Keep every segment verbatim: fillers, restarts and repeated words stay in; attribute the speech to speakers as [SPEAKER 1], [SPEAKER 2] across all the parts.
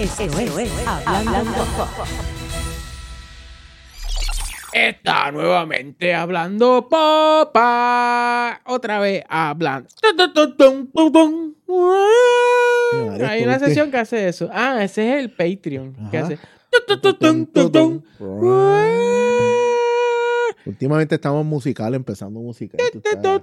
[SPEAKER 1] Esto es Hablando Pop.
[SPEAKER 2] Está nuevamente hablando Popa. Otra vez hablando. Hay una sesión que hace eso. Ah, ese es el Patreon.
[SPEAKER 3] Ajá.
[SPEAKER 2] Que hace.
[SPEAKER 3] Últimamente estamos musical, empezando musical. ¿Tú,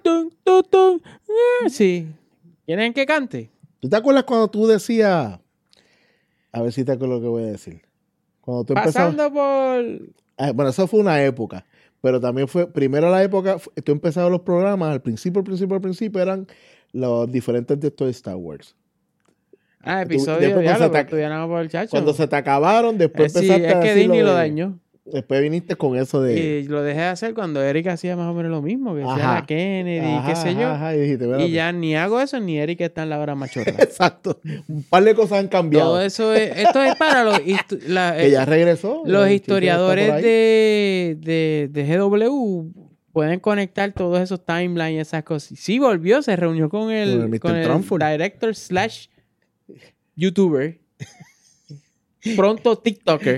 [SPEAKER 3] estás-
[SPEAKER 2] Sí. ¿Quieren que cante?
[SPEAKER 3] ¿Tú te acuerdas cuando tú decías? A ver si te acuerdas lo que voy a decir. Cuando tú empezabas.
[SPEAKER 2] Pasando por.
[SPEAKER 3] Ah, bueno, eso fue una época. Pero también fue, primero la época, fu- tú empezabas los programas, al principio, al principio, al principio eran los diferentes de esto de Star Wars.
[SPEAKER 2] Ah,
[SPEAKER 3] Tú-
[SPEAKER 2] episodio
[SPEAKER 3] después
[SPEAKER 2] de
[SPEAKER 3] cuando se
[SPEAKER 2] diálogo.
[SPEAKER 3] te-
[SPEAKER 2] Estudiamos por el chacho.
[SPEAKER 3] Cuando se te acabaron, después
[SPEAKER 2] Eh, sí,
[SPEAKER 3] empezaste
[SPEAKER 2] es
[SPEAKER 3] a
[SPEAKER 2] que
[SPEAKER 3] decir
[SPEAKER 2] Disney
[SPEAKER 3] lo
[SPEAKER 2] lo
[SPEAKER 3] de-
[SPEAKER 2] dañó.
[SPEAKER 3] Después viniste con eso de...
[SPEAKER 2] Y lo dejé de hacer cuando Eric hacía más o menos lo mismo, que decía
[SPEAKER 3] Ajá.
[SPEAKER 2] la Kennedy,
[SPEAKER 3] Ajá,
[SPEAKER 2] qué sé yo.
[SPEAKER 3] ajá, ajá, y dijiste,
[SPEAKER 2] Y
[SPEAKER 3] espérate.
[SPEAKER 2] ya ni hago eso, ni Eric está en la hora machorra.
[SPEAKER 3] Exacto. Un par de cosas han cambiado.
[SPEAKER 2] Todo eso es, esto es para los, histo- la-
[SPEAKER 3] Que ya regresó.
[SPEAKER 2] los
[SPEAKER 3] el
[SPEAKER 2] historiadores
[SPEAKER 3] chico está por ahí.
[SPEAKER 2] de, de, de G W. Pueden conectar todos esos timelines y esas cosas. Sí, volvió, se reunió con
[SPEAKER 3] Con el
[SPEAKER 2] el,
[SPEAKER 3] mister
[SPEAKER 2] con el
[SPEAKER 3] Trumford.
[SPEAKER 2] director slash YouTuber. Pronto TikToker.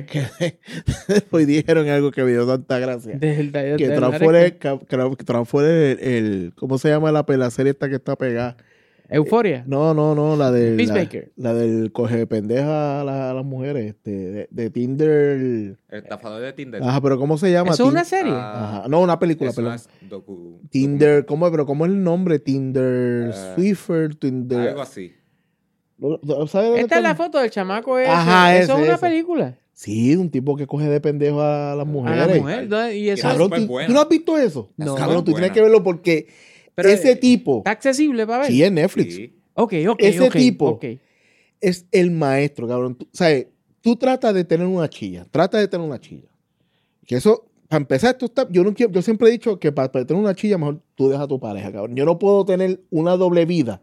[SPEAKER 3] Hoy dijeron algo que me dio tanta gracia.
[SPEAKER 2] Del, del-
[SPEAKER 3] Que
[SPEAKER 2] del
[SPEAKER 3] Trump
[SPEAKER 2] director.
[SPEAKER 3] fue el, que Trump fue el, el- ¿cómo se llama la, la serie esta que está pegada?
[SPEAKER 2] Euforia.
[SPEAKER 3] No, no, no, la del... La,
[SPEAKER 2] Peacemaker.
[SPEAKER 3] la del coge pendeja a, la- a las mujeres, este, de, de Tinder.
[SPEAKER 4] El estafador de Tinder.
[SPEAKER 3] Ajá, pero ¿cómo se llama?
[SPEAKER 2] ¿Eso es
[SPEAKER 3] Tin-
[SPEAKER 2] una serie?
[SPEAKER 4] Ah,
[SPEAKER 3] Ajá, no, una película,
[SPEAKER 4] eso
[SPEAKER 3] perdón.
[SPEAKER 4] es docu-
[SPEAKER 3] Tinder, ¿cómo, pero ¿cómo es el nombre? Tinder
[SPEAKER 4] Eh,
[SPEAKER 3] Swiffer,
[SPEAKER 4] docu-
[SPEAKER 3] Tinder...
[SPEAKER 4] Algo así.
[SPEAKER 3] ¿No- no- ¿sabes dónde
[SPEAKER 2] Esta es
[SPEAKER 3] está?
[SPEAKER 2] la foto del chamaco ese.
[SPEAKER 3] Ajá,
[SPEAKER 2] Eso
[SPEAKER 3] ese,
[SPEAKER 2] es una
[SPEAKER 3] ese.
[SPEAKER 2] película.
[SPEAKER 3] Sí, un tipo que coge de pendejo a las
[SPEAKER 2] A
[SPEAKER 3] mujeres.
[SPEAKER 2] la mujer. ¿no? Y eso
[SPEAKER 3] Cabrón,
[SPEAKER 4] súper
[SPEAKER 3] ¿tú,
[SPEAKER 4] buena.
[SPEAKER 3] ¿tú no has visto eso?
[SPEAKER 2] No.
[SPEAKER 3] Cabrón, tú
[SPEAKER 4] Buena.
[SPEAKER 3] tienes que verlo porque
[SPEAKER 2] Pero,
[SPEAKER 3] ese
[SPEAKER 2] eh,
[SPEAKER 3] tipo,
[SPEAKER 2] está accesible para ver.
[SPEAKER 3] sí, en Netflix,
[SPEAKER 4] Sí.
[SPEAKER 2] Ok, ok,
[SPEAKER 3] ese
[SPEAKER 2] ok,
[SPEAKER 3] tipo.
[SPEAKER 2] ok.
[SPEAKER 3] es el maestro, cabrón. Tú, ¿sabes? Tú tratas de tener una chilla, trata de tener una chilla. Que eso, para empezar, tú estás, yo, no quiero, yo siempre he dicho que para, para tener una chilla, mejor tú dejas a tu pareja, cabrón. Yo no puedo tener una doble vida.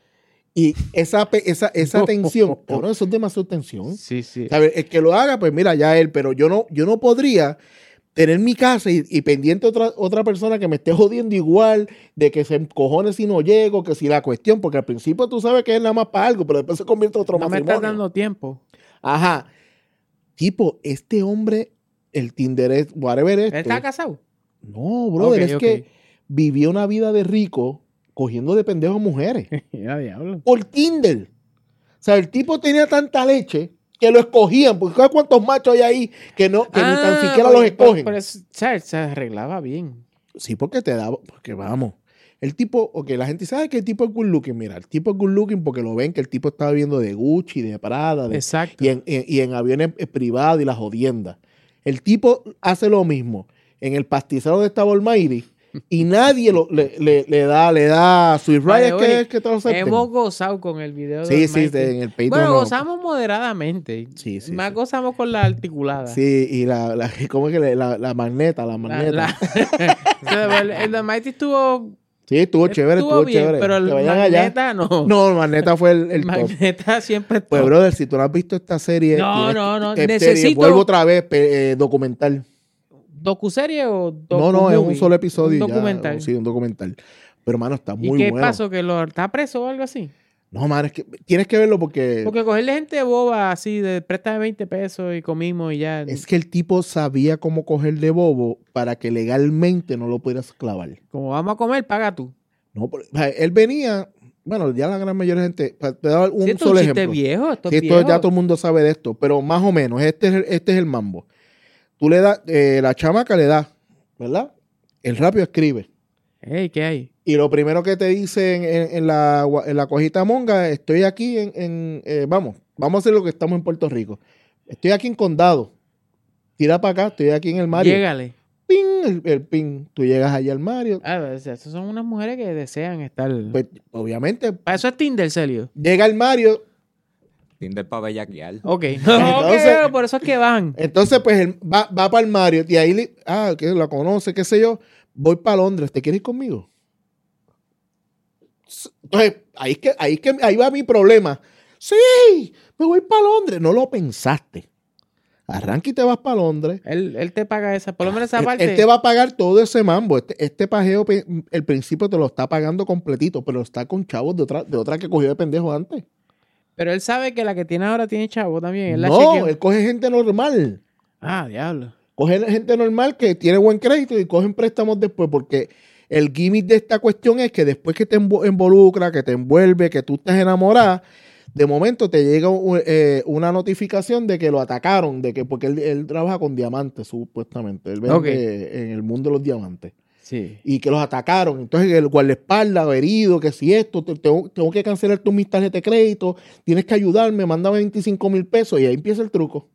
[SPEAKER 3] Y esa, pe- esa, esa
[SPEAKER 2] No.
[SPEAKER 3] tensión, cabrón, eso es demasiada tensión.
[SPEAKER 2] Sí, sí.
[SPEAKER 3] ¿Sabes? El que lo haga, pues mira, ya él, pero yo no, yo no podría tener mi casa y, y pendiente otra, otra persona que me esté jodiendo igual, de que se encojone si no llego, que si la cuestión, porque al principio tú sabes que es nada más para algo, pero después se convierte en otro
[SPEAKER 2] No me
[SPEAKER 3] matrimonio.
[SPEAKER 2] estás dando tiempo.
[SPEAKER 3] Ajá. Tipo, este hombre, el Tinder es, whatever
[SPEAKER 2] ¿Él
[SPEAKER 3] esto.
[SPEAKER 2] está casado?
[SPEAKER 3] No, brother,
[SPEAKER 2] Ok,
[SPEAKER 3] es
[SPEAKER 2] ok.
[SPEAKER 3] que vivió una vida de rico cogiendo de pendejos a mujeres.
[SPEAKER 2] Ya, diablo.
[SPEAKER 3] Por Tinder. O sea, el tipo tenía tanta leche que lo escogían. Porque ¿sabes cuántos machos hay ahí que, no, que ni tan siquiera los escogen?
[SPEAKER 2] Pero, ¿sabes? Se arreglaba bien.
[SPEAKER 3] Sí, porque te da, porque vamos. El tipo, ok, la gente sabe que el tipo es good looking. Mira, el tipo es good looking porque lo ven que el tipo estaba viviendo de Gucci, de Prada, de,
[SPEAKER 2] Exacto.
[SPEAKER 3] y, en, en- y en aviones eh, privados y las jodiendas. El tipo hace lo mismo en el pastizado de esta Almighty y nadie lo, le, le, le da, le da Sweet
[SPEAKER 2] By the
[SPEAKER 3] Riot
[SPEAKER 2] way,
[SPEAKER 3] que es que todos acepten.
[SPEAKER 2] Hemos gozado con el video de
[SPEAKER 3] Sí, sí,
[SPEAKER 2] Almighty.
[SPEAKER 3] de- en el Patreon.
[SPEAKER 2] Bueno,
[SPEAKER 3] no.
[SPEAKER 2] gozamos moderadamente.
[SPEAKER 3] Sí, sí,
[SPEAKER 2] Más
[SPEAKER 3] sí.
[SPEAKER 2] gozamos con la articulada.
[SPEAKER 3] Sí, y la, la ¿cómo es que le- la, la magneta, la
[SPEAKER 2] La-
[SPEAKER 3] magneta?
[SPEAKER 2] la- el, el Almighty estuvo,
[SPEAKER 3] Sí, estuvo chévere,
[SPEAKER 2] estuvo
[SPEAKER 3] estuvo
[SPEAKER 2] bien,
[SPEAKER 3] chévere.
[SPEAKER 2] pero el
[SPEAKER 3] Que vayan allá.
[SPEAKER 2] Magneta no.
[SPEAKER 3] No, el magneta fue el, el top.
[SPEAKER 2] Magneta siempre
[SPEAKER 3] Pues,
[SPEAKER 2] top.
[SPEAKER 3] brother, si tú no has visto esta serie,
[SPEAKER 2] No,
[SPEAKER 3] tienes
[SPEAKER 2] no,
[SPEAKER 3] que-
[SPEAKER 2] no,
[SPEAKER 3] eh, serie,
[SPEAKER 2] necesito-
[SPEAKER 3] vuelvo otra vez, pe- eh, documental.
[SPEAKER 2] ¿Docuserie o docu
[SPEAKER 3] No, no, es un
[SPEAKER 2] movie?
[SPEAKER 3] solo episodio.
[SPEAKER 2] Un
[SPEAKER 3] ya,
[SPEAKER 2] documental.
[SPEAKER 3] sí, un documental. Pero, mano, está
[SPEAKER 2] ¿Y
[SPEAKER 3] muy
[SPEAKER 2] qué
[SPEAKER 3] bueno.
[SPEAKER 2] pasó? ¿Que lo está preso o algo así?
[SPEAKER 3] No, mano, es que tienes que verlo porque,
[SPEAKER 2] Porque cogerle gente boba así de préstame veinte pesos y comimos y ya.
[SPEAKER 3] es que el tipo sabía cómo coger de bobo para que legalmente no lo pudieras clavar.
[SPEAKER 2] Como vamos a comer, paga tú.
[SPEAKER 3] No, por- o sea, él venía, bueno, ya la gran mayoría de gente, pa- te da un
[SPEAKER 2] Sí, esto es
[SPEAKER 3] solo
[SPEAKER 2] un chiste
[SPEAKER 3] ejemplo.
[SPEAKER 2] viejo, esto
[SPEAKER 3] Sí,
[SPEAKER 2] es
[SPEAKER 3] esto
[SPEAKER 2] viejo.
[SPEAKER 3] ya todo el mundo sabe de esto, pero más o menos, este es el, este es el mambo. Tú le das, eh, la chamaca le da, ¿verdad? El rápido escribe.
[SPEAKER 2] Ey, ¿qué hay?
[SPEAKER 3] Y lo primero que te dice en, en- en la, gua- en la cojita monga, estoy aquí en, en, eh, vamos, vamos a hacer lo que estamos en Puerto Rico. Estoy aquí en Condado. Tira para acá, estoy aquí en el Mario.
[SPEAKER 2] Llégale.
[SPEAKER 3] Ping, el, el ping. Tú llegas allá al Mario.
[SPEAKER 2] Ah, o sea, esas son unas mujeres que desean estar.
[SPEAKER 3] Pues, obviamente,
[SPEAKER 2] Para eso es Tinder, Celio.
[SPEAKER 3] llega el Mario.
[SPEAKER 4] Tinder para bellaquear.
[SPEAKER 2] Ok.
[SPEAKER 3] Entonces-
[SPEAKER 2] Ok, por eso es que van.
[SPEAKER 3] Entonces, pues, él va, va para el Mario. Y ahí, le- ah, que la conoce, qué sé yo. Voy para Londres. ¿Te quieres ir conmigo? Entonces, ahí, es que, ahí, es que, ahí va mi problema. Sí, me voy para Londres. No lo pensaste. Arranca y te vas para Londres.
[SPEAKER 2] Él, él te paga esa, por lo menos esa
[SPEAKER 3] Él,
[SPEAKER 2] parte.
[SPEAKER 3] él te va a pagar todo ese mambo. Este, este pajeo, pe- el principio te lo está pagando completito, pero está con chavos de otra, de otra que cogió de pendejo antes.
[SPEAKER 2] Pero él sabe que la que tiene ahora tiene chavo también. Él la
[SPEAKER 3] No,
[SPEAKER 2] chequeó.
[SPEAKER 3] él coge gente normal.
[SPEAKER 2] Ah, diablo.
[SPEAKER 3] Coge gente normal que tiene buen crédito y cogen préstamos después, porque el gimmick de esta cuestión es que después que te envo- involucra, que te envuelve, que tú estás enamorada, de momento te llega u- eh, una notificación de que lo atacaron, de que porque él, él trabaja con diamantes, supuestamente. Él vende
[SPEAKER 2] Ok.
[SPEAKER 3] en el mundo de los diamantes.
[SPEAKER 2] Sí.
[SPEAKER 3] Y que los atacaron. Entonces, el guardaespaldas, herido, que si esto, te- tengo, tengo que cancelar tu mis tarjetas de crédito, tienes que ayudarme, mándame veinticinco mil pesos y ahí empieza el truco.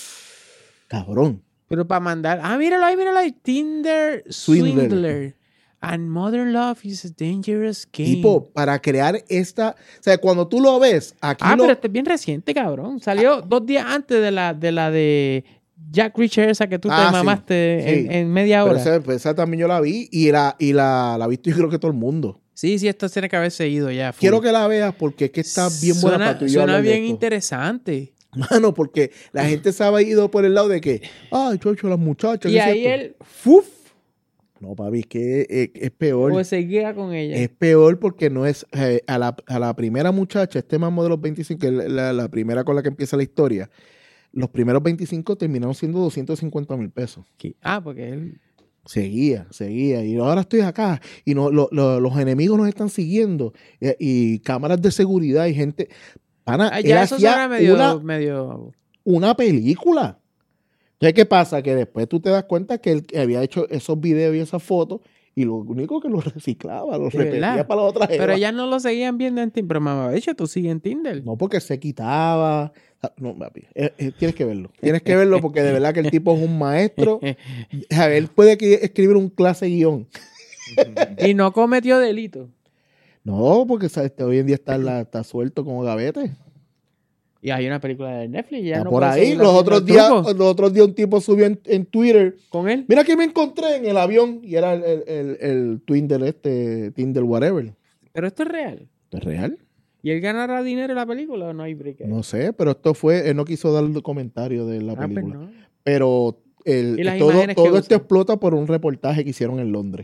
[SPEAKER 3] Cabrón.
[SPEAKER 2] Pero para mandar. Ah, míralo ahí, míralo ahí. Tinder
[SPEAKER 3] Swindler.
[SPEAKER 2] Swindler. And Modern Love is a dangerous game.
[SPEAKER 3] Tipo, para crear esta... O sea, cuando tú lo ves, aquí
[SPEAKER 2] Ah,
[SPEAKER 3] lo...
[SPEAKER 2] pero este es bien reciente, cabrón. Salió dos días antes de la de la de Jack Reacher, esa que tú
[SPEAKER 3] Ah,
[SPEAKER 2] te
[SPEAKER 3] sí,
[SPEAKER 2] mamaste
[SPEAKER 3] sí.
[SPEAKER 2] En, en media
[SPEAKER 3] Pero
[SPEAKER 2] hora.
[SPEAKER 3] esa, pues, esa también yo la vi y la, y la, la ha visto yo creo que todo el mundo.
[SPEAKER 2] Sí, sí, esto tiene que haber seguido ya. full.
[SPEAKER 3] Quiero que la veas porque es que está bien buena
[SPEAKER 2] Suena,
[SPEAKER 3] para tú y yo
[SPEAKER 2] suena
[SPEAKER 3] hablar de
[SPEAKER 2] bien
[SPEAKER 3] esto.
[SPEAKER 2] interesante.
[SPEAKER 3] Mano, porque la gente se ha ido por el lado de que, ay, chocho, las muchachas.
[SPEAKER 2] Y
[SPEAKER 3] ¿qué es
[SPEAKER 2] ahí
[SPEAKER 3] esto?
[SPEAKER 2] él, ¡fuf!
[SPEAKER 3] No, papi, es que es, es peor.
[SPEAKER 2] Pues seguía con ella.
[SPEAKER 3] Es peor porque no es eh, a, la, a la primera muchacha, este mambo de los veinticinco, que es la, la- la primera con la que empieza la historia, los primeros veinticinco terminaron siendo doscientos cincuenta mil pesos.
[SPEAKER 2] Ah, porque él...
[SPEAKER 3] Seguía, seguía. Y ahora estoy acá. Y no, lo- lo- los enemigos nos están siguiendo. Y, y cámaras de seguridad y gente. Pana,
[SPEAKER 2] Ah,
[SPEAKER 3] él
[SPEAKER 2] ya eso
[SPEAKER 3] hacía
[SPEAKER 2] suena medio,
[SPEAKER 3] una,
[SPEAKER 2] medio...
[SPEAKER 3] una película. Entonces, ¿qué pasa? Que después tú te das cuenta que él había hecho esos videos y esas fotos y lo único que los reciclaba, los
[SPEAKER 2] ¿De
[SPEAKER 3] repetía
[SPEAKER 2] verdad?
[SPEAKER 3] para la otra
[SPEAKER 2] Pero
[SPEAKER 3] jeva.
[SPEAKER 2] ya no lo seguían viendo en Tinder. Pero mamá, dicho, tú sigues en Tinder.
[SPEAKER 3] No, porque se quitaba. Ah, no, papi, eh, eh, tienes que verlo. Tienes que verlo porque de verdad que el tipo es un maestro. A ver, él puede que- escribir un clase guión.
[SPEAKER 2] Y no cometió delito.
[SPEAKER 3] No, porque ¿sabes? Hoy en día está, la- está suelto como gavete.
[SPEAKER 2] Y hay una película de Netflix. Ya
[SPEAKER 3] Está
[SPEAKER 2] no
[SPEAKER 3] por
[SPEAKER 2] puede
[SPEAKER 3] ahí.
[SPEAKER 2] seguir
[SPEAKER 3] Los
[SPEAKER 2] haciendo
[SPEAKER 3] otros,
[SPEAKER 2] el
[SPEAKER 3] días,
[SPEAKER 2] truco
[SPEAKER 3] los otros días un tipo subió en, en Twitter.
[SPEAKER 2] con él.
[SPEAKER 3] Mira que me encontré en el avión y era el, el, el, el Tinder este, Tinder whatever.
[SPEAKER 2] Pero esto es real.
[SPEAKER 3] ¿Esto es real?
[SPEAKER 2] ¿Y él ganará dinero en la película o no hay break?
[SPEAKER 3] No sé, pero esto fue, él no quiso dar el comentario de la
[SPEAKER 2] Ah, pues
[SPEAKER 3] película.
[SPEAKER 2] no.
[SPEAKER 3] Pero el,
[SPEAKER 2] ¿Y las
[SPEAKER 3] todo,
[SPEAKER 2] imágenes que
[SPEAKER 3] todo esto
[SPEAKER 2] usan?
[SPEAKER 3] explota por un reportaje que hicieron en Londres.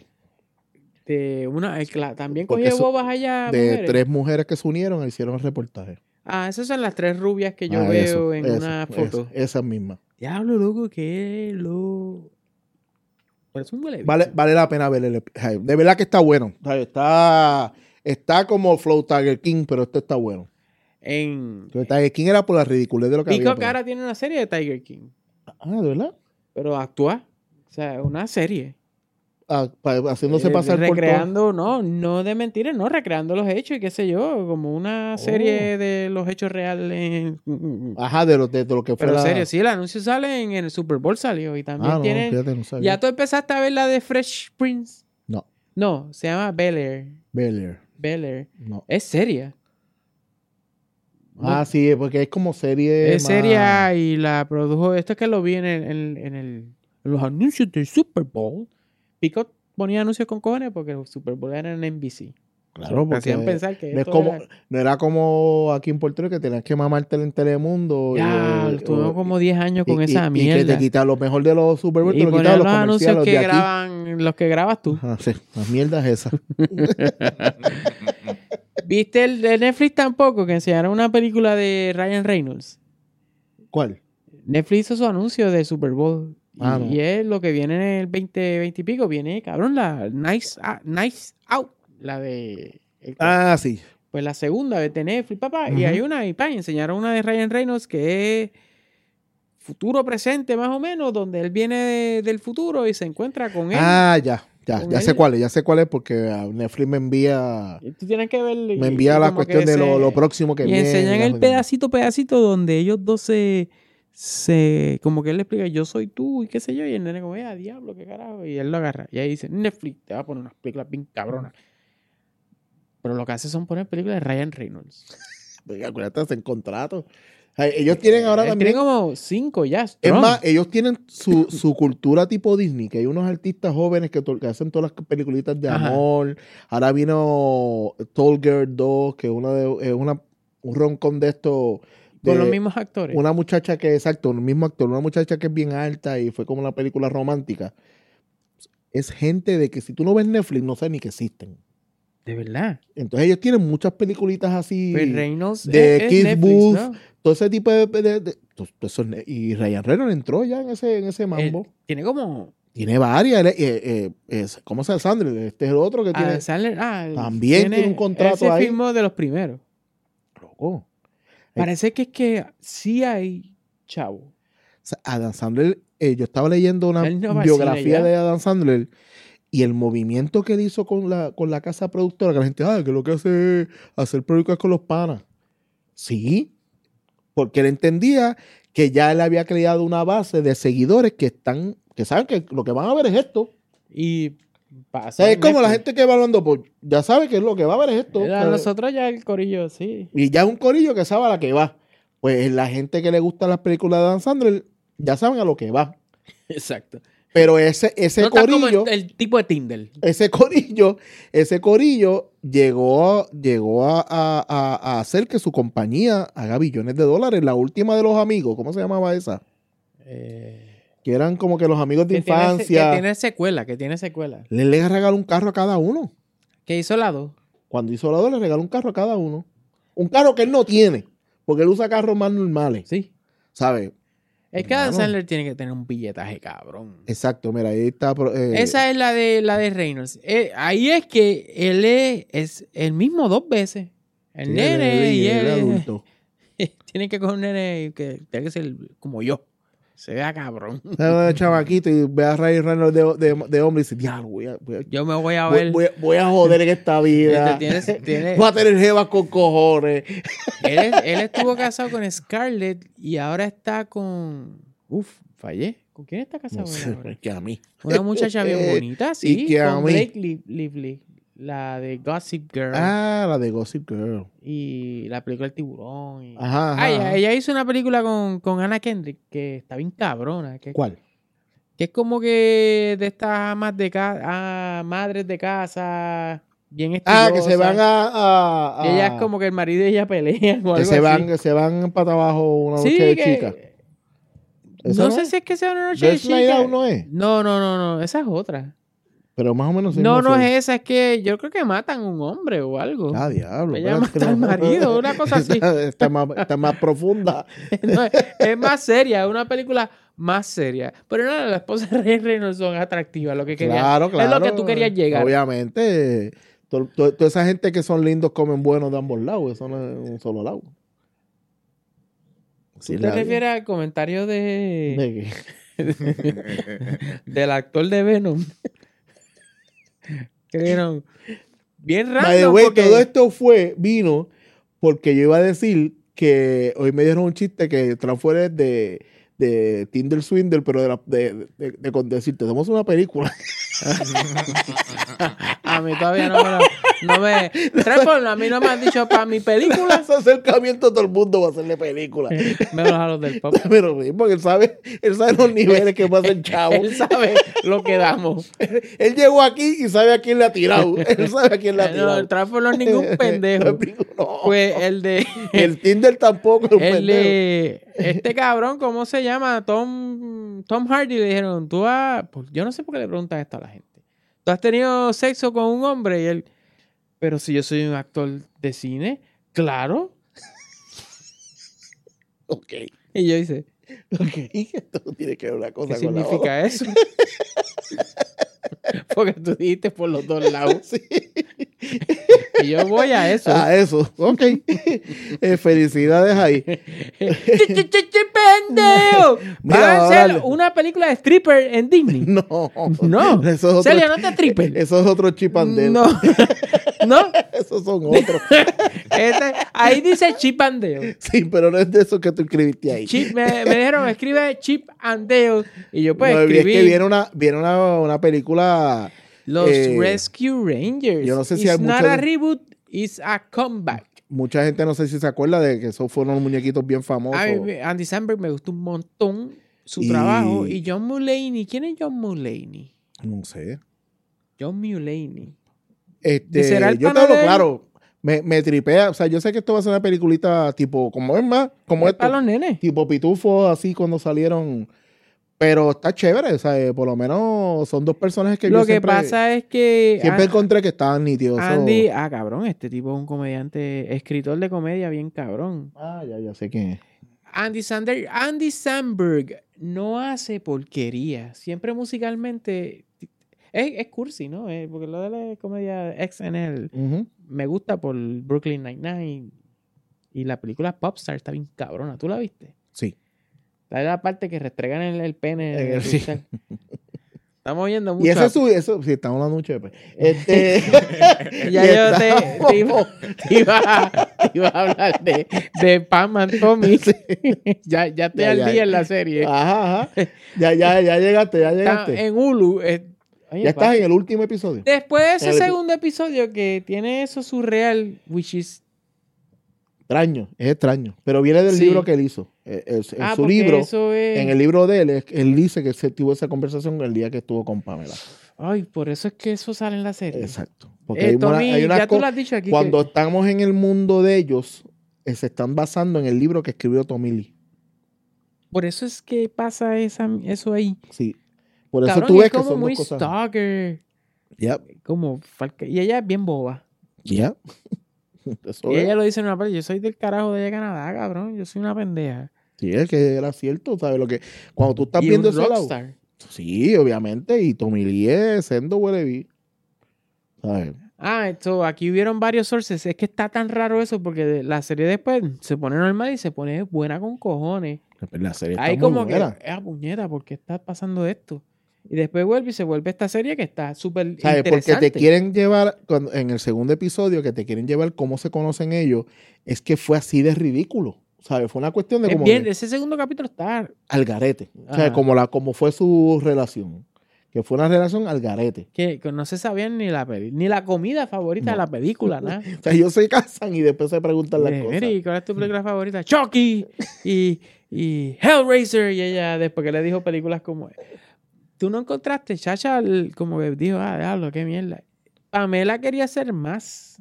[SPEAKER 2] De una, el cla- también
[SPEAKER 3] Porque
[SPEAKER 2] cogió
[SPEAKER 3] eso-
[SPEAKER 2] bobas allá.
[SPEAKER 3] de
[SPEAKER 2] mujeres.
[SPEAKER 3] tres mujeres que se unieron e hicieron el reportaje.
[SPEAKER 2] Ah, esas son las tres rubias que yo
[SPEAKER 3] Ah,
[SPEAKER 2] veo
[SPEAKER 3] eso,
[SPEAKER 2] en
[SPEAKER 3] eso,
[SPEAKER 2] una
[SPEAKER 3] eso,
[SPEAKER 2] foto.
[SPEAKER 3] esas mismas.
[SPEAKER 2] Diablo, loco, que lo. Pero es un huele bicho.
[SPEAKER 3] Vale, vale la pena ver el ep- de verdad que está bueno. O sea, Está, está como Flow Tiger King, pero este está bueno.
[SPEAKER 2] En
[SPEAKER 3] Pero Tiger King era por la ridiculez de lo que había.
[SPEAKER 2] Peacock
[SPEAKER 3] por ahí.
[SPEAKER 2] ahora tiene una serie de Tiger King.
[SPEAKER 3] Ah, ¿de verdad?
[SPEAKER 2] Pero actúa. O sea, una serie.
[SPEAKER 3] Ah, pa- haciéndose
[SPEAKER 2] Eh,
[SPEAKER 3] pasar por todo.
[SPEAKER 2] recreando, no, no de mentiras, no, recreando los hechos y qué sé yo, como una
[SPEAKER 3] Oh.
[SPEAKER 2] serie de los hechos reales.
[SPEAKER 3] Ajá, de lo, de, de lo que fue
[SPEAKER 2] Pero
[SPEAKER 3] la...
[SPEAKER 2] serio, sí, el anuncio sale en el Super Bowl salió y también
[SPEAKER 3] Ah, no,
[SPEAKER 2] tienen.
[SPEAKER 3] fíjate, no sabía.
[SPEAKER 2] ¿Ya tú empezaste a ver la de Fresh Prince?
[SPEAKER 3] No,
[SPEAKER 2] No, se llama Bel Air.
[SPEAKER 3] Bel Air,
[SPEAKER 2] Bel Air.
[SPEAKER 3] no.
[SPEAKER 2] Es seria.
[SPEAKER 3] Ah, sí, porque es como serie
[SPEAKER 2] Es
[SPEAKER 3] más-
[SPEAKER 2] seria y la produjo. Esto es que lo vi en, el, en, en el- en los anuncios del Super Bowl. Pico ponía anuncios con cojones porque el Super Bowl era en N B C.
[SPEAKER 3] Claro,
[SPEAKER 2] Te
[SPEAKER 3] porque
[SPEAKER 2] hacían pensar que
[SPEAKER 3] no, es
[SPEAKER 2] esto
[SPEAKER 3] como,
[SPEAKER 2] era-
[SPEAKER 3] no era como aquí en Puerto Rico que tenías que mamártela en Telemundo. y-
[SPEAKER 2] Ya,
[SPEAKER 3] o-
[SPEAKER 2] estuvimos
[SPEAKER 3] o-
[SPEAKER 2] como diez años con
[SPEAKER 3] y-
[SPEAKER 2] esa
[SPEAKER 3] y-
[SPEAKER 2] mierda.
[SPEAKER 3] Y que te quitan lo mejor de los Super Bowl, te
[SPEAKER 2] Y
[SPEAKER 3] lo
[SPEAKER 2] ponían
[SPEAKER 3] quitan
[SPEAKER 2] los
[SPEAKER 3] los
[SPEAKER 2] anuncios
[SPEAKER 3] comerciales
[SPEAKER 2] que
[SPEAKER 3] de aquí.
[SPEAKER 2] graban, los que grabas tú.
[SPEAKER 3] Ajá, sí, las mierdas esas.
[SPEAKER 2] ¿Viste el de Netflix tampoco? Que enseñaron una película de Ryan Reynolds.
[SPEAKER 3] ¿Cuál?
[SPEAKER 2] Netflix hizo su anuncio de Super Bowl. Y,
[SPEAKER 3] Ah, no.
[SPEAKER 2] y es lo que viene en el veinte, veinte y pico. Viene, cabrón, la Nice, ah, nice Out. La de... el-
[SPEAKER 3] Ah, sí.
[SPEAKER 2] Pues la segunda de Netflix, papá. Y
[SPEAKER 3] Ujú.
[SPEAKER 2] hay una, y pa, enseñaron una de Ryan Reynolds que es futuro presente, más o menos, donde él viene de- del futuro y se encuentra con él.
[SPEAKER 3] Ah, ya, ya,
[SPEAKER 2] Con
[SPEAKER 3] ya
[SPEAKER 2] él.
[SPEAKER 3] sé cuál es, ya sé cuál es porque ah, Netflix me envía,
[SPEAKER 2] Y tú tienes que ver. y-
[SPEAKER 3] me envía
[SPEAKER 2] y
[SPEAKER 3] la
[SPEAKER 2] como
[SPEAKER 3] cuestión
[SPEAKER 2] que
[SPEAKER 3] de
[SPEAKER 2] se-
[SPEAKER 3] lo, lo próximo que
[SPEAKER 2] Y
[SPEAKER 3] viene.
[SPEAKER 2] enseñan el
[SPEAKER 3] la-
[SPEAKER 2] pedacito, pedacito donde ellos dos se, se. Como que él le explica, yo soy tú y qué sé yo. Y el nene, como, ah, diablo, qué carajo. Y él lo agarra. Y ahí dice, Netflix te va a poner unas películas bien cabronas. Pero lo que hace son poner películas de Ryan Reynolds.
[SPEAKER 3] Oiga, acuérdate, hacen contratos. Ay, ellos tienen ahora
[SPEAKER 2] Él
[SPEAKER 3] también.
[SPEAKER 2] tiene como cinco ya.
[SPEAKER 3] Es
[SPEAKER 2] strong.
[SPEAKER 3] más, ellos tienen su, su cultura tipo Disney, que hay unos artistas jóvenes que, to- que hacen todas las peliculitas de
[SPEAKER 2] Ajá.
[SPEAKER 3] amor. Ahora vino Tall Girl dos, que es una de, es una, un roncón de esto. De
[SPEAKER 2] Con los mismos actores.
[SPEAKER 3] una muchacha que, exacto, el mismo actor, una muchacha que es bien alta y fue como una película romántica. Es gente de que si tú no ves Netflix, no sabes ni que existen.
[SPEAKER 2] De verdad.
[SPEAKER 3] Entonces ellos tienen muchas peliculitas así.
[SPEAKER 2] Pues Reynolds
[SPEAKER 3] de
[SPEAKER 2] es- es
[SPEAKER 3] Keith
[SPEAKER 2] Netflix,
[SPEAKER 3] Booth,
[SPEAKER 2] ¿no?
[SPEAKER 3] todo ese tipo de... de- de- to- to- esos ne- y Ryan Reynolds entró ya en ese, en ese
[SPEAKER 2] Él
[SPEAKER 3] mambo.
[SPEAKER 2] tiene como...
[SPEAKER 3] Tiene varias. él es- eh, eh, es- ¿Cómo se llama Sandler? Este es el otro que tiene...
[SPEAKER 2] Ah, Sandler, ah,
[SPEAKER 3] También tiene un contrato
[SPEAKER 2] ese
[SPEAKER 3] ahí.
[SPEAKER 2] firmó de los primeros.
[SPEAKER 3] Loco.
[SPEAKER 2] Parece que es que sí hay chavo.
[SPEAKER 3] O sea, Adam Sandler, eh, yo estaba leyendo una
[SPEAKER 2] Él no va al
[SPEAKER 3] biografía
[SPEAKER 2] cine ya.
[SPEAKER 3] de Adam Sandler y el movimiento que él hizo con la, con la casa productora, que la gente, ah, que lo que hace es hacer películas con los panas. Sí, porque él entendía que ya él había creado una base de seguidores que están, que saben que lo que van a ver es esto.
[SPEAKER 2] Y
[SPEAKER 3] O
[SPEAKER 2] pasa.
[SPEAKER 3] sea, es
[SPEAKER 2] en
[SPEAKER 3] como la
[SPEAKER 2] Netflix.
[SPEAKER 3] gente que va hablando, pues ya sabe que lo que va a ver es esto.
[SPEAKER 2] Era
[SPEAKER 3] Pues,
[SPEAKER 2] nosotros ya el corillo, sí.
[SPEAKER 3] y ya es un corillo que sabe a la que va. Pues la gente que le gusta las películas de Adam Sandler ya saben a lo que va.
[SPEAKER 2] Exacto.
[SPEAKER 3] Pero ese, ese
[SPEAKER 2] No está como
[SPEAKER 3] corillo,
[SPEAKER 2] el, el tipo de Tinder.
[SPEAKER 3] ese corillo, ese corillo llegó, llegó a, a- a- a hacer que su compañía haga billones de dólares. La última de los amigos, ¿cómo se llamaba esa?
[SPEAKER 2] Eh,
[SPEAKER 3] Que eran como que los amigos de
[SPEAKER 2] que, tiene, se-
[SPEAKER 3] infancia.
[SPEAKER 2] que tiene secuela, que tiene secuela.
[SPEAKER 3] Le, le regaló un carro a cada uno.
[SPEAKER 2] Que hizo la dos.
[SPEAKER 3] Cuando hizo la dos, le regaló un carro a cada uno. Un carro que él no tiene, porque él usa carros más normales,
[SPEAKER 2] Sí.
[SPEAKER 3] ¿sabes?
[SPEAKER 2] Es que Adam
[SPEAKER 3] Hermano.
[SPEAKER 2] Sandler tiene que tener un billetaje, cabrón.
[SPEAKER 3] Exacto, mira, ahí está. eh,
[SPEAKER 2] Esa es la de la de Reynolds. Eh, ahí es que él es, es el mismo dos veces. El
[SPEAKER 3] sí,
[SPEAKER 2] nene
[SPEAKER 3] él-
[SPEAKER 2] y
[SPEAKER 3] él
[SPEAKER 2] él.
[SPEAKER 3] adulto.
[SPEAKER 2] Tiene que coger un nene que tiene que ser como yo. Se vea cabrón.
[SPEAKER 3] Sale de chavaquito y ve a Ryan Reynolds de, de, de hombre y dice, diablo, voy a, voy, a,
[SPEAKER 2] Yo me voy a
[SPEAKER 3] voy,
[SPEAKER 2] ver.
[SPEAKER 3] voy a- voy a joder en esta vida.
[SPEAKER 2] Este, tiene- tiene-
[SPEAKER 3] Voy a tener jevas con cojones.
[SPEAKER 2] él, es- él estuvo casado con Scarlett y ahora está con. Uf, fallé. ¿Con quién está casado
[SPEAKER 3] No
[SPEAKER 2] él
[SPEAKER 3] sé,
[SPEAKER 2] ahora?
[SPEAKER 3] es que a mí.
[SPEAKER 2] Una muchacha bien bonita, sí.
[SPEAKER 3] Y que a
[SPEAKER 2] con
[SPEAKER 3] mí.
[SPEAKER 2] Blake Li- Lively, la de Gossip Girl.
[SPEAKER 3] Ah, la de Gossip Girl.
[SPEAKER 2] Y la película El Tiburón. y-
[SPEAKER 3] Ajá, ajá,
[SPEAKER 2] Ah, ella,
[SPEAKER 3] ajá.
[SPEAKER 2] ella hizo una película con, con Anna Kendrick que está bien cabrona. Que,
[SPEAKER 3] ¿Cuál?
[SPEAKER 2] que es como que de estas amas de casa, madres de casa, bien
[SPEAKER 3] Ah, que se
[SPEAKER 2] estilosas.
[SPEAKER 3] van a... a- a-
[SPEAKER 2] Y ella es como que el marido y ella pelean o
[SPEAKER 3] que
[SPEAKER 2] algo
[SPEAKER 3] se
[SPEAKER 2] así.
[SPEAKER 3] van, que se van para abajo una noche
[SPEAKER 2] Sí,
[SPEAKER 3] de
[SPEAKER 2] que-
[SPEAKER 3] chica.
[SPEAKER 2] No,
[SPEAKER 3] ¿Esa no
[SPEAKER 2] sé
[SPEAKER 3] es?
[SPEAKER 2] si es que sea una noche de
[SPEAKER 3] Girls Night
[SPEAKER 2] chica.
[SPEAKER 3] Out no es.
[SPEAKER 2] No, no, no, no. Esa es otra.
[SPEAKER 3] Pero más o menos... sí
[SPEAKER 2] No,
[SPEAKER 3] mismo
[SPEAKER 2] no
[SPEAKER 3] fue.
[SPEAKER 2] es esa. Es que yo creo que matan a un hombre o algo.
[SPEAKER 3] Ah, diablo.
[SPEAKER 2] Ella
[SPEAKER 3] espérate,
[SPEAKER 2] mata al
[SPEAKER 3] no.
[SPEAKER 2] marido, una cosa así.
[SPEAKER 3] Está, está más, está más profunda.
[SPEAKER 2] No, es, es más seria, es una película más seria. Pero no, las esposas de Ryan Reynolds son atractivas. Lo que quería,
[SPEAKER 3] Claro, claro.
[SPEAKER 2] Es lo que tú querías llegar.
[SPEAKER 3] Obviamente, to- to- toda esa gente que son lindos comen buenos de ambos lados. Eso no es un solo lado.
[SPEAKER 2] ¿Tú
[SPEAKER 3] Sí,
[SPEAKER 2] te
[SPEAKER 3] la-
[SPEAKER 2] refieres al comentario de,
[SPEAKER 3] de que-
[SPEAKER 2] del actor de Venom? Que dijeron, bien raro.
[SPEAKER 3] By the way, todo esto fue, vino, porque yo iba a decir que hoy me dieron un chiste que Trump fue de, de Tinder Swindle, pero de, la- de, de, de, con decirte, somos una película.
[SPEAKER 2] A mí todavía no me lo... No me... Trepon, a mí no me han dicho para mi película.
[SPEAKER 3] Ese acercamiento todo el mundo va a hacerle película.
[SPEAKER 2] Me los a los del pop.
[SPEAKER 3] Pero sí, porque él sabe, él sabe los niveles que pasa el chavo.
[SPEAKER 2] Él sabe lo que damos.
[SPEAKER 3] Él llegó aquí y sabe a quién le ha tirado. Él sabe a quién le ha
[SPEAKER 2] No,
[SPEAKER 3] tirado.
[SPEAKER 2] el Trump no es ningún pendejo.
[SPEAKER 3] No.
[SPEAKER 2] Pues el de...
[SPEAKER 3] El Tinder tampoco es un
[SPEAKER 2] El
[SPEAKER 3] pendejo.
[SPEAKER 2] de este cabrón, ¿cómo se llama? Tom, Tom Hardy le dijeron, tú has... Pues yo no sé por qué le preguntan esto a la gente. ¿Tú has tenido sexo con un hombre? Y él, pero si yo soy un actor de cine, claro.
[SPEAKER 3] Ok.
[SPEAKER 2] Y yo dice,
[SPEAKER 3] Ok. Esto tiene que ver una cosa
[SPEAKER 2] ¿qué
[SPEAKER 3] con la otra.
[SPEAKER 2] significa eso? Porque tú dijiste por los dos lados.
[SPEAKER 3] Sí.
[SPEAKER 2] Y yo voy a eso.
[SPEAKER 3] A eso. Ok. Eh, felicidades ahí.
[SPEAKER 2] ¡Chi, chi, chi, chi, pendejo! Van
[SPEAKER 3] Mira,
[SPEAKER 2] a hacer
[SPEAKER 3] dale.
[SPEAKER 2] una película de stripper en Disney.
[SPEAKER 3] No.
[SPEAKER 2] No.
[SPEAKER 3] Eso es otro,
[SPEAKER 2] Celia, no te stripper.
[SPEAKER 3] Eso es otro chip and Dale.
[SPEAKER 2] No. No.
[SPEAKER 3] Esos son otros.
[SPEAKER 2] Este- ahí dice Chip and Dale.
[SPEAKER 3] Sí, pero no es de eso que tú escribiste ahí.
[SPEAKER 2] Chip, me, me dijeron, escribe Chip and Dale. Y yo pues
[SPEAKER 3] No, es
[SPEAKER 2] escribí
[SPEAKER 3] que viene una, viene una, una película.
[SPEAKER 2] Los
[SPEAKER 3] eh,
[SPEAKER 2] Rescue Rangers.
[SPEAKER 3] yo no sé si
[SPEAKER 2] It's
[SPEAKER 3] hay
[SPEAKER 2] not
[SPEAKER 3] muchos
[SPEAKER 2] a
[SPEAKER 3] de-
[SPEAKER 2] reboot, it's a comeback.
[SPEAKER 3] Mucha gente no sé si se acuerda de que esos fueron unos muñequitos bien famosos.
[SPEAKER 2] A mí, Andy Samberg me gustó un montón su
[SPEAKER 3] Y-
[SPEAKER 2] trabajo. Y John Mulaney. ¿Quién es John Mulaney?
[SPEAKER 3] No sé.
[SPEAKER 2] John Mulaney.
[SPEAKER 3] Este,
[SPEAKER 2] ¿Será el
[SPEAKER 3] yo te
[SPEAKER 2] pana
[SPEAKER 3] hablo
[SPEAKER 2] de él?
[SPEAKER 3] claro. Me, me tripea. O sea, yo sé que esto va a ser una peliculita tipo, como es más, como
[SPEAKER 2] Es
[SPEAKER 3] esto.
[SPEAKER 2] para los nenes.
[SPEAKER 3] Tipo pitufo, así cuando salieron. Pero está chévere, ¿sabes? Por lo menos son dos personajes que
[SPEAKER 2] Lo
[SPEAKER 3] yo
[SPEAKER 2] que
[SPEAKER 3] siempre,
[SPEAKER 2] pasa es que
[SPEAKER 3] siempre
[SPEAKER 2] ah,
[SPEAKER 3] encontré que estaban nítidos. eso-
[SPEAKER 2] Andy, ah, cabrón, este tipo es un comediante, escritor de comedia bien cabrón.
[SPEAKER 3] Ah, ya, ya sé quién es.
[SPEAKER 2] Andy Sander, Andy Samberg no hace porquería. Siempre musicalmente es, es cursi, ¿no? Eh, porque lo de la comedia X N L
[SPEAKER 3] Ujú.
[SPEAKER 2] me gusta por Brooklyn Nine-Nine y la película Popstar está bien cabrona. ¿Tú la viste?
[SPEAKER 3] Sí.
[SPEAKER 2] La de la parte que restregan el, el pene.
[SPEAKER 3] En
[SPEAKER 2] en
[SPEAKER 3] el-
[SPEAKER 2] el
[SPEAKER 3] sí.
[SPEAKER 2] cristal. Estamos oyendo mucho.
[SPEAKER 3] Y ese
[SPEAKER 2] a-
[SPEAKER 3] es su, eso, sí, estamos hablando mucho después. Este,
[SPEAKER 2] Ya
[SPEAKER 3] y
[SPEAKER 2] yo te,
[SPEAKER 3] estamos-
[SPEAKER 2] te iba, te iba a, te iba a hablar de, de Pam and Tommy. ya, ya estoy
[SPEAKER 3] Ya,
[SPEAKER 2] al
[SPEAKER 3] ya.
[SPEAKER 2] día en la serie.
[SPEAKER 3] Ajá, ajá. Ya, ya, ya llegaste, ya
[SPEAKER 2] Está
[SPEAKER 3] llegaste.
[SPEAKER 2] en Hulu. eh, oye,
[SPEAKER 3] Ya estás
[SPEAKER 2] papi,
[SPEAKER 3] en el último episodio.
[SPEAKER 2] después de ese
[SPEAKER 3] en el epi-
[SPEAKER 2] segundo episodio que tiene eso surreal, which is...
[SPEAKER 3] Extraño, es extraño. Pero viene del
[SPEAKER 2] Sí.
[SPEAKER 3] libro que él hizo. Eh, En, en
[SPEAKER 2] ah,
[SPEAKER 3] su
[SPEAKER 2] porque
[SPEAKER 3] libro,
[SPEAKER 2] eso es...
[SPEAKER 3] en el libro de él, es- él dice que se tuvo esa conversación el día que estuvo con Pamela.
[SPEAKER 2] Ay, por eso es que eso sale en la serie.
[SPEAKER 3] Exacto. Porque
[SPEAKER 2] Eh,
[SPEAKER 3] hay, una-
[SPEAKER 2] Tommy,
[SPEAKER 3] hay unas
[SPEAKER 2] ya tú
[SPEAKER 3] co-
[SPEAKER 2] lo has dicho aquí.
[SPEAKER 3] cuando
[SPEAKER 2] que-
[SPEAKER 3] estamos en el mundo de ellos, eh, se están basando en el libro que escribió Tommy Lee.
[SPEAKER 2] Por eso es que pasa esa, eso ahí.
[SPEAKER 3] Sí. Por eso
[SPEAKER 2] Cabrón,
[SPEAKER 3] tú
[SPEAKER 2] y
[SPEAKER 3] ves
[SPEAKER 2] es
[SPEAKER 3] que
[SPEAKER 2] como
[SPEAKER 3] son
[SPEAKER 2] muy
[SPEAKER 3] dos cosas.
[SPEAKER 2] stalker.
[SPEAKER 3] Ya,
[SPEAKER 2] Como falca- y ella es bien boba.
[SPEAKER 3] ya. Eso
[SPEAKER 2] Y
[SPEAKER 3] es.
[SPEAKER 2] ella lo dice en una parte, yo soy del carajo de Canadá, cabrón. Yo soy una pendeja.
[SPEAKER 3] Sí, es que era cierto, ¿sabes? Lo que, cuando tú estás
[SPEAKER 2] Y
[SPEAKER 3] viendo
[SPEAKER 2] un
[SPEAKER 3] ese lado.
[SPEAKER 2] rockstar.
[SPEAKER 3] Sí, obviamente. Y Tommy Lee es sendo huele bien. ¿Sabes?
[SPEAKER 2] Ah, esto, aquí hubieron varios sources. Es que está tan raro eso porque de- la serie después se pone normal y se pone buena con cojones.
[SPEAKER 3] La serie está
[SPEAKER 2] Ahí
[SPEAKER 3] muy
[SPEAKER 2] como
[SPEAKER 3] buena.
[SPEAKER 2] que, ah, puñeta, ¿por qué está pasando esto? Y después vuelve y se vuelve esta serie que está súper
[SPEAKER 3] ¿Sabes? Porque
[SPEAKER 2] interesante.
[SPEAKER 3] te quieren llevar, cuando, en el segundo episodio, que te quieren llevar cómo se conocen ellos, es que fue así de ridículo. ¿Sabes? Fue una cuestión de
[SPEAKER 2] Es
[SPEAKER 3] como
[SPEAKER 2] bien,
[SPEAKER 3] que
[SPEAKER 2] ese segundo capítulo está...
[SPEAKER 3] al garete. O
[SPEAKER 2] Ajá.
[SPEAKER 3] sea, como, la, como fue su relación. Que fue una relación al garete.
[SPEAKER 2] Que, que no se sabían ni la peli, ni la comida favorita de
[SPEAKER 3] No.
[SPEAKER 2] la película, nada.
[SPEAKER 3] O sea, ellos se casan y después se preguntan las
[SPEAKER 2] Eh,
[SPEAKER 3] cosas.
[SPEAKER 2] Mary, ¿cuál es tu película favorita? Chucky y, y Hellraiser. Y ella, después que le dijo películas como... Tú no encontraste, Chacha, el- como que dijo, ah, diablo, qué mierda. Pamela quería ser más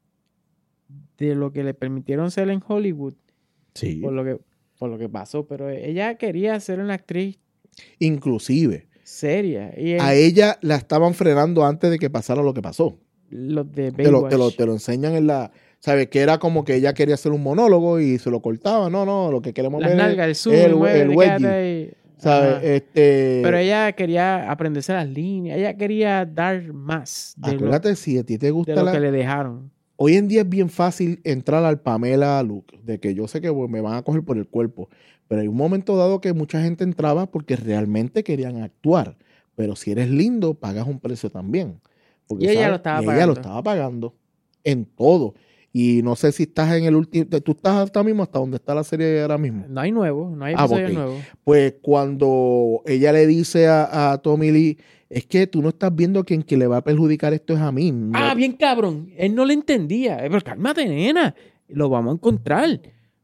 [SPEAKER 2] de lo que le permitieron ser en Hollywood,
[SPEAKER 3] Sí.
[SPEAKER 2] por lo que, por lo que pasó. Pero ella quería ser una actriz
[SPEAKER 3] Inclusive,
[SPEAKER 2] seria. Y en
[SPEAKER 3] a ella la estaban frenando antes de que pasara lo que pasó.
[SPEAKER 2] los de
[SPEAKER 3] Te lo, te, lo,
[SPEAKER 2] Baywatch.
[SPEAKER 3] te lo enseñan en la... ¿Sabes? Que era como que ella quería hacer un monólogo y se lo cortaba. No, no, lo que queremos
[SPEAKER 2] Las
[SPEAKER 3] ver es-
[SPEAKER 2] nalgas, el zoom,
[SPEAKER 3] es el,
[SPEAKER 2] el, mueve,
[SPEAKER 3] el
[SPEAKER 2] quédate
[SPEAKER 3] wedgie.
[SPEAKER 2] ahí.
[SPEAKER 3] ¿Sabes?
[SPEAKER 2] Ajá.
[SPEAKER 3] Este,
[SPEAKER 2] Pero ella quería aprenderse las líneas, ella quería dar más de, lo,
[SPEAKER 3] acuérdate, si a ti te
[SPEAKER 2] de
[SPEAKER 3] gusta
[SPEAKER 2] lo
[SPEAKER 3] la...
[SPEAKER 2] que le dejaron.
[SPEAKER 3] Hoy en día es bien fácil entrar al Pamela look, de que yo sé que pues, me van a coger por el cuerpo, pero hay un momento dado que mucha gente entraba porque realmente querían actuar. Pero si eres lindo, pagas un precio también. Porque,
[SPEAKER 2] Y ella
[SPEAKER 3] ¿sabes?
[SPEAKER 2] lo estaba
[SPEAKER 3] Y ella
[SPEAKER 2] pagando.
[SPEAKER 3] lo estaba pagando en todo. Y no sé si estás en el último, tú estás hasta mismo hasta donde está la serie ahora mismo.
[SPEAKER 2] No hay nuevo, no hay
[SPEAKER 3] Ah,
[SPEAKER 2] episodio
[SPEAKER 3] ok.
[SPEAKER 2] nuevo.
[SPEAKER 3] Pues cuando ella le dice a, a Tommy Lee, es que tú no estás viendo que quien que le va a perjudicar esto es a mí. No-
[SPEAKER 2] Ah, bien cabrón, él no le entendía. Eh, Pero cálmate, nena, lo vamos a encontrar.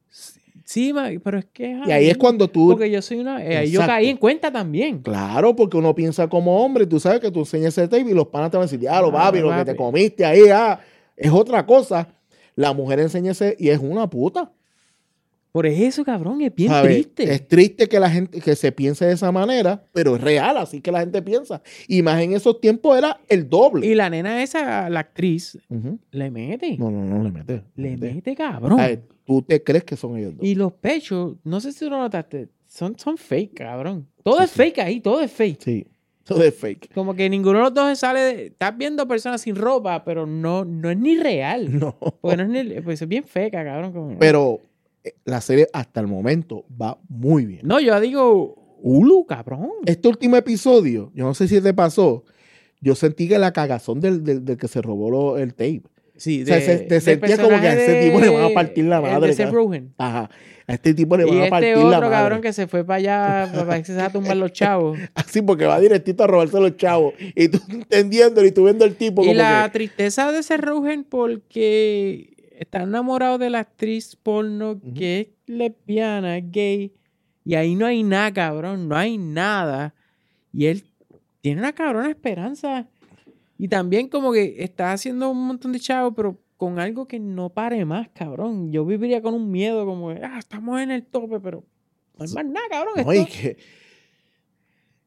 [SPEAKER 2] Sí, ma- pero es que...
[SPEAKER 3] Y ahí es cuando tú...
[SPEAKER 2] Porque yo soy una... eh, ahí yo
[SPEAKER 3] Exacto.
[SPEAKER 2] caí en cuenta también.
[SPEAKER 3] Claro, porque uno piensa como hombre, tú sabes que tú enseñas ese tape y los panas te van a decir, diablo,
[SPEAKER 2] Ah,
[SPEAKER 3] papi, lo que
[SPEAKER 2] papi.
[SPEAKER 3] te comiste ahí, ah, es otra cosa. La mujer enseña ese y es una puta.
[SPEAKER 2] Por eso, cabrón, es bien
[SPEAKER 3] ¿sabes?
[SPEAKER 2] triste.
[SPEAKER 3] Es triste que la gente, que se piense de esa manera, pero es real, así que la gente piensa. Y más en esos tiempos era el doble.
[SPEAKER 2] Y la nena esa, la actriz,
[SPEAKER 3] Ujú.
[SPEAKER 2] le mete.
[SPEAKER 3] No, no, no le metes.
[SPEAKER 2] le mete, cabrón.
[SPEAKER 3] A ver, tú te crees que son ellos dos.
[SPEAKER 2] Y los pechos, no sé si tú lo notaste, son, son fake, cabrón. Todo
[SPEAKER 3] Sí,
[SPEAKER 2] es
[SPEAKER 3] sí.
[SPEAKER 2] fake ahí, todo es fake.
[SPEAKER 3] Sí, todo es fake.
[SPEAKER 2] Como que ninguno de los dos sale de... Estás viendo personas sin ropa, pero no, no es ni real.
[SPEAKER 3] No.
[SPEAKER 2] Porque no es ni... Pues es bien feca, cabrón. como-
[SPEAKER 3] Pero eh, la serie hasta el momento va muy bien.
[SPEAKER 2] No, yo digo... Hulu, cabrón.
[SPEAKER 3] Este último episodio, yo no sé si te pasó, yo sentí que la cagazón del, del, del que se robó lo- el tape.
[SPEAKER 2] Sí,
[SPEAKER 3] O sea, se- te sentía como que a ese tipo le van a partir la
[SPEAKER 2] el
[SPEAKER 3] madre,
[SPEAKER 2] De Seth
[SPEAKER 3] cabrón.
[SPEAKER 2] Rogen.
[SPEAKER 3] Ajá. A este tipo le van
[SPEAKER 2] Y
[SPEAKER 3] a partir
[SPEAKER 2] este
[SPEAKER 3] la
[SPEAKER 2] otro
[SPEAKER 3] madre.
[SPEAKER 2] cabrón que se fue para allá para que se va a tumbar los chavos.
[SPEAKER 3] Así porque va directito a robarse los chavos. Y tú entendiendo y tú viendo el tipo
[SPEAKER 2] Y
[SPEAKER 3] como
[SPEAKER 2] la
[SPEAKER 3] que...
[SPEAKER 2] tristeza de Seth Rogen porque está enamorado de la actriz porno
[SPEAKER 3] Ujú.
[SPEAKER 2] que es lesbiana, es gay. Y ahí no hay nada, cabrón. No hay nada. Y él tiene una cabrona esperanza. Y también como que está haciendo un montón de chavos, pero con algo que no pare más, cabrón. Yo viviría con un miedo como, que, ah, estamos en el tope, pero no hay más nada, cabrón.
[SPEAKER 3] No, y
[SPEAKER 2] Esto-
[SPEAKER 3] que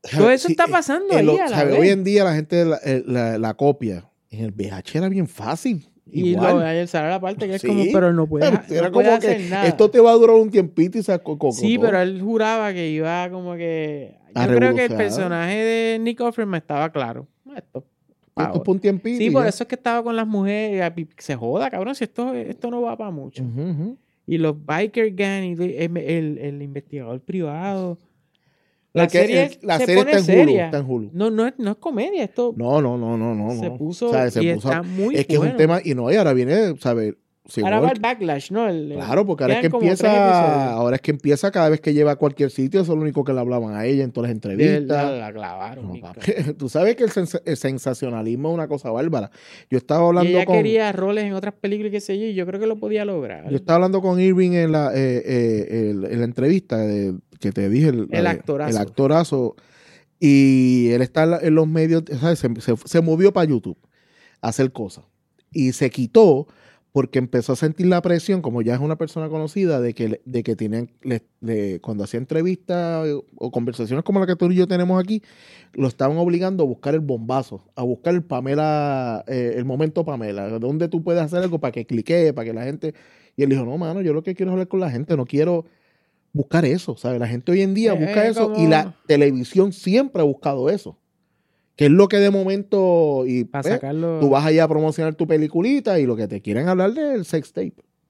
[SPEAKER 2] Todo eso
[SPEAKER 3] Sí,
[SPEAKER 2] está
[SPEAKER 3] eh,
[SPEAKER 2] pasando
[SPEAKER 3] eh,
[SPEAKER 2] ahí
[SPEAKER 3] lo-
[SPEAKER 2] a la
[SPEAKER 3] ¿sabe?
[SPEAKER 2] vez.
[SPEAKER 3] Hoy en día la gente la, eh, la- la copia. En el V H era bien fácil.
[SPEAKER 2] Y
[SPEAKER 3] Igual.
[SPEAKER 2] lo, ahí sale la parte que es
[SPEAKER 3] Sí,
[SPEAKER 2] como, pero no puedes,
[SPEAKER 3] pero
[SPEAKER 2] ha-
[SPEAKER 3] era
[SPEAKER 2] no puedes
[SPEAKER 3] como que
[SPEAKER 2] hacer nada.
[SPEAKER 3] esto te va a durar un tiempito y se acocotó.
[SPEAKER 2] Sí, pero él juraba que iba como que...
[SPEAKER 3] A
[SPEAKER 2] Yo creo que el
[SPEAKER 3] revolucionar.
[SPEAKER 2] personaje de Nick Offerman estaba claro. Esto, pa'
[SPEAKER 3] Esto es
[SPEAKER 2] ahora.
[SPEAKER 3] por un tiempito.
[SPEAKER 2] Sí,
[SPEAKER 3] y
[SPEAKER 2] por
[SPEAKER 3] ya.
[SPEAKER 2] eso es que estaba con las mujeres. Se joda, cabrón, si esto, esto no va para mucho.
[SPEAKER 3] Ujú, ujú.
[SPEAKER 2] Y los biker gang, y el, el, el investigador privado. La
[SPEAKER 3] El que-
[SPEAKER 2] serie,
[SPEAKER 3] el- la
[SPEAKER 2] se
[SPEAKER 3] serie
[SPEAKER 2] pone
[SPEAKER 3] está en Hulu.
[SPEAKER 2] seria.
[SPEAKER 3] Está en Hulu.
[SPEAKER 2] No, no, es, no es comedia, esto
[SPEAKER 3] No, no, no, no, no.
[SPEAKER 2] se
[SPEAKER 3] no.
[SPEAKER 2] puso
[SPEAKER 3] O sea, se
[SPEAKER 2] y
[SPEAKER 3] puso-
[SPEAKER 2] está muy
[SPEAKER 3] Es que
[SPEAKER 2] bueno.
[SPEAKER 3] es un tema. Y no, y ahora viene, ¿sabes? Sí,
[SPEAKER 2] Ahora va
[SPEAKER 3] Walk-
[SPEAKER 2] el backlash, ¿no? El- el-
[SPEAKER 3] Claro, porque ahora es que
[SPEAKER 2] quedan como tres
[SPEAKER 3] empieza,
[SPEAKER 2] episodios.
[SPEAKER 3] ahora es que empieza cada vez que lleva a cualquier sitio, eso es lo único que le hablaban a ella en todas las
[SPEAKER 2] De verdad,
[SPEAKER 3] entrevistas.
[SPEAKER 2] la clavaron.
[SPEAKER 3] No,
[SPEAKER 2] Mica.
[SPEAKER 3] papi, tú sabes que el, sens- el sensacionalismo es una cosa bárbara. Yo estaba
[SPEAKER 2] Y
[SPEAKER 3] hablando
[SPEAKER 2] ella
[SPEAKER 3] con
[SPEAKER 2] quería roles en otras películas y qué sé yo, y yo creo que lo podía lograr.
[SPEAKER 3] yo estaba hablando con Irving en la, eh, eh, el- en la entrevista de- que te dije. El, la
[SPEAKER 2] El
[SPEAKER 3] de-
[SPEAKER 2] actorazo.
[SPEAKER 3] El actorazo. Y él está en la- en los medios, ¿sabes? Se, se- se movió para YouTube a hacer cosas. Y se quitó porque empezó a sentir la presión, como ya es una persona conocida, de que, le- de que tienen, le- le- cuando hacía entrevistas o, o conversaciones como la que tú y yo tenemos aquí, lo estaban obligando a buscar el bombazo, a buscar el Pamela, eh, el momento Pamela, donde tú puedes hacer algo para que clique, para que la gente... Y él dijo, no, mano, yo lo que quiero es hablar con la gente, no quiero buscar eso, ¿sabes? La gente hoy en día
[SPEAKER 2] Eh,
[SPEAKER 3] busca
[SPEAKER 2] eh,
[SPEAKER 3] eso
[SPEAKER 2] como-
[SPEAKER 3] y la televisión siempre ha buscado eso. Que es lo que de momento... Y,
[SPEAKER 2] Para
[SPEAKER 3] pues,
[SPEAKER 2] sacarlo.
[SPEAKER 3] tú vas allá a promocionar tu peliculita y lo que te quieren hablar del sex tape.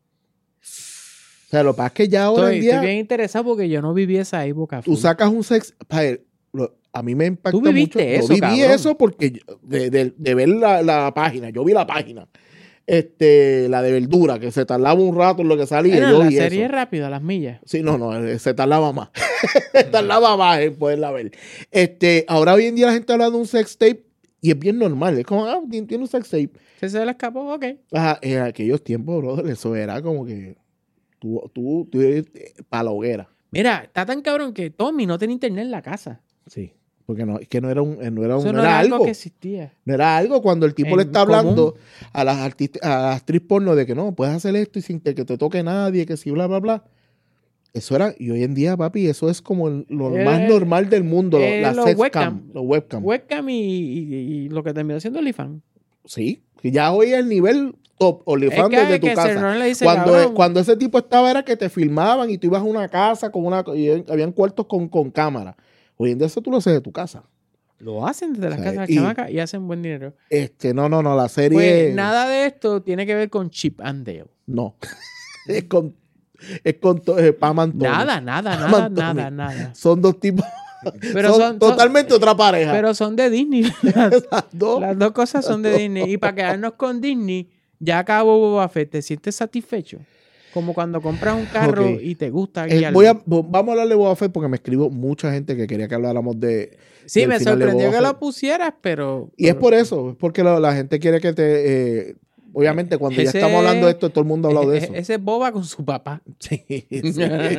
[SPEAKER 3] O sea, lo que pasa es que ya ahora
[SPEAKER 2] Estoy,
[SPEAKER 3] en día
[SPEAKER 2] estoy bien interesado porque yo no viví esa época.
[SPEAKER 3] tú
[SPEAKER 2] full.
[SPEAKER 3] sacas un sex... pa- lo- a mí me impacta
[SPEAKER 2] Tú viviste
[SPEAKER 3] mucho.
[SPEAKER 2] eso,
[SPEAKER 3] Yo viví
[SPEAKER 2] cabrón.
[SPEAKER 3] eso porque yo- de, de- de ver la, la página. Yo vi la página. Este, la de verdura, que se tardaba un rato en lo que salía.
[SPEAKER 2] Era
[SPEAKER 3] yo
[SPEAKER 2] la
[SPEAKER 3] vi
[SPEAKER 2] serie
[SPEAKER 3] eso.
[SPEAKER 2] rápida, a las millas.
[SPEAKER 3] Sí, no, no, eh, se tardaba más. se tardaba más en poderla ver. Este, ahora hoy en día la gente habla de un sex tape y es bien normal. Es como, ah, tiene tiene un sex tape.
[SPEAKER 2] Si se le escapó, ok.
[SPEAKER 3] Ajá, en aquellos tiempos, brother, eso era como que tú, tú, tú eres para la hoguera.
[SPEAKER 2] Mira, está tan cabrón que Tommy no tenía internet en la casa.
[SPEAKER 3] Sí. Porque no, es que no era un, no era, un,
[SPEAKER 2] Eso
[SPEAKER 3] no era algo.
[SPEAKER 2] que existía.
[SPEAKER 3] No era algo cuando el tipo
[SPEAKER 2] En
[SPEAKER 3] le está
[SPEAKER 2] común.
[SPEAKER 3] hablando a las artistas, a la actriz porno de que no, puedes hacer esto y sin que te toque nadie, que sí, bla, bla, bla. Eso era, y hoy en día, papi, eso es como el- lo
[SPEAKER 2] Eh,
[SPEAKER 3] más normal del mundo,
[SPEAKER 2] eh,
[SPEAKER 3] las
[SPEAKER 2] los
[SPEAKER 3] sex
[SPEAKER 2] webcam.
[SPEAKER 3] cam, los webcam.
[SPEAKER 2] Webcam y, y- y lo que terminó siendo OnlyFans.
[SPEAKER 3] Sí, que ya hoy es el nivel top, OnlyFans
[SPEAKER 2] Es que-
[SPEAKER 3] desde tu
[SPEAKER 2] que
[SPEAKER 3] casa.
[SPEAKER 2] Cerrón le dice,
[SPEAKER 3] Cuando,
[SPEAKER 2] cabrón,
[SPEAKER 3] cuando ese tipo estaba era que te filmaban y tú ibas a una casa con una y habían cuartos con, con cámara. Hoy en día eso tú lo haces de tu casa.
[SPEAKER 2] lo hacen desde las
[SPEAKER 3] O sea,
[SPEAKER 2] casas
[SPEAKER 3] y-
[SPEAKER 2] chamacas y hacen buen dinero.
[SPEAKER 3] Este, no, no, no, la serie
[SPEAKER 2] Pues nada de esto tiene que ver con Chip and Dale.
[SPEAKER 3] no. es con es con to- eh, Pam and Tommy.
[SPEAKER 2] Nada, nada,
[SPEAKER 3] Pam
[SPEAKER 2] nada,
[SPEAKER 3] and Tommy.
[SPEAKER 2] nada, nada.
[SPEAKER 3] Son dos tipos.
[SPEAKER 2] Pero
[SPEAKER 3] son,
[SPEAKER 2] son- son-
[SPEAKER 3] totalmente otra pareja.
[SPEAKER 2] Pero son de Disney. Las,
[SPEAKER 3] Las dos.
[SPEAKER 2] las dos cosas son de Disney. Y para quedarnos con Disney, ya acabó Boba Fett. ¿Te sientes satisfecho? Como cuando compras un carro
[SPEAKER 3] Ok.
[SPEAKER 2] y te gusta
[SPEAKER 3] Eh,
[SPEAKER 2] guiarlo.
[SPEAKER 3] voy a, vo- vamos a hablar de Boba Fett porque me escribió mucha gente que quería que habláramos de.
[SPEAKER 2] Sí,
[SPEAKER 3] del
[SPEAKER 2] me
[SPEAKER 3] final de
[SPEAKER 2] sorprendió
[SPEAKER 3] Boba
[SPEAKER 2] que
[SPEAKER 3] Fett.
[SPEAKER 2] lo pusieras, pero...
[SPEAKER 3] Y es
[SPEAKER 2] pero-
[SPEAKER 3] por eso, es porque la, la gente quiere que te. eh, obviamente, cuando ya
[SPEAKER 2] Ese-
[SPEAKER 3] estamos hablando de esto, todo el mundo ha hablado de
[SPEAKER 2] e-
[SPEAKER 3] eso.
[SPEAKER 2] Ese es Boba con su papá.
[SPEAKER 3] Sí, sí.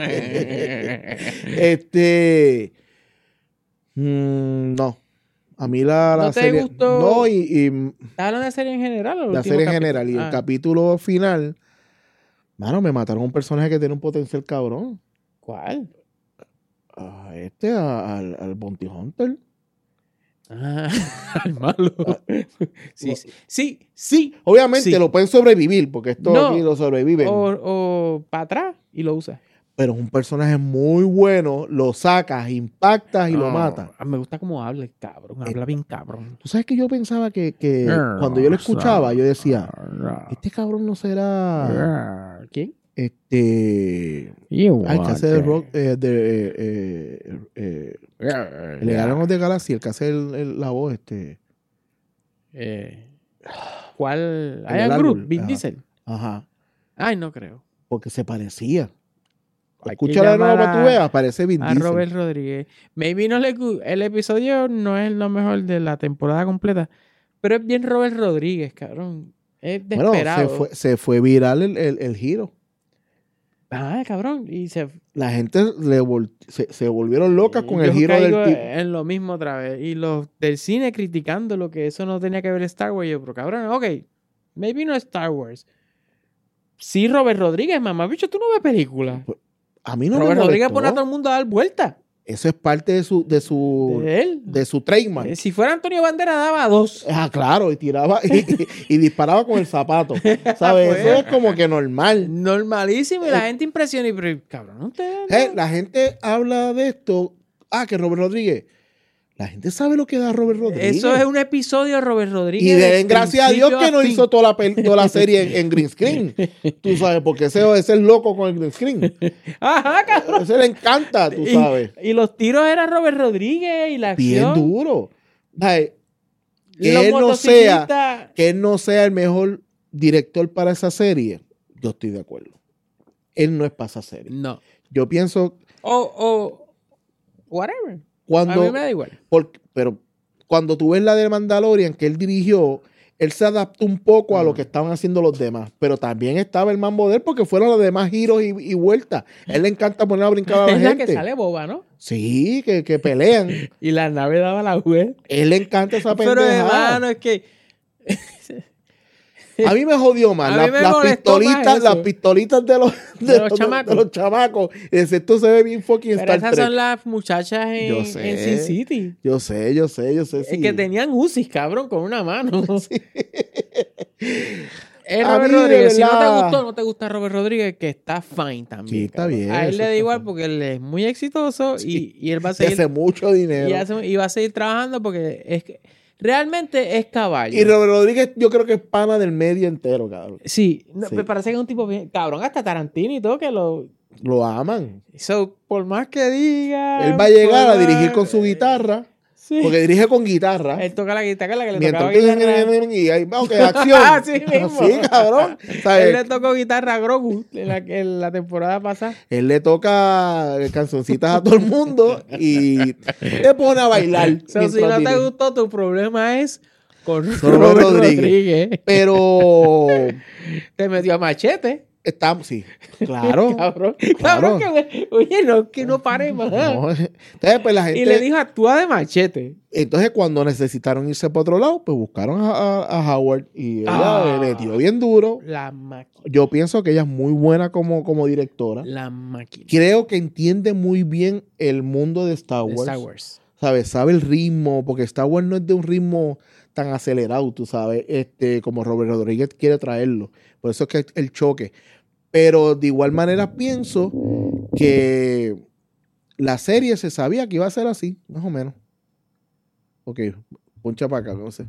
[SPEAKER 3] este. mm, no. A mí la, la
[SPEAKER 2] ¿No te
[SPEAKER 3] serie.
[SPEAKER 2] gustó?
[SPEAKER 3] No, y, y
[SPEAKER 2] ¿Estás hablando de serie en general o el
[SPEAKER 3] la
[SPEAKER 2] último
[SPEAKER 3] serie en
[SPEAKER 2] capítulo?
[SPEAKER 3] general. Y el
[SPEAKER 2] Ah,
[SPEAKER 3] capítulo final. Mano, me mataron un personaje que tiene un potencial cabrón.
[SPEAKER 2] ¿cuál?
[SPEAKER 3] A este, a- al, al Bounty Hunter.
[SPEAKER 2] Ah, al malo.
[SPEAKER 3] Ah,
[SPEAKER 2] sí, sí, sí, sí.
[SPEAKER 3] Obviamente
[SPEAKER 2] Sí.
[SPEAKER 3] lo pueden sobrevivir, porque esto
[SPEAKER 2] No.
[SPEAKER 3] aquí lo sobreviven.
[SPEAKER 2] O, o para atrás y lo usas.
[SPEAKER 3] Pero es un personaje muy bueno, lo sacas, impactas y lo
[SPEAKER 2] Ah,
[SPEAKER 3] matas.
[SPEAKER 2] Me gusta cómo habla el cabrón. Habla bien cabrón.
[SPEAKER 3] Tú sabes que yo pensaba que, que cuando yo lo escuchaba, yo decía, este cabrón no será
[SPEAKER 2] ¿Quién?
[SPEAKER 3] este ay, que hace de rock eh, de eh, eh, eh, el Guardians de Galaxy, el que hace el- el- la voz, este.
[SPEAKER 2] Eh, ¿Cuál?
[SPEAKER 3] En
[SPEAKER 2] I
[SPEAKER 3] el
[SPEAKER 2] am Groot,
[SPEAKER 3] árbol.
[SPEAKER 2] Vin
[SPEAKER 3] Ajá.
[SPEAKER 2] Diesel.
[SPEAKER 3] Ajá.
[SPEAKER 2] Ay, no creo.
[SPEAKER 3] Porque se parecía.
[SPEAKER 2] Hay que
[SPEAKER 3] Escúchala de nuevo
[SPEAKER 2] llamar
[SPEAKER 3] para que tú veas, parece Vin
[SPEAKER 2] A
[SPEAKER 3] Diesel.
[SPEAKER 2] Robert Rodríguez. Maybe no le gu- el episodio no es lo mejor de la temporada completa, pero es bien Robert Rodríguez, cabrón. Es
[SPEAKER 3] Bueno,
[SPEAKER 2] desesperado.
[SPEAKER 3] se fue, se fue viral el, el, el giro.
[SPEAKER 2] Ah, cabrón. Y se,
[SPEAKER 3] La gente le vol- se, se volvieron locas con el
[SPEAKER 2] yo
[SPEAKER 3] giro del
[SPEAKER 2] caigo
[SPEAKER 3] tipo.
[SPEAKER 2] en lo mismo otra vez. Y los del cine criticando lo que eso no tenía que ver Star Wars. Yo, pero cabrón, ok, maybe no Star Wars. Sí, Robert Rodríguez, mamá, bicho, tú no ves películas.
[SPEAKER 3] A mí no
[SPEAKER 2] Robert
[SPEAKER 3] me
[SPEAKER 2] Rodríguez
[SPEAKER 3] molestó.
[SPEAKER 2] pone a todo el mundo a dar vueltas.
[SPEAKER 3] Eso es parte de su, de su,
[SPEAKER 2] De él.
[SPEAKER 3] de su trademark.
[SPEAKER 2] Eh, Si fuera Antonio Banderas, daba dos.
[SPEAKER 3] Ah, claro, y tiraba y, y- y disparaba con el zapato. ¿Sabes?
[SPEAKER 2] Pues.
[SPEAKER 3] Eso es como que normal.
[SPEAKER 2] Normalísimo. Y la gente impresiona. Y, pero, cabrón, ustedes.
[SPEAKER 3] Eh,
[SPEAKER 2] no?
[SPEAKER 3] la gente habla de esto. Ah, que Robert Rodríguez. La gente sabe lo que da Robert Rodríguez.
[SPEAKER 2] Eso es un episodio de Robert Rodríguez.
[SPEAKER 3] Y
[SPEAKER 2] de
[SPEAKER 3] den gracias a Dios
[SPEAKER 2] principio
[SPEAKER 3] que no
[SPEAKER 2] fin.
[SPEAKER 3] hizo toda la, pel- toda la serie en, en green screen. Tú sabes, porque ese, ese es loco con el green screen.
[SPEAKER 2] Ajá, cabrón.
[SPEAKER 3] Ese le encanta, tú sabes.
[SPEAKER 2] Y, y los tiros era Robert Rodríguez y la
[SPEAKER 3] Bien
[SPEAKER 2] acción.
[SPEAKER 3] duro. Ay, que
[SPEAKER 2] Los
[SPEAKER 3] él no
[SPEAKER 2] motociclistas.
[SPEAKER 3] sea, que él no sea el mejor director para esa serie, yo estoy de acuerdo. Él no es para esa serie.
[SPEAKER 2] No.
[SPEAKER 3] Yo pienso
[SPEAKER 2] O, o, whatever.
[SPEAKER 3] cuando,
[SPEAKER 2] A mí me da igual.
[SPEAKER 3] por- pero cuando tú ves la de Mandalorian que él dirigió, él se adaptó un poco a lo que estaban haciendo los demás, pero también estaba el mambo de él porque fueron los demás giros y, y vueltas. A él le encanta poner a brincar a la
[SPEAKER 2] Es la
[SPEAKER 3] gente.
[SPEAKER 2] que sale boba, ¿no?
[SPEAKER 3] Sí, que, que pelean.
[SPEAKER 2] Y la nave daba la vuelta.
[SPEAKER 3] Él le encanta esa
[SPEAKER 2] Pero
[SPEAKER 3] pendejada.
[SPEAKER 2] hermano, es que
[SPEAKER 3] A mí me jodió más.
[SPEAKER 2] A
[SPEAKER 3] la-
[SPEAKER 2] mí me
[SPEAKER 3] las,
[SPEAKER 2] molestó más
[SPEAKER 3] pistolitas,
[SPEAKER 2] eso.
[SPEAKER 3] las pistolitas de los, de,
[SPEAKER 2] De los
[SPEAKER 3] los-
[SPEAKER 2] chamacos.
[SPEAKER 3] de los chamacos. Ese, esto se ve bien fucking
[SPEAKER 2] pero
[SPEAKER 3] Star
[SPEAKER 2] esas
[SPEAKER 3] Trek.
[SPEAKER 2] son las muchachas en,
[SPEAKER 3] Yo sé.
[SPEAKER 2] en Sin City.
[SPEAKER 3] Yo sé, yo sé, yo sé.
[SPEAKER 2] Es
[SPEAKER 3] sí.
[SPEAKER 2] que tenían Uzi, cabrón, con una mano. Es
[SPEAKER 3] A
[SPEAKER 2] Robert
[SPEAKER 3] mí, de
[SPEAKER 2] Rodríguez. Si no te
[SPEAKER 3] verdad.
[SPEAKER 2] gustó, no te gusta Robert Rodríguez, que está fine también.
[SPEAKER 3] Sí, está
[SPEAKER 2] cabrón.
[SPEAKER 3] bien,
[SPEAKER 2] A él
[SPEAKER 3] eso
[SPEAKER 2] le da
[SPEAKER 3] está
[SPEAKER 2] igual
[SPEAKER 3] fine.
[SPEAKER 2] porque él es muy exitoso y, y él va a
[SPEAKER 3] Y
[SPEAKER 2] seguir,
[SPEAKER 3] hace mucho dinero.
[SPEAKER 2] y,
[SPEAKER 3] Y,
[SPEAKER 2] hace- y va a seguir trabajando porque es que realmente es caballo.
[SPEAKER 3] Robert Rodríguez, yo creo que es pana del medio entero, cabrón.
[SPEAKER 2] Sí, no,
[SPEAKER 3] Sí.
[SPEAKER 2] me parece que es un tipo bien. Cabrón, hasta Tarantino y todo que lo.
[SPEAKER 3] Lo aman.
[SPEAKER 2] So, por más que diga.
[SPEAKER 3] Él va a llegar
[SPEAKER 2] por
[SPEAKER 3] a dirigir
[SPEAKER 2] más-
[SPEAKER 3] con su guitarra,
[SPEAKER 2] Sí.
[SPEAKER 3] porque dirige con guitarra.
[SPEAKER 2] Él toca la guitarra, la que le
[SPEAKER 3] Mientras
[SPEAKER 2] tocaba guitarra.
[SPEAKER 3] y ahí, ok, acción.
[SPEAKER 2] Así mismo.
[SPEAKER 3] Sí, cabrón.
[SPEAKER 2] Él
[SPEAKER 3] ¿Sabes?
[SPEAKER 2] le tocó guitarra a Grogu en la, en la temporada pasada.
[SPEAKER 3] Él le toca canzoncitas a todo el mundo y te pone a bailar.
[SPEAKER 2] So, si
[SPEAKER 3] mientras
[SPEAKER 2] no te
[SPEAKER 3] dirige.
[SPEAKER 2] gustó, tu problema es con
[SPEAKER 3] Robert
[SPEAKER 2] Robert
[SPEAKER 3] Rodríguez.
[SPEAKER 2] Rodríguez.
[SPEAKER 3] Pero
[SPEAKER 2] Te metió a machete.
[SPEAKER 3] estamos, sí, claro.
[SPEAKER 2] Cabrón.
[SPEAKER 3] Claro.
[SPEAKER 2] Cabrón, que, oye, no, que no pare más.
[SPEAKER 3] No, entonces, pues la gente.
[SPEAKER 2] Y le dijo, actúa de machete.
[SPEAKER 3] Entonces, cuando necesitaron irse para otro lado, pues buscaron a, a- a Howard y ella
[SPEAKER 2] Ah.
[SPEAKER 3] le metió bien duro.
[SPEAKER 2] La máquina.
[SPEAKER 3] Yo pienso que ella es muy buena como, como directora.
[SPEAKER 2] La máquina.
[SPEAKER 3] Creo que entiende muy bien el mundo de Star
[SPEAKER 2] De
[SPEAKER 3] Wars.
[SPEAKER 2] Star Wars.
[SPEAKER 3] ¿Sabes? Sabe el ritmo, porque Star Wars no es de un ritmo tan acelerado, tú sabes, este, como Robert Rodríguez quiere traerlo. Por eso es que el choque. Pero de igual manera pienso que la serie se sabía que iba a ser así, más o menos. Ok, poncha para acá, no sé.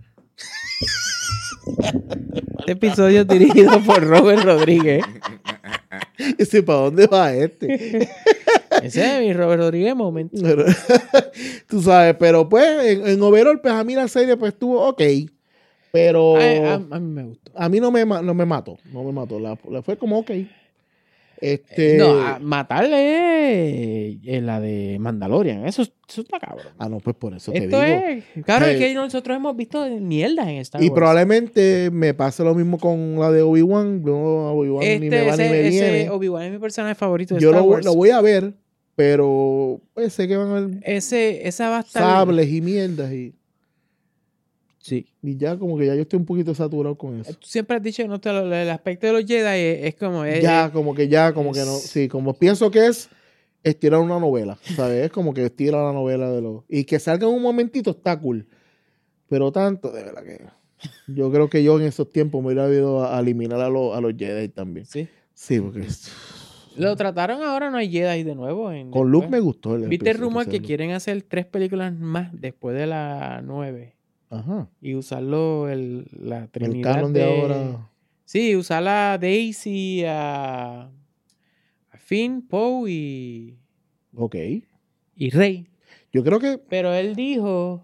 [SPEAKER 2] Este episodio es dirigido por Robert Rodríguez.
[SPEAKER 3] Ese, ¿para dónde va este?
[SPEAKER 2] Ese es mi Robert Rodríguez momento.
[SPEAKER 3] Pero, tú sabes, pero pues en, en overall, pues a mí la serie pues estuvo ok. Pero
[SPEAKER 2] Ay, a, a mí me gustó.
[SPEAKER 3] a mí no me, ma- no me mató. No me mató. La, la fue como ok. Este.
[SPEAKER 2] No, a matarle en la de Mandalorian. Eso, eso está cabrón.
[SPEAKER 3] Ah, no, pues por eso te
[SPEAKER 2] Esto
[SPEAKER 3] digo.
[SPEAKER 2] es. Claro, es
[SPEAKER 3] Hey.
[SPEAKER 2] que nosotros hemos visto mierdas en Star
[SPEAKER 3] Y
[SPEAKER 2] Wars.
[SPEAKER 3] probablemente me pase lo mismo con la de Obi-Wan. Yo, Obi-Wan ni me
[SPEAKER 2] Este,
[SPEAKER 3] va ni me
[SPEAKER 2] ese, ese
[SPEAKER 3] viene.
[SPEAKER 2] Obi-Wan es mi personaje favorito de
[SPEAKER 3] Yo
[SPEAKER 2] Star
[SPEAKER 3] lo,
[SPEAKER 2] Wars.
[SPEAKER 3] lo voy a ver, pero pues, sé que van a haber
[SPEAKER 2] Ese, esa va a estar.
[SPEAKER 3] sables y mierdas. Y,
[SPEAKER 2] Sí.
[SPEAKER 3] y ya como que ya yo estoy un poquito saturado con eso.
[SPEAKER 2] Tú siempre has dicho que no te lo- el aspecto de los Jedi es, es como. es-
[SPEAKER 3] Ya, como que ya, como que no. Sí, como pienso que es estirar una novela, ¿sabes? Es como que estira la novela de los... Y que salga en un momentito está cool. Pero tanto, de verdad que... Yo creo que yo en esos tiempos me hubiera ido a, a eliminar a, los a los Jedi también.
[SPEAKER 2] Sí.
[SPEAKER 3] Sí, porque
[SPEAKER 2] Lo trataron ahora, no hay Jedi de nuevo. En,
[SPEAKER 3] con Luke me
[SPEAKER 2] después.
[SPEAKER 3] gustó. El
[SPEAKER 2] ¿Viste el
[SPEAKER 3] episodio,
[SPEAKER 2] rumor que
[SPEAKER 3] ese Luke.
[SPEAKER 2] quieren hacer tres películas más después de la nueve?
[SPEAKER 3] Ajá.
[SPEAKER 2] Y usarlo el, la
[SPEAKER 3] El
[SPEAKER 2] trinidad
[SPEAKER 3] canon de ahora...
[SPEAKER 2] Sí, usar a Daisy, a, a Finn, Poe y,
[SPEAKER 3] Ok.
[SPEAKER 2] y Rey.
[SPEAKER 3] Yo creo que...
[SPEAKER 2] Pero él dijo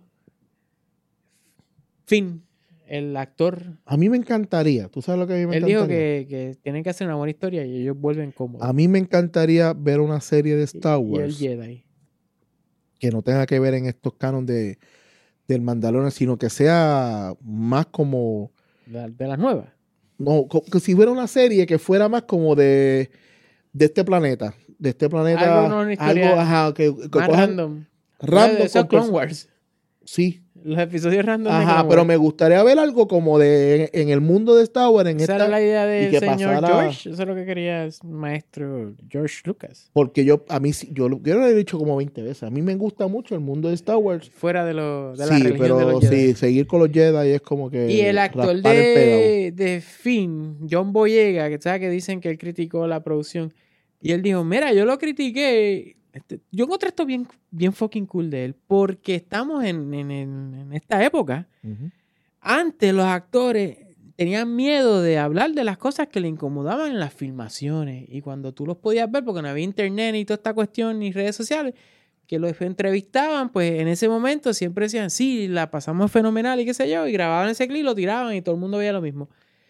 [SPEAKER 2] Finn, el actor.
[SPEAKER 3] A mí me encantaría. ¿Tú sabes lo que a mí me
[SPEAKER 2] Él
[SPEAKER 3] encantaría?
[SPEAKER 2] dijo que, que tienen que hacer una buena historia y ellos vuelven cómodos.
[SPEAKER 3] A mí me encantaría ver una serie de
[SPEAKER 2] Y-
[SPEAKER 3] Star
[SPEAKER 2] y el
[SPEAKER 3] Wars
[SPEAKER 2] Jedi.
[SPEAKER 3] que no tenga que ver en estos canon de, del Mandalorian, sino que sea más como...
[SPEAKER 2] De, de las nuevas.
[SPEAKER 3] No, co- que si fuera una serie que fuera más como de, de este planeta. De este planeta.
[SPEAKER 2] Algo, no, una historia
[SPEAKER 3] algo, ajá, que, que
[SPEAKER 2] Más
[SPEAKER 3] cojan
[SPEAKER 2] random.
[SPEAKER 3] random
[SPEAKER 2] Eso es
[SPEAKER 3] con
[SPEAKER 2] Clone
[SPEAKER 3] pers-
[SPEAKER 2] Wars.
[SPEAKER 3] Sí.
[SPEAKER 2] Los episodios random de
[SPEAKER 3] Ajá,
[SPEAKER 2] Clone
[SPEAKER 3] pero
[SPEAKER 2] Wars.
[SPEAKER 3] me gustaría ver algo como de en el mundo de Star Wars, en
[SPEAKER 2] Esa
[SPEAKER 3] esta,
[SPEAKER 2] era la idea
[SPEAKER 3] y
[SPEAKER 2] del
[SPEAKER 3] que
[SPEAKER 2] señor
[SPEAKER 3] pasara-
[SPEAKER 2] George. Eso es lo que quería el maestro George Lucas.
[SPEAKER 3] porque yo, a mí, sí- yo, lo- yo lo he dicho como veinte veces, a mí me gusta mucho el mundo de Star Wars.
[SPEAKER 2] Fuera de, lo, de la
[SPEAKER 3] Sí,
[SPEAKER 2] religión
[SPEAKER 3] pero
[SPEAKER 2] de los Jedi.
[SPEAKER 3] sí, seguir con los Jedi es como que
[SPEAKER 2] Y el actor
[SPEAKER 3] raspar el pegado.
[SPEAKER 2] de, de Finn, John Boyega, que sabes que dicen que él criticó la producción. Y él dijo, mira, yo lo critiqué. Este, yo encontré esto bien, bien fucking cool de él. Porque estamos en, en- en- en esta época.
[SPEAKER 3] Ujú.
[SPEAKER 2] Antes los actores tenían miedo de hablar de las cosas que le incomodaban en las filmaciones. Y cuando tú los podías ver, porque no había internet ni toda esta cuestión, ni redes sociales, que los entrevistaban, pues en ese momento siempre decían, sí, la pasamos fenomenal y qué sé yo, y grababan ese clip, lo tiraban y todo el mundo veía lo mismo.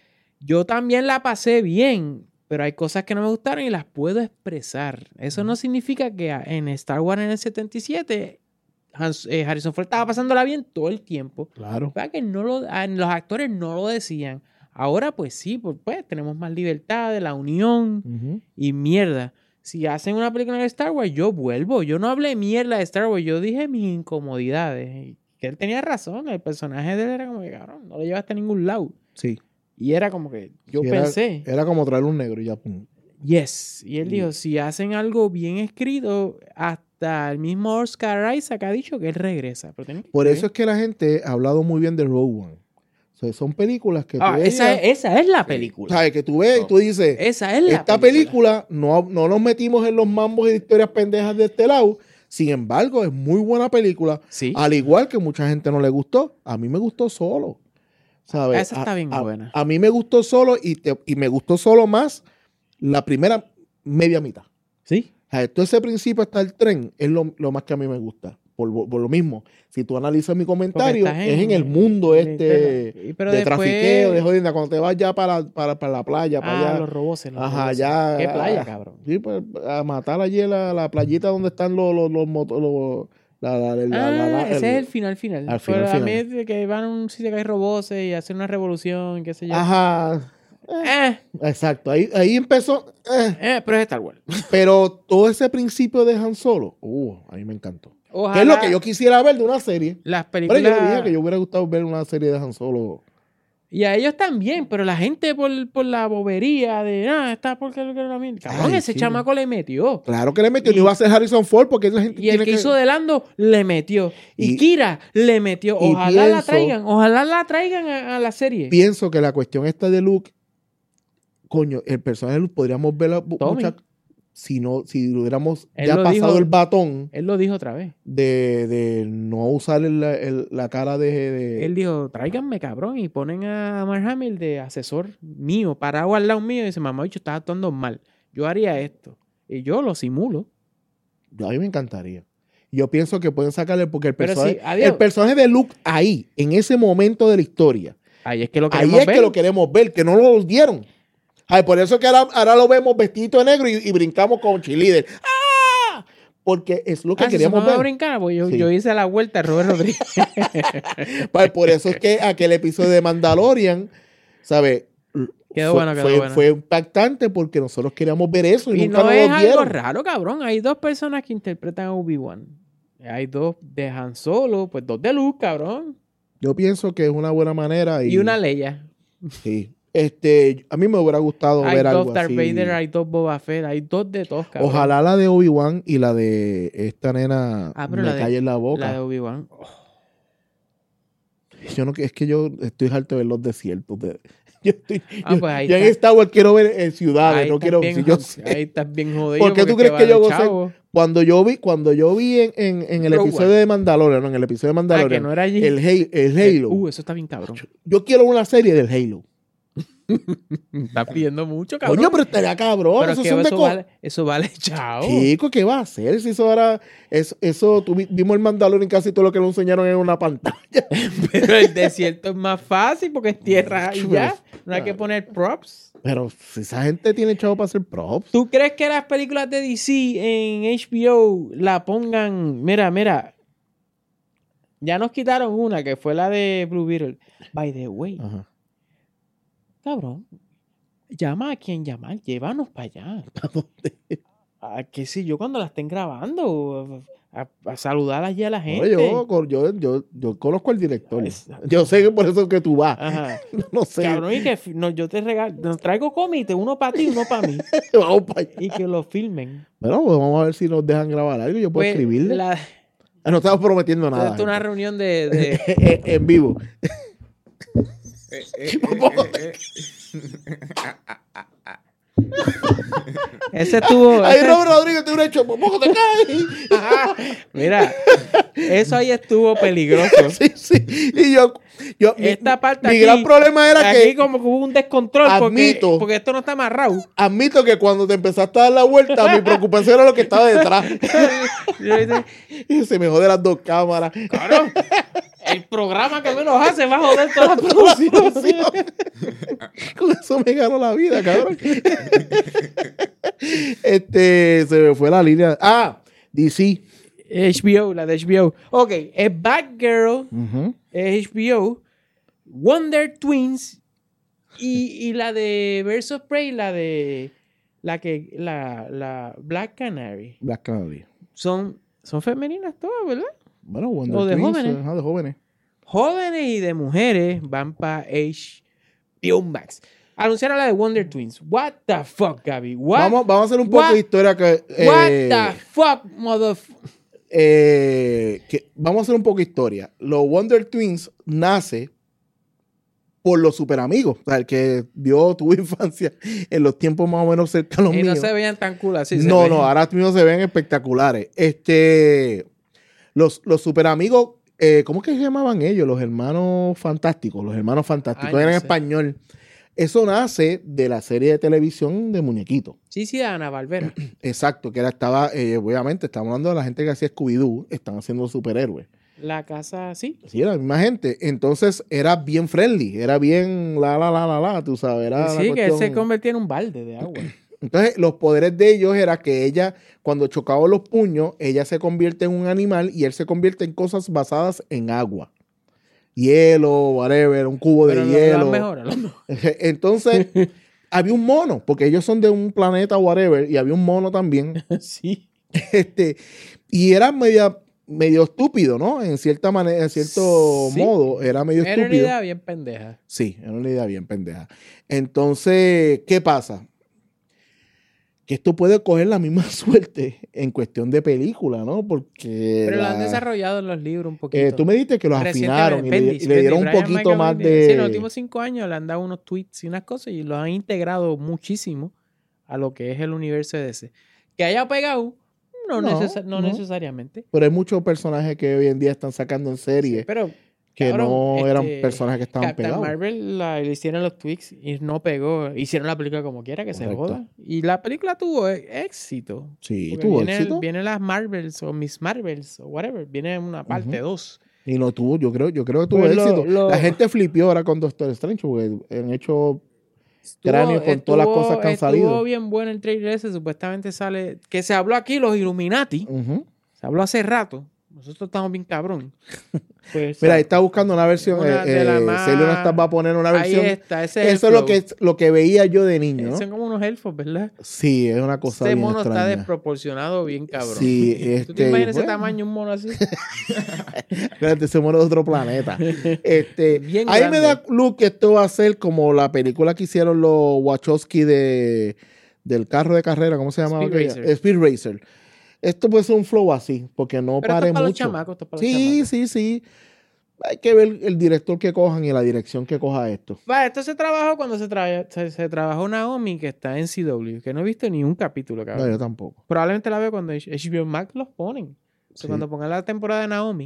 [SPEAKER 2] Yo también la pasé bien, pero hay cosas que no me gustaron y las puedo expresar. Eso no significa que a- en Star Wars en el setenta y siete Hans- eh, Harrison Ford estaba pasándola bien todo el tiempo.
[SPEAKER 3] Claro.
[SPEAKER 2] ¿Verdad? Que no lo, a- los actores no lo decían. Ahora pues sí, pues, pues tenemos más libertad de la unión
[SPEAKER 3] Ujú.
[SPEAKER 2] y mierda. Si hacen una película de Star Wars, yo vuelvo. Yo no hablé mierda de Star Wars, yo dije mis incomodidades. Y que él tenía razón, el personaje de él era como que, cabrón, no lo llevaste a ningún lado.
[SPEAKER 3] Sí.
[SPEAKER 2] Y era como que, yo
[SPEAKER 3] Sí, era-
[SPEAKER 2] pensé,
[SPEAKER 3] Era como traer un negro y ya. Pum.
[SPEAKER 2] yes. Y él
[SPEAKER 3] Sí.
[SPEAKER 2] dijo, si hacen algo bien escrito, hasta el mismo Oscar Isaac ha dicho que él regresa. Pero tiene que
[SPEAKER 3] Por
[SPEAKER 2] escribir.
[SPEAKER 3] eso es que la gente ha hablado muy bien de Rogue One. O sea, son películas que tú
[SPEAKER 2] Ah, esa,
[SPEAKER 3] veías,
[SPEAKER 2] es, esa es la película.
[SPEAKER 3] ¿sabes? Que tú ves y tú dices,
[SPEAKER 2] Esa es la
[SPEAKER 3] esta película, no, no nos metimos en los mambos y historias pendejas de este lado. Sin embargo, es muy buena película.
[SPEAKER 2] Sí.
[SPEAKER 3] Al igual que mucha gente no le gustó, a mí me gustó solo. ¿Sabes?
[SPEAKER 2] Esa está
[SPEAKER 3] A-
[SPEAKER 2] bien
[SPEAKER 3] a,
[SPEAKER 2] buena.
[SPEAKER 3] A mí me gustó solo y, te- y me gustó solo más la primera media mitad.
[SPEAKER 2] Sí.
[SPEAKER 3] O sea, todo ese principio hasta el tren es lo, lo más que a mí me gusta. Por, por lo mismo, si tú analizas mi comentario,
[SPEAKER 2] estás
[SPEAKER 3] es en el mundo este
[SPEAKER 2] Y pero
[SPEAKER 3] de
[SPEAKER 2] después-
[SPEAKER 3] trafiqueo, de jodienda. Cuando te vas ya para, para, para la playa, para
[SPEAKER 2] Ah,
[SPEAKER 3] allá.
[SPEAKER 2] los robots. Los
[SPEAKER 3] Ajá,
[SPEAKER 2] robots.
[SPEAKER 3] ya.
[SPEAKER 2] ¿Qué playa,
[SPEAKER 3] ah,
[SPEAKER 2] cabrón?
[SPEAKER 3] Sí, pues a matar allí en la, la playita donde están los, los, los, moto- los- la, la, la, la-
[SPEAKER 2] Ah,
[SPEAKER 3] la- la-
[SPEAKER 2] ese
[SPEAKER 3] el-
[SPEAKER 2] es el final, final.
[SPEAKER 3] al final,
[SPEAKER 2] Pero a
[SPEAKER 3] final.
[SPEAKER 2] mí es de que van a un sitio que hay robots y hacen una revolución, qué sé yo.
[SPEAKER 3] Ajá.
[SPEAKER 2] Eh,
[SPEAKER 3] Exacto. Ahí, ahí empezó. eh.
[SPEAKER 2] eh, pero es Star Wars.
[SPEAKER 3] Pero todo ese principio de Han Solo, uh, a mí me encantó.
[SPEAKER 2] Ojalá
[SPEAKER 3] Que es lo que yo quisiera ver de una serie.
[SPEAKER 2] las
[SPEAKER 3] Pero
[SPEAKER 2] películas...
[SPEAKER 3] yo dije que yo hubiera gustado ver una serie de Han Solo.
[SPEAKER 2] Y a ellos también, pero la gente por, por la bobería de, ah, está porque lo que era mí. Cabrón,
[SPEAKER 3] Ay,
[SPEAKER 2] ese
[SPEAKER 3] sí.
[SPEAKER 2] chamaco le metió.
[SPEAKER 3] Claro que le metió,
[SPEAKER 2] Y-
[SPEAKER 3] no iba a ser Harrison Ford porque la gente
[SPEAKER 2] Y el
[SPEAKER 3] tiene
[SPEAKER 2] que hizo de Lando le metió. Y,
[SPEAKER 3] Y-
[SPEAKER 2] Kira le metió.
[SPEAKER 3] y
[SPEAKER 2] Ojalá la
[SPEAKER 3] pienso-
[SPEAKER 2] traigan, ojalá la traigan a, a la serie.
[SPEAKER 3] Pienso que la cuestión esta de Luke, coño, el personaje de Luke podríamos verla
[SPEAKER 2] Tommy.
[SPEAKER 3] mucha, si no, si hubiéramos
[SPEAKER 2] Él
[SPEAKER 3] ya
[SPEAKER 2] lo
[SPEAKER 3] pasado
[SPEAKER 2] dijo-
[SPEAKER 3] el batón
[SPEAKER 2] Él lo dijo otra vez.
[SPEAKER 3] de, de no usar el- el- la cara de, de-
[SPEAKER 2] Él dijo, tráiganme, cabrón, y ponen a Mark Hamill de asesor mío, parado al lado mío, y dice, mamá, bicho, estás actuando mal. Yo haría esto. Y yo lo simulo.
[SPEAKER 3] a mí me encantaría. Yo pienso que pueden sacarle porque el
[SPEAKER 2] Pero
[SPEAKER 3] personaje,
[SPEAKER 2] sí, adiós.
[SPEAKER 3] el personaje de Luke ahí, en ese momento de la historia,
[SPEAKER 2] Ahí es que lo
[SPEAKER 3] ahí
[SPEAKER 2] queremos
[SPEAKER 3] es
[SPEAKER 2] ver.
[SPEAKER 3] que lo queremos ver, que no lo dieron. Ay, por eso que ahora, ahora lo vemos vestido de negro y, y brincamos con cheerleader. ¡Ah! Porque es lo que
[SPEAKER 2] Ah, si
[SPEAKER 3] queríamos
[SPEAKER 2] se me va a
[SPEAKER 3] ver.
[SPEAKER 2] brincar, pues yo,
[SPEAKER 3] Sí.
[SPEAKER 2] yo hice la vuelta a Robert Rodríguez.
[SPEAKER 3] Pues por eso es que aquel episodio de Mandalorian, ¿sabes?
[SPEAKER 2] Quedó
[SPEAKER 3] fue,
[SPEAKER 2] bueno, quedó
[SPEAKER 3] fue,
[SPEAKER 2] bueno.
[SPEAKER 3] fue impactante porque nosotros queríamos ver eso y,
[SPEAKER 2] Y
[SPEAKER 3] nunca
[SPEAKER 2] no
[SPEAKER 3] nos
[SPEAKER 2] es
[SPEAKER 3] lo
[SPEAKER 2] algo
[SPEAKER 3] dieron.
[SPEAKER 2] raro, cabrón. Hay dos personas que interpretan a Obi-Wan. Hay dos de Han Solo, pues dos de Luke, cabrón.
[SPEAKER 3] Yo pienso que es una buena manera. Y,
[SPEAKER 2] Y una Leia.
[SPEAKER 3] Sí. Este, a mí me hubiera gustado
[SPEAKER 2] Hay
[SPEAKER 3] ver
[SPEAKER 2] dos
[SPEAKER 3] algo
[SPEAKER 2] Darth
[SPEAKER 3] así.
[SPEAKER 2] Vader, hay dos Boba Fett, hay dos de todos, cabrón.
[SPEAKER 3] Ojalá la de Obi-Wan y la de esta nena
[SPEAKER 2] Ah, pero
[SPEAKER 3] me
[SPEAKER 2] la de-
[SPEAKER 3] calle en la boca.
[SPEAKER 2] La de Obi-Wan.
[SPEAKER 3] Yo no, es que yo estoy harto de ver los desiertos. de- yo estoy,
[SPEAKER 2] Ah,
[SPEAKER 3] yo,
[SPEAKER 2] pues ahí
[SPEAKER 3] yo en
[SPEAKER 2] está.
[SPEAKER 3] Star Wars quiero ver eh, ciudades,
[SPEAKER 2] Ahí
[SPEAKER 3] no
[SPEAKER 2] estás
[SPEAKER 3] quiero
[SPEAKER 2] bien
[SPEAKER 3] si yo
[SPEAKER 2] jod-
[SPEAKER 3] sé.
[SPEAKER 2] Ahí estás bien jodido.
[SPEAKER 3] ¿Por qué tú
[SPEAKER 2] porque
[SPEAKER 3] crees que yo
[SPEAKER 2] va de
[SPEAKER 3] gocé?
[SPEAKER 2] chavo.
[SPEAKER 3] Cuando yo vi, cuando yo vi en, en, en el
[SPEAKER 2] Rogue
[SPEAKER 3] episodio
[SPEAKER 2] One.
[SPEAKER 3] de Mandalorian, no, en el episodio de
[SPEAKER 2] Ah, que
[SPEAKER 3] Mandalorian,
[SPEAKER 2] no era allí.
[SPEAKER 3] el, Halo, el Halo.
[SPEAKER 2] Uh, eso está bien cabrón.
[SPEAKER 3] Yo quiero una serie del Halo.
[SPEAKER 2] Estás pidiendo mucho, cabrón.
[SPEAKER 3] Coño, pero estaría cabrón.
[SPEAKER 2] Pero es
[SPEAKER 3] Esos
[SPEAKER 2] que
[SPEAKER 3] son de
[SPEAKER 2] eso,
[SPEAKER 3] co-
[SPEAKER 2] vale, eso vale chao.
[SPEAKER 3] Chico, ¿qué va a hacer? Si eso ahora, eso, eso tú vi- vimos el Mandalorian, casi todo lo que lo enseñaron en una pantalla.
[SPEAKER 2] Pero el desierto es más fácil porque es tierra y ya. No hay que poner props.
[SPEAKER 3] Pero si esa gente tiene chavo para hacer props.
[SPEAKER 2] ¿Tú crees que las películas de D C en H B O la pongan? Mira, mira. Ya nos quitaron una que fue la de Blue Beetle. By the way,
[SPEAKER 3] Ajá.
[SPEAKER 2] cabrón. Llama a quien llamar. Llévanos para allá. a, qué sé yo, cuando la estén grabando, a, a saludar allí a la
[SPEAKER 3] No,
[SPEAKER 2] gente.
[SPEAKER 3] yo, yo, yo, yo conozco al director.
[SPEAKER 2] Es-
[SPEAKER 3] Yo sé que por eso es que tú vas.
[SPEAKER 2] Ajá.
[SPEAKER 3] No sé.
[SPEAKER 2] Cabrón, y que fi- no, yo te regalo, nos traigo comité, uno para ti y uno para mí.
[SPEAKER 3] Vamos para allá.
[SPEAKER 2] Y que lo filmen.
[SPEAKER 3] Bueno, pues vamos a ver si nos dejan grabar algo. Yo puedo
[SPEAKER 2] Pues,
[SPEAKER 3] escribirle.
[SPEAKER 2] la-
[SPEAKER 3] Ah, no estamos prometiendo nada.
[SPEAKER 2] esto es una
[SPEAKER 3] gente.
[SPEAKER 2] reunión de... de-
[SPEAKER 3] Eh, en vivo.
[SPEAKER 4] Eh, eh, eh,
[SPEAKER 3] Vamos.
[SPEAKER 4] eh, eh.
[SPEAKER 2] ese estuvo...
[SPEAKER 3] Ahí
[SPEAKER 2] ese-
[SPEAKER 3] Robert Rodríguez te hubiera hecho, ¿por poco te caes?
[SPEAKER 2] Mira, eso ahí estuvo peligroso.
[SPEAKER 3] Sí, sí. Y yo, yo mi,
[SPEAKER 2] Esta parte
[SPEAKER 3] mi
[SPEAKER 2] aquí-
[SPEAKER 3] gran problema era
[SPEAKER 2] Aquí
[SPEAKER 3] que
[SPEAKER 2] como que hubo un descontrol porque,
[SPEAKER 3] Admito.
[SPEAKER 2] porque esto no está amarrado.
[SPEAKER 3] admito que cuando te empezaste a dar la vuelta, mi preocupación era lo que estaba detrás.
[SPEAKER 2] Yo dije,
[SPEAKER 3] Y se me jode las dos cámaras.
[SPEAKER 2] cabrón, el programa que menos hace va a joder toda la producción.
[SPEAKER 3] Con eso me ganó la vida, cabrón. Este, se me fue la línea. Ah, D C.
[SPEAKER 2] H B O, la de H B O. Ok, es Batgirl,
[SPEAKER 3] Ujú.
[SPEAKER 2] es H B O, Wonder Twins y, y la de Birds of Prey, la de la que la, la Black Canary.
[SPEAKER 3] Black Canary.
[SPEAKER 2] Son, son femeninas todas, ¿verdad?
[SPEAKER 3] Bueno, Wonder
[SPEAKER 2] O de
[SPEAKER 3] Twins,
[SPEAKER 2] jóvenes.
[SPEAKER 3] ajá, de jóvenes.
[SPEAKER 2] Jóvenes y de mujeres van para H B O Max. Anunciaron la de Wonder Twins. What the fuck, Gaby? What,
[SPEAKER 3] Vamos, vamos a hacer un poco
[SPEAKER 2] What?
[SPEAKER 3] de historia que, eh,
[SPEAKER 2] what the fuck, motherfucker?
[SPEAKER 3] eh, que vamos a hacer un poco de historia. Los Wonder Twins nace por los super amigos. O sea, el que vio tu infancia en los tiempos más o menos cercanos
[SPEAKER 2] Y no
[SPEAKER 3] míos.
[SPEAKER 2] se veían tan cool así. se
[SPEAKER 3] no,
[SPEAKER 2] ven-
[SPEAKER 3] no, ahora mismo se ven espectaculares. Este, los, los super amigos, eh, ¿cómo es que se llamaban ellos? Los hermanos fantásticos. Los hermanos fantásticos
[SPEAKER 2] Ay, no
[SPEAKER 3] eran en
[SPEAKER 2] sé.
[SPEAKER 3] español. Eso nace de la serie de televisión de muñequitos.
[SPEAKER 2] Sí, sí, Ana Barbera.
[SPEAKER 3] Exacto, que era, estaba, eh, obviamente, estamos hablando de la gente que hacía Scooby-Doo, están haciendo superhéroes.
[SPEAKER 2] La casa, sí.
[SPEAKER 3] Sí, era la misma gente. Entonces era bien friendly, era bien la, la, la, la, la, tú sabes. Era
[SPEAKER 2] sí,
[SPEAKER 3] la
[SPEAKER 2] que él
[SPEAKER 3] cuestión-
[SPEAKER 2] se convertía en un balde de agua.
[SPEAKER 3] Entonces, los poderes de ellos era que ella, cuando chocaba los puños, ella se convierte en un animal y él se convierte en cosas basadas en agua. Hielo, whatever, un cubo
[SPEAKER 2] Pero
[SPEAKER 3] de
[SPEAKER 2] lo- lo
[SPEAKER 3] hielo.
[SPEAKER 2] mejora, lo mejora.
[SPEAKER 3] Entonces, había un mono, porque ellos son de un planeta, whatever, y había un mono también.
[SPEAKER 2] Sí.
[SPEAKER 3] Este, y era media, medio estúpido, ¿no? En cierta manera, en cierto
[SPEAKER 2] Sí.
[SPEAKER 3] modo, era medio
[SPEAKER 2] Era una
[SPEAKER 3] estúpido.
[SPEAKER 2] idea bien pendeja.
[SPEAKER 3] Sí, era una idea bien pendeja. Entonces, ¿qué pasa? Que esto puede coger la misma suerte en cuestión de película, ¿no? Porque
[SPEAKER 2] Pero lo
[SPEAKER 3] la-
[SPEAKER 2] han desarrollado en los libros un poquito.
[SPEAKER 3] eh, tú me dijiste que los afinaron y le,
[SPEAKER 2] Bendis,
[SPEAKER 3] y le dieron un
[SPEAKER 2] Bendis, Brian
[SPEAKER 3] poquito
[SPEAKER 2] Michael
[SPEAKER 3] más
[SPEAKER 2] Bendis.
[SPEAKER 3] de...
[SPEAKER 2] Sí, en los últimos cinco años le han dado unos tweets y unas cosas y los han integrado muchísimo a lo que es el universo de D C. Que haya pegado, no,
[SPEAKER 3] No,
[SPEAKER 2] necesa- no
[SPEAKER 3] no.
[SPEAKER 2] necesariamente.
[SPEAKER 3] Pero hay muchos personajes que hoy en día están sacando en serie
[SPEAKER 2] Pero
[SPEAKER 3] que
[SPEAKER 2] cabrón,
[SPEAKER 3] no eran
[SPEAKER 2] este,
[SPEAKER 3] personajes que estaban
[SPEAKER 2] Captain
[SPEAKER 3] pegados.
[SPEAKER 2] Marvel la, le hicieron los tweets y no pegó. Hicieron la película como quiera, que
[SPEAKER 3] Correcto.
[SPEAKER 2] se joda. Y la película tuvo e- éxito.
[SPEAKER 3] Sí,
[SPEAKER 2] Porque
[SPEAKER 3] tuvo
[SPEAKER 2] viene,
[SPEAKER 3] éxito.
[SPEAKER 2] Viene las Marvels o Miss Marvels o whatever. Viene una parte dos.
[SPEAKER 3] Y no tuvo, yo creo, yo creo que tuvo
[SPEAKER 2] Pues lo-
[SPEAKER 3] éxito.
[SPEAKER 2] lo-
[SPEAKER 3] La gente flipió ahora con Doctor Strange porque han hecho cráneo
[SPEAKER 2] Estuvo-
[SPEAKER 3] con todas las
[SPEAKER 2] estuvo-
[SPEAKER 3] cosas que han
[SPEAKER 2] Estuvo
[SPEAKER 3] salido.
[SPEAKER 2] bien bueno el trailer ese. Supuestamente sale... Que se habló aquí los Illuminati.
[SPEAKER 3] Ujú.
[SPEAKER 2] Se habló hace rato. Nosotros estamos bien cabrón. Pues,
[SPEAKER 3] Mira, ahí está buscando una versión.
[SPEAKER 2] Una
[SPEAKER 3] eh,
[SPEAKER 2] de la
[SPEAKER 3] eh,
[SPEAKER 2] más-
[SPEAKER 3] Celio Nastas va a poner una
[SPEAKER 2] ahí
[SPEAKER 3] versión.
[SPEAKER 2] está. Ese es,
[SPEAKER 3] Eso
[SPEAKER 2] el
[SPEAKER 3] es lo
[SPEAKER 2] flow.
[SPEAKER 3] que, lo que veía yo de niño, ¿no?
[SPEAKER 2] Son como unos elfos, ¿verdad?
[SPEAKER 3] Sí, es una cosa
[SPEAKER 2] Ese
[SPEAKER 3] bien
[SPEAKER 2] mono está
[SPEAKER 3] extraña.
[SPEAKER 2] desproporcionado bien cabrón.
[SPEAKER 3] Sí,
[SPEAKER 2] ¿Tú te
[SPEAKER 3] este,
[SPEAKER 2] imaginas ese
[SPEAKER 3] bueno.
[SPEAKER 2] tamaño, un mono así?
[SPEAKER 3] Espérate, ese mono de otro planeta. Este,
[SPEAKER 2] Bien
[SPEAKER 3] ahí me
[SPEAKER 2] grande.
[SPEAKER 3] da look que esto va a ser como la película que hicieron los Wachowski de, del carro de carrera, ¿cómo se llama?
[SPEAKER 2] Speed
[SPEAKER 3] aquella?
[SPEAKER 2] Racer.
[SPEAKER 3] Speed Racer. Esto puede ser un flow así, porque no
[SPEAKER 2] Pero esto
[SPEAKER 3] pare
[SPEAKER 2] es para los
[SPEAKER 3] mucho.
[SPEAKER 2] chamacos, esto es para los
[SPEAKER 3] Sí,
[SPEAKER 2] chamacos.
[SPEAKER 3] sí, sí. Hay que ver el director que cojan y la dirección que coja esto.
[SPEAKER 2] Va, esto se trabajó cuando se, tra- se, se trabajó Naomi, que está en C W, que no he visto ni un capítulo,
[SPEAKER 3] No,
[SPEAKER 2] cabrón.
[SPEAKER 3] yo tampoco.
[SPEAKER 2] Probablemente la veo cuando H B O Max los ponen. O sea,
[SPEAKER 3] Sí.
[SPEAKER 2] cuando pongan la temporada de Naomi.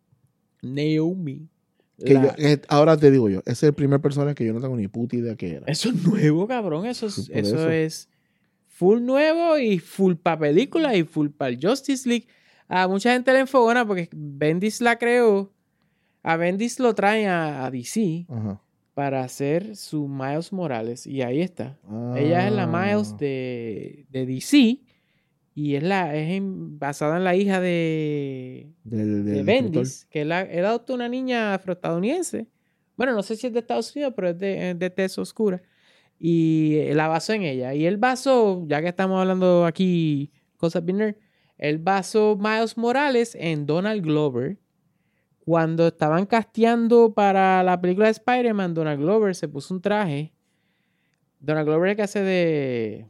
[SPEAKER 2] Naomi.
[SPEAKER 3] Que
[SPEAKER 2] la-
[SPEAKER 3] yo- eh, ahora te digo yo, ese es el primer personaje que yo no tengo ni puta idea que era.
[SPEAKER 2] Eso es nuevo, cabrón. Eso es,
[SPEAKER 3] Sí, por
[SPEAKER 2] eso
[SPEAKER 3] eso.
[SPEAKER 2] es full nuevo y full para película y full para el Justice League. A mucha gente le enfogona porque Bendis la creó. A Bendis lo trae a, a D C
[SPEAKER 3] Ajá.
[SPEAKER 2] para hacer su Miles Morales. Y ahí está. Ella es la Miles
[SPEAKER 3] Ah.
[SPEAKER 2] de, de D C. Y es la es en- basada en la hija de,
[SPEAKER 3] Del,
[SPEAKER 2] de
[SPEAKER 3] del
[SPEAKER 2] Bendis, que él, él adoptó una niña afroestadounidense. Bueno, no sé si es de Estados Unidos, pero es de, es de tez oscura. Y eh, la basó en ella. Y él basó, ya que estamos hablando aquí cosas bien nerd. Él basó Miles Morales en Donald Glover. Cuando estaban casteando para la película de Spider-Man, Donald Glover se puso un traje. Donald Glover es el que hace de,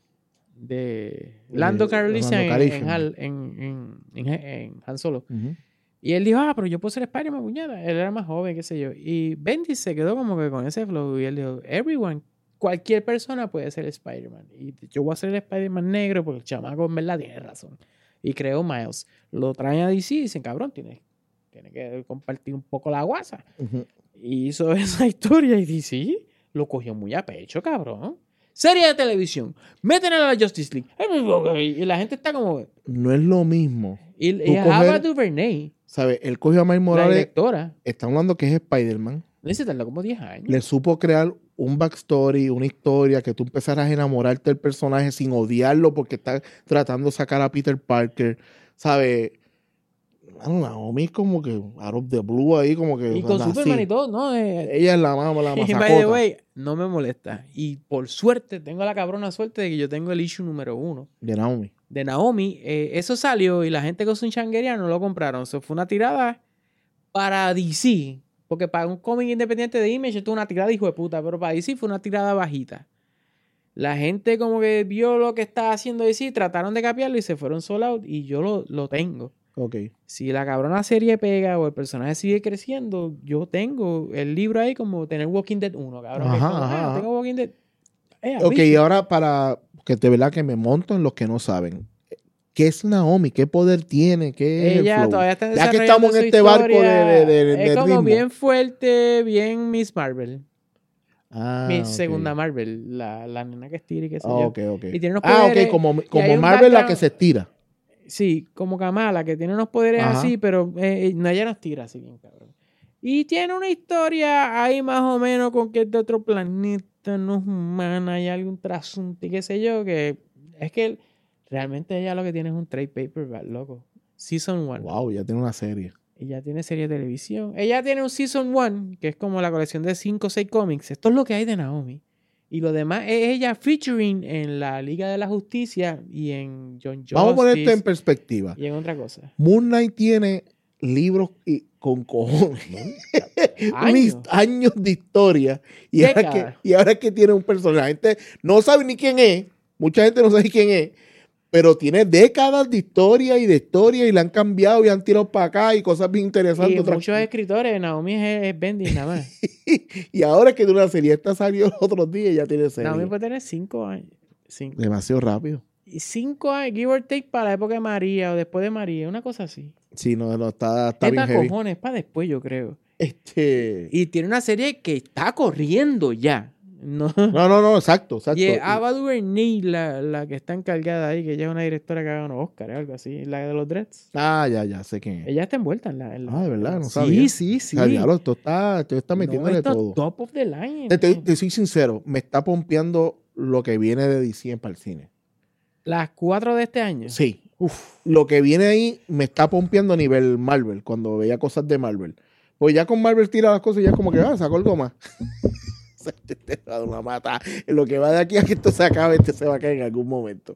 [SPEAKER 2] de Lando Calrissian en, en, Hal- en, en, en, en Han Solo.
[SPEAKER 3] Uh-huh.
[SPEAKER 2] Y él dijo, ah, pero yo puedo ser Spider-Man, puñada. Él era más joven, qué sé yo. Y Bendy se quedó como que con ese flow. Y él dijo, everyone, cualquier persona puede ser Spider-Man. Y yo voy a ser el Spider-Man negro porque el chamaco en verdad tiene razón. Y creó Miles. Lo traen a D C y dicen, cabrón, tienes, tienes que compartir un poco la guasa.
[SPEAKER 3] Uh-huh.
[SPEAKER 2] Y hizo esa historia y D C lo cogió muy a pecho, cabrón. Serie de televisión. Meten a la Justice League. Y la gente está como...
[SPEAKER 3] No es lo mismo.
[SPEAKER 2] Y,
[SPEAKER 3] Tú
[SPEAKER 2] y
[SPEAKER 3] coger-
[SPEAKER 2] Ava DuVernay,
[SPEAKER 3] ¿Sabes? Él cogió a Miles
[SPEAKER 2] la
[SPEAKER 3] Morales,
[SPEAKER 2] directora,
[SPEAKER 3] está hablando que es Spider-Man,
[SPEAKER 2] le se tardó como diez años.
[SPEAKER 3] le supo crear un backstory, una historia, que tú empezaras a enamorarte del personaje sin odiarlo porque está tratando de sacar a Peter Parker, ¿sabes? Mano, Naomi es como que out of the blue ahí, como que...
[SPEAKER 2] Y con
[SPEAKER 3] así.
[SPEAKER 2] Superman y todo, ¿no? Eh,
[SPEAKER 3] Ella es la mamá, la
[SPEAKER 2] y by the
[SPEAKER 3] masacota.
[SPEAKER 2] way, no me molesta. Y por suerte, tengo la cabrona suerte de que yo tengo el issue número uno
[SPEAKER 3] De Naomi.
[SPEAKER 2] de Naomi. Eh, eso salió y la gente con su changuería no lo compraron. Eso fue una tirada para D C. Porque para un cómic independiente de Image esto es una tirada hijo de puta. Pero para D C fue una tirada bajita. La gente como que vio lo que estaba haciendo D C, trataron de capiarlo y se fueron sold out. Y yo lo, lo tengo.
[SPEAKER 3] Ok.
[SPEAKER 2] Si la cabrona serie pega o el personaje sigue creciendo, yo tengo el libro ahí como tener Walking Dead uno, cabrón.
[SPEAKER 3] Ajá,
[SPEAKER 2] Que es como,
[SPEAKER 3] ajá,
[SPEAKER 2] ah,
[SPEAKER 3] ajá.
[SPEAKER 2] tengo Walking Dead. Eh,
[SPEAKER 3] Ok,
[SPEAKER 2] bicho.
[SPEAKER 3] y ahora para que de verdad que me monto en los que no saben. ¿Qué es Naomi? ¿Qué poder tiene? ¿Qué es el
[SPEAKER 2] Ella
[SPEAKER 3] flow?
[SPEAKER 2] todavía está
[SPEAKER 3] Ya que
[SPEAKER 2] desarrollando
[SPEAKER 3] estamos en
[SPEAKER 2] su
[SPEAKER 3] este barco de,
[SPEAKER 2] historia.
[SPEAKER 3] de, de- de
[SPEAKER 2] Es como
[SPEAKER 3] ritmo.
[SPEAKER 2] bien fuerte, bien Miss Marvel.
[SPEAKER 3] Ah,
[SPEAKER 2] Mi
[SPEAKER 3] ok.
[SPEAKER 2] segunda Marvel, la, la nena que estira y qué sé
[SPEAKER 3] Ah,
[SPEAKER 2] yo.
[SPEAKER 3] ok, ok.
[SPEAKER 2] Y tiene unos
[SPEAKER 3] Ah,
[SPEAKER 2] poderes,
[SPEAKER 3] ok, como,
[SPEAKER 2] y
[SPEAKER 3] como
[SPEAKER 2] hay un
[SPEAKER 3] Marvel la
[SPEAKER 2] background-
[SPEAKER 3] que se estira.
[SPEAKER 2] Sí, como Kamala, que tiene unos poderes
[SPEAKER 3] Ajá.
[SPEAKER 2] así, pero eh, no, ella nos tira así bien, cabrón. Y tiene una historia ahí más o menos con que es de otro planeta, no es humana, hay algún trasunto y qué sé yo, que es que realmente ella lo que tiene es un trade paperback, loco. Season one.
[SPEAKER 3] Wow, ya tiene una serie.
[SPEAKER 2] Ella tiene serie de televisión. Ella tiene un Season one, que es como la colección de cinco o seis cómics. Esto es lo que hay de Naomi. Y lo demás es ella featuring en la Liga de la Justicia y en John Justice.
[SPEAKER 3] Vamos a poner esto en perspectiva.
[SPEAKER 2] Y en otra cosa.
[SPEAKER 3] Moon Knight tiene libros y, con cojones.
[SPEAKER 2] Años.
[SPEAKER 3] Mis años de historia. Y ahora, que,
[SPEAKER 2] Décadas.
[SPEAKER 3] y ahora que tiene un personaje. La gente no sabe ni quién es. Mucha gente no sabe quién es. Pero tiene décadas de historia y de historia y la han cambiado y han tirado para acá y cosas bien interesantes.
[SPEAKER 2] Y
[SPEAKER 3] otras-
[SPEAKER 2] muchos escritores, Naomi es, es Bendy nada más.
[SPEAKER 3] y ahora que tiene una serie, esta salió los otros días y ya tiene serie.
[SPEAKER 2] Naomi puede tener cinco años. Cinco.
[SPEAKER 3] Demasiado rápido.
[SPEAKER 2] Y cinco años, give or take, para la época de María o después de María, una cosa así.
[SPEAKER 3] Sí, no, no, está, está
[SPEAKER 2] Es
[SPEAKER 3] bien
[SPEAKER 2] para
[SPEAKER 3] heavy.
[SPEAKER 2] cojones, para después, yo creo.
[SPEAKER 3] Este...
[SPEAKER 2] Y tiene una serie que está corriendo ya. No.
[SPEAKER 3] No, no, no, exacto, exacto.
[SPEAKER 2] Y es Ava DuVernay la, la que está encargada ahí, que ella es una directora que ha ganado Oscar, algo así, la de los Dreads.
[SPEAKER 3] Ah, ya, ya, sé quién es.
[SPEAKER 2] Ella está envuelta en la... en la-
[SPEAKER 3] Ah, de verdad, no
[SPEAKER 2] sí,
[SPEAKER 3] sabía.
[SPEAKER 2] Sí, sí,
[SPEAKER 3] O sea, diablo, esto está, esto está
[SPEAKER 2] No,
[SPEAKER 3] metiéndole
[SPEAKER 2] esto es
[SPEAKER 3] todo.
[SPEAKER 2] top of the line.
[SPEAKER 3] Te, te- te soy sincero, me está pompeando lo que viene de D C para el cine.
[SPEAKER 2] Las cuatro de este año.
[SPEAKER 3] Sí. Uf, lo que viene ahí me está pompeando a nivel Marvel, cuando veía cosas de Marvel. Pues ya con Marvel tira las cosas y ya es como que, ah, sacó algo más. Este te va a dar una mata. En lo que va de aquí a que esto se acabe, este se va a caer en algún momento.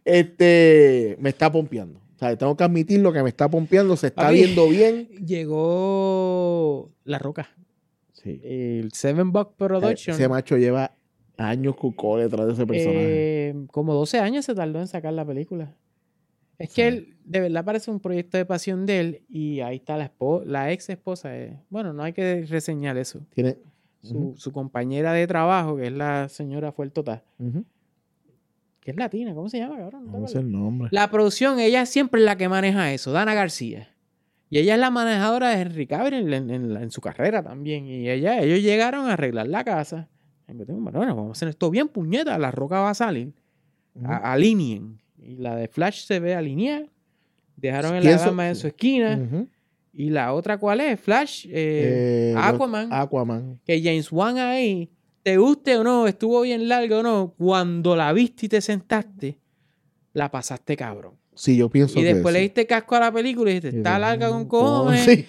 [SPEAKER 3] Este, me está pompeando. O sea, tengo que admitir lo que me está pompeando, se está
[SPEAKER 2] Papi,
[SPEAKER 3] viendo bien.
[SPEAKER 2] Llegó La Roca.
[SPEAKER 3] Sí.
[SPEAKER 2] El Seven Buck Production.
[SPEAKER 3] Ese macho lleva años cucó detrás de ese personaje.
[SPEAKER 2] Eh, como doce años se tardó en sacar la película. Es
[SPEAKER 3] Sí.
[SPEAKER 2] que él, de verdad, parece un proyecto de pasión de él. Y ahí está la, espo- la ex esposa. de- bueno, no hay que reseñar eso.
[SPEAKER 3] Tiene.
[SPEAKER 2] Su,
[SPEAKER 3] Ujú.
[SPEAKER 2] su compañera de trabajo, que es la señora Fuertota,
[SPEAKER 3] Ujú.
[SPEAKER 2] que es latina. ¿Cómo se llama, cabrón? ¿No te
[SPEAKER 3] No sé
[SPEAKER 2] acuerdas?
[SPEAKER 3] el nombre.
[SPEAKER 2] La producción, ella siempre es la que maneja eso, Dana García. Y ella es la manejadora de Henry Cavill en, en- en su carrera también. Y ella, ellos llegaron a arreglar la casa. Y yo tengo, bueno, vamos a hacer esto bien, puñeta. La Roca va a salir.
[SPEAKER 3] Ujú.
[SPEAKER 2] A- alineen. Y la de Flash se ve alineada. Dejaron el
[SPEAKER 3] Pienso-
[SPEAKER 2] diagrama en su esquina.
[SPEAKER 3] Ujú.
[SPEAKER 2] Y la otra, ¿cuál es? Flash,
[SPEAKER 3] Eh,
[SPEAKER 2] eh, Aquaman.
[SPEAKER 3] Aquaman.
[SPEAKER 2] Que James Wan ahí, te guste o no, estuvo bien largo o no, cuando la viste y te sentaste, la pasaste cabrón.
[SPEAKER 3] Sí, yo pienso
[SPEAKER 2] Y
[SPEAKER 3] que
[SPEAKER 2] después le
[SPEAKER 3] sí.
[SPEAKER 2] diste casco a la película y dijiste, está
[SPEAKER 3] Y
[SPEAKER 2] larga
[SPEAKER 3] de-
[SPEAKER 2] con cojones.
[SPEAKER 3] Sí.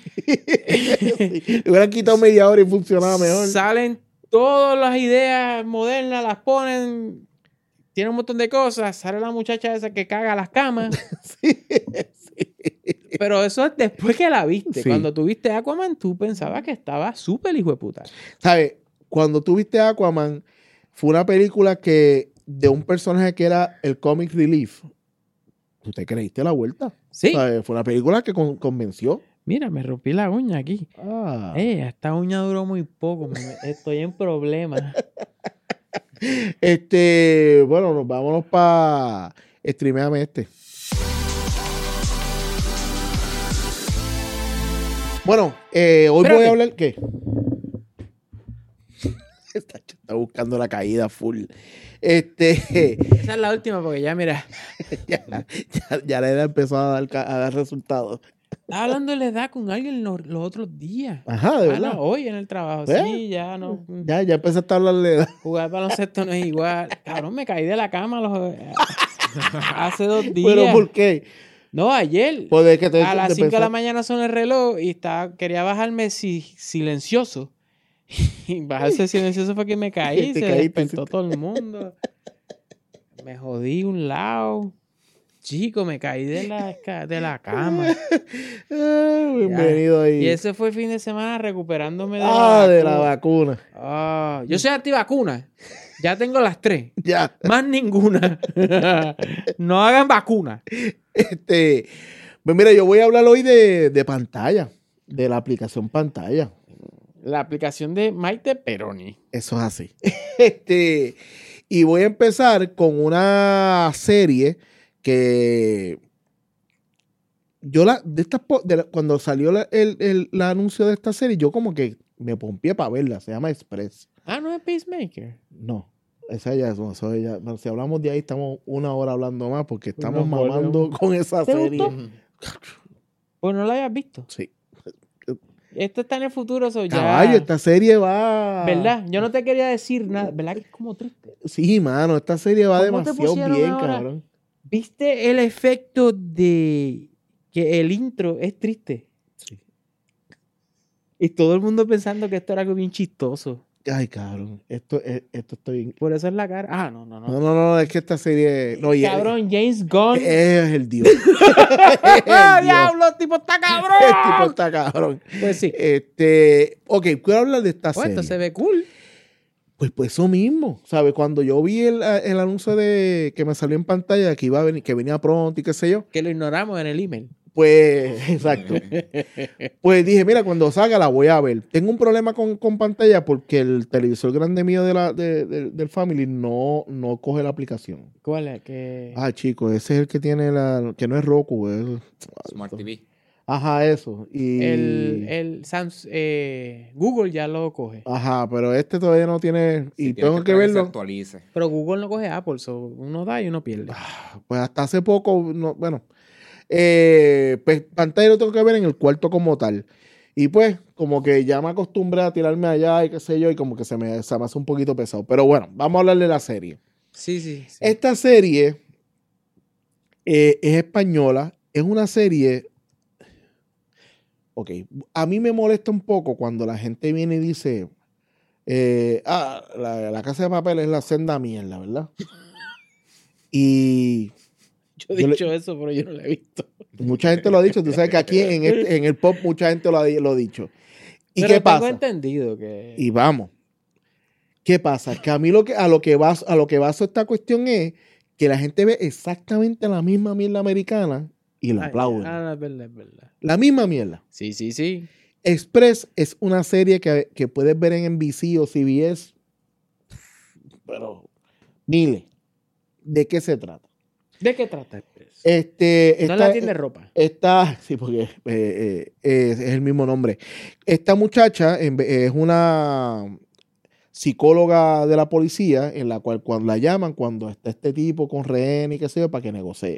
[SPEAKER 3] Sí. Le hubieran quitado media hora y funcionaba mejor.
[SPEAKER 2] Salen todas las ideas modernas, las ponen tiene un montón de cosas. Sale la muchacha esa que caga las camas.
[SPEAKER 3] Sí, sí.
[SPEAKER 2] Pero eso es después que la viste.
[SPEAKER 3] Sí.
[SPEAKER 2] Cuando tú viste Aquaman, tú pensabas que estaba súper hijo de puta.
[SPEAKER 3] ¿Sabes? Cuando tú viste Aquaman, fue una película que de un personaje que era el comic relief. ¿Tú te creíste la vuelta?
[SPEAKER 2] Sí.
[SPEAKER 3] ¿Sabes? Fue una película que con- convenció.
[SPEAKER 2] Mira, me rompí la uña aquí.
[SPEAKER 3] Ah.
[SPEAKER 2] Eh, esta uña duró muy poco. me- Estoy en problemas.
[SPEAKER 3] Este, bueno, nos vámonos para Streameame este. Bueno, eh, hoy voy
[SPEAKER 2] Espérate.
[SPEAKER 3] a hablar. ¿Qué? está, está buscando la caída full. Este,
[SPEAKER 2] Esa es la última porque ya, mira,
[SPEAKER 3] ya, ya, ya la edad empezó a dar, ca- a dar resultados.
[SPEAKER 2] estaba hablando de la edad con alguien los, los otros días.
[SPEAKER 3] Ajá, de
[SPEAKER 2] Ah, no,
[SPEAKER 3] verdad.
[SPEAKER 2] hoy en el trabajo.
[SPEAKER 3] ¿Eh?
[SPEAKER 2] Sí, ya no.
[SPEAKER 3] Ya, ya empezaste a hablar de edad.
[SPEAKER 2] Jugar baloncesto no es igual. Cabrón, me caí de la cama los- hace dos días.
[SPEAKER 3] ¿Pero por qué?
[SPEAKER 2] No, ayer.
[SPEAKER 3] Pues de que te,
[SPEAKER 2] A las
[SPEAKER 3] de
[SPEAKER 2] cinco de la
[SPEAKER 3] pensar-
[SPEAKER 2] mañana sonó el reloj y estaba, quería bajarme si, silencioso. Y bajarse silencioso fue que me caí.
[SPEAKER 3] Te
[SPEAKER 2] Se
[SPEAKER 3] caíste,
[SPEAKER 2] despertó
[SPEAKER 3] sí.
[SPEAKER 2] todo el mundo. Me jodí un lado. Chico, me caí de la, esca- de la cama.
[SPEAKER 3] Ah, bienvenido ahí.
[SPEAKER 2] Y ese fue el fin de semana recuperándome de
[SPEAKER 3] ah,
[SPEAKER 2] la
[SPEAKER 3] de la
[SPEAKER 2] vacuna.
[SPEAKER 3] vacuna.
[SPEAKER 2] Ah, yo soy antivacuna. Ya tengo las tres.
[SPEAKER 3] Ya.
[SPEAKER 2] Más ninguna. No hagan vacuna.
[SPEAKER 3] Este, pues mira, yo voy a hablar hoy de, de pantalla, de la aplicación pantalla.
[SPEAKER 2] La aplicación de Maite Peroni.
[SPEAKER 3] Eso es así. Este, y voy a empezar con una serie que yo la, de estas, po- de la- cuando salió la- el, el- el anuncio de esta serie, yo como que me pompié para verla. Se llama Express.
[SPEAKER 2] Ah, no es Peacemaker.
[SPEAKER 3] No, esa ya es, eso ya, bueno, si hablamos de ahí, estamos una hora hablando más porque estamos
[SPEAKER 2] Nos
[SPEAKER 3] mamando
[SPEAKER 2] volvemos.
[SPEAKER 3] con esa
[SPEAKER 2] ¿Te
[SPEAKER 3] serie.
[SPEAKER 2] gustó? Pues no la hayas visto.
[SPEAKER 3] Sí.
[SPEAKER 2] Esto está en el futuro, so ya.
[SPEAKER 3] Caballo, esta serie va.
[SPEAKER 2] ¿Verdad? Yo no te quería decir nada. ¿Verdad que es como triste?
[SPEAKER 3] Sí, mano, esta serie va
[SPEAKER 2] ¿Cómo te
[SPEAKER 3] demasiado
[SPEAKER 2] pusieron
[SPEAKER 3] bien,
[SPEAKER 2] ahora?
[SPEAKER 3] cabrón.
[SPEAKER 2] ¿Viste el efecto de que el intro es triste?
[SPEAKER 3] Sí.
[SPEAKER 2] Y todo el mundo pensando que esto era algo bien chistoso.
[SPEAKER 3] Ay, cabrón, esto, es- esto estoy bien.
[SPEAKER 2] Por eso es la cara. Ah, no, no, no.
[SPEAKER 3] No, no, no, es que esta serie. No, y
[SPEAKER 2] Cabrón, James Gunn.
[SPEAKER 3] es, el Dios. Es el
[SPEAKER 2] ¡Ah,
[SPEAKER 3] Dios.
[SPEAKER 2] diablo! ¡El tipo está
[SPEAKER 3] El tipo
[SPEAKER 2] cabrón!
[SPEAKER 3] está cabrón.
[SPEAKER 2] Pues sí.
[SPEAKER 3] Este, ok, quiero hablar de esta
[SPEAKER 2] Pues esto
[SPEAKER 3] serie.
[SPEAKER 2] se ve cool.
[SPEAKER 3] Pues, pues eso mismo, ¿sabes? Cuando yo vi el, el anuncio de que me salió en pantalla que iba a venir, que venía pronto y qué sé yo,
[SPEAKER 2] Que lo ignoramos en el email.
[SPEAKER 3] pues, exacto. Pues dije, mira, cuando salga la voy a ver. Tengo un problema con, con pantalla porque el televisor grande mío de la, de- de- del Family no, no coge la aplicación.
[SPEAKER 2] ¿Cuál es? Que...
[SPEAKER 3] Ah, chico, ese es el que tiene la, que no es Roku, es...
[SPEAKER 4] Smart T V.
[SPEAKER 3] Ajá, eso. Y...
[SPEAKER 2] El, el Samsung, eh, Google ya lo coge.
[SPEAKER 3] Ajá, pero este todavía no tiene... Y
[SPEAKER 4] Sí, tiene
[SPEAKER 3] tengo que,
[SPEAKER 4] esperar se
[SPEAKER 3] verlo.
[SPEAKER 4] actualice.
[SPEAKER 2] Pero Google no coge Apple, so uno da y uno pierde.
[SPEAKER 3] Pues hasta hace poco, no, bueno, eh, pues pantalla lo tengo que ver en el cuarto como tal. Y pues, como que ya me acostumbré a tirarme allá y qué sé yo, y como que se me, se me hace un poquito pesado. Pero bueno, vamos a hablar de la serie.
[SPEAKER 2] Sí, sí. sí.
[SPEAKER 3] Esta serie eh, es española, es una serie... Ok, a mí me molesta un poco cuando la gente viene y dice, eh, ah, la, la Casa de Papel es la senda mierda, ¿verdad? Y...
[SPEAKER 2] Yo he
[SPEAKER 3] yo le-
[SPEAKER 2] dicho eso, pero yo no lo he visto.
[SPEAKER 3] Mucha gente lo ha dicho. Tú sabes que aquí en, este- en el pop mucha gente lo ha, di- lo ha dicho. ¿Y
[SPEAKER 2] Pero
[SPEAKER 3] qué
[SPEAKER 2] tengo
[SPEAKER 3] pasa?
[SPEAKER 2] entendido que...
[SPEAKER 3] Y vamos. ¿Qué pasa? Que a mí lo que, a lo que va a lo que baso esta cuestión es que la gente ve exactamente la misma mierda americana y la
[SPEAKER 2] Ay,
[SPEAKER 3] aplauden.
[SPEAKER 2] Ah, no, es verdad, es verdad.
[SPEAKER 3] La misma mierda.
[SPEAKER 2] Sí, sí, sí.
[SPEAKER 3] Express es una serie que, que puedes ver en N B C o C B S. Pero miles. ¿De qué se trata?
[SPEAKER 2] ¿De qué trata Express?
[SPEAKER 3] Este,
[SPEAKER 2] No
[SPEAKER 3] esta-
[SPEAKER 2] es la tienda de ropa.
[SPEAKER 3] Esta, sí, porque eh, eh, es, es el mismo nombre. Esta muchacha en ve- es una psicóloga de la policía, en la cual cuando la llaman, cuando está este tipo con rehén y qué sé yo, para que negocie.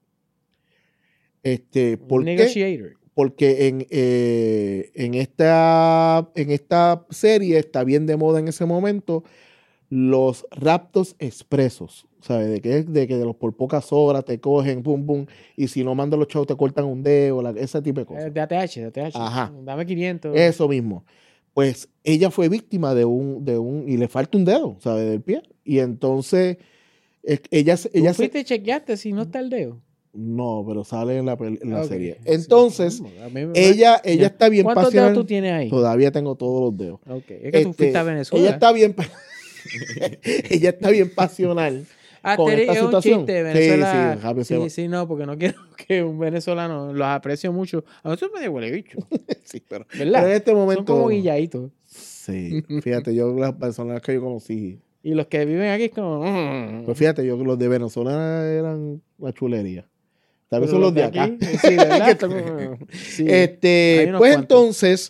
[SPEAKER 3] Este, ¿por
[SPEAKER 2] Un
[SPEAKER 3] qué?
[SPEAKER 2] negotiator.
[SPEAKER 3] Porque en, eh, en, esta, en esta serie está bien de moda en ese momento los raptos expresos, ¿sabes? De que, de que de los por pocas horas te cogen, pum, pum, y si no mandan los chavos te cortan un dedo, la- ese tipo de cosas.
[SPEAKER 2] Eh, de A T H, de A T H.
[SPEAKER 3] Ajá.
[SPEAKER 2] Dame quinientos.
[SPEAKER 3] Eso mismo. Pues ella fue víctima de un, de un, y le falta un dedo, ¿sabes? Del pie. Y entonces Es- ella se-
[SPEAKER 2] ¿Tú
[SPEAKER 3] ella se-
[SPEAKER 2] fuiste y chequeaste si no está el dedo?
[SPEAKER 3] no, pero sale en la, pel- en la
[SPEAKER 2] Ok,
[SPEAKER 3] serie.
[SPEAKER 2] sí,
[SPEAKER 3] Entonces,
[SPEAKER 2] vamos, a mí me-
[SPEAKER 3] ella, ella
[SPEAKER 2] ya.
[SPEAKER 3] está bien
[SPEAKER 2] ¿Cuántos
[SPEAKER 3] pasional.
[SPEAKER 2] dedos tú tienes ahí?
[SPEAKER 3] Todavía tengo todos los dedos.
[SPEAKER 2] Ok, es que tú
[SPEAKER 3] Este,
[SPEAKER 2] fuiste a Venezuela.
[SPEAKER 3] Ella está bien, pa- ella está bien pasional.
[SPEAKER 2] Ah,
[SPEAKER 3] con
[SPEAKER 2] te
[SPEAKER 3] esta
[SPEAKER 2] es un
[SPEAKER 3] situación.
[SPEAKER 2] chiste.
[SPEAKER 3] Sí,
[SPEAKER 2] Venezuela.
[SPEAKER 3] sí, rápido se
[SPEAKER 2] Sí,
[SPEAKER 3] va.
[SPEAKER 2] sí, no, porque no quiero que un venezolano los aprecio mucho. A nosotros me huele bicho,
[SPEAKER 3] Sí, pero,
[SPEAKER 2] ¿verdad?
[SPEAKER 3] pero en este
[SPEAKER 2] Son
[SPEAKER 3] momento.
[SPEAKER 2] como guilladitos.
[SPEAKER 3] Sí, fíjate, yo las personas que yo conocí.
[SPEAKER 2] Y los que viven aquí es como... mm.
[SPEAKER 3] Pues fíjate, yo los de Venezuela eran la chulería. Tal vez
[SPEAKER 2] Pero
[SPEAKER 3] son los de acá.
[SPEAKER 2] aquí, sí, ¿verdad?
[SPEAKER 3] Que están-
[SPEAKER 2] Sí.
[SPEAKER 3] Este,
[SPEAKER 2] Hay unos
[SPEAKER 3] pues
[SPEAKER 2] cuantos.
[SPEAKER 3] entonces,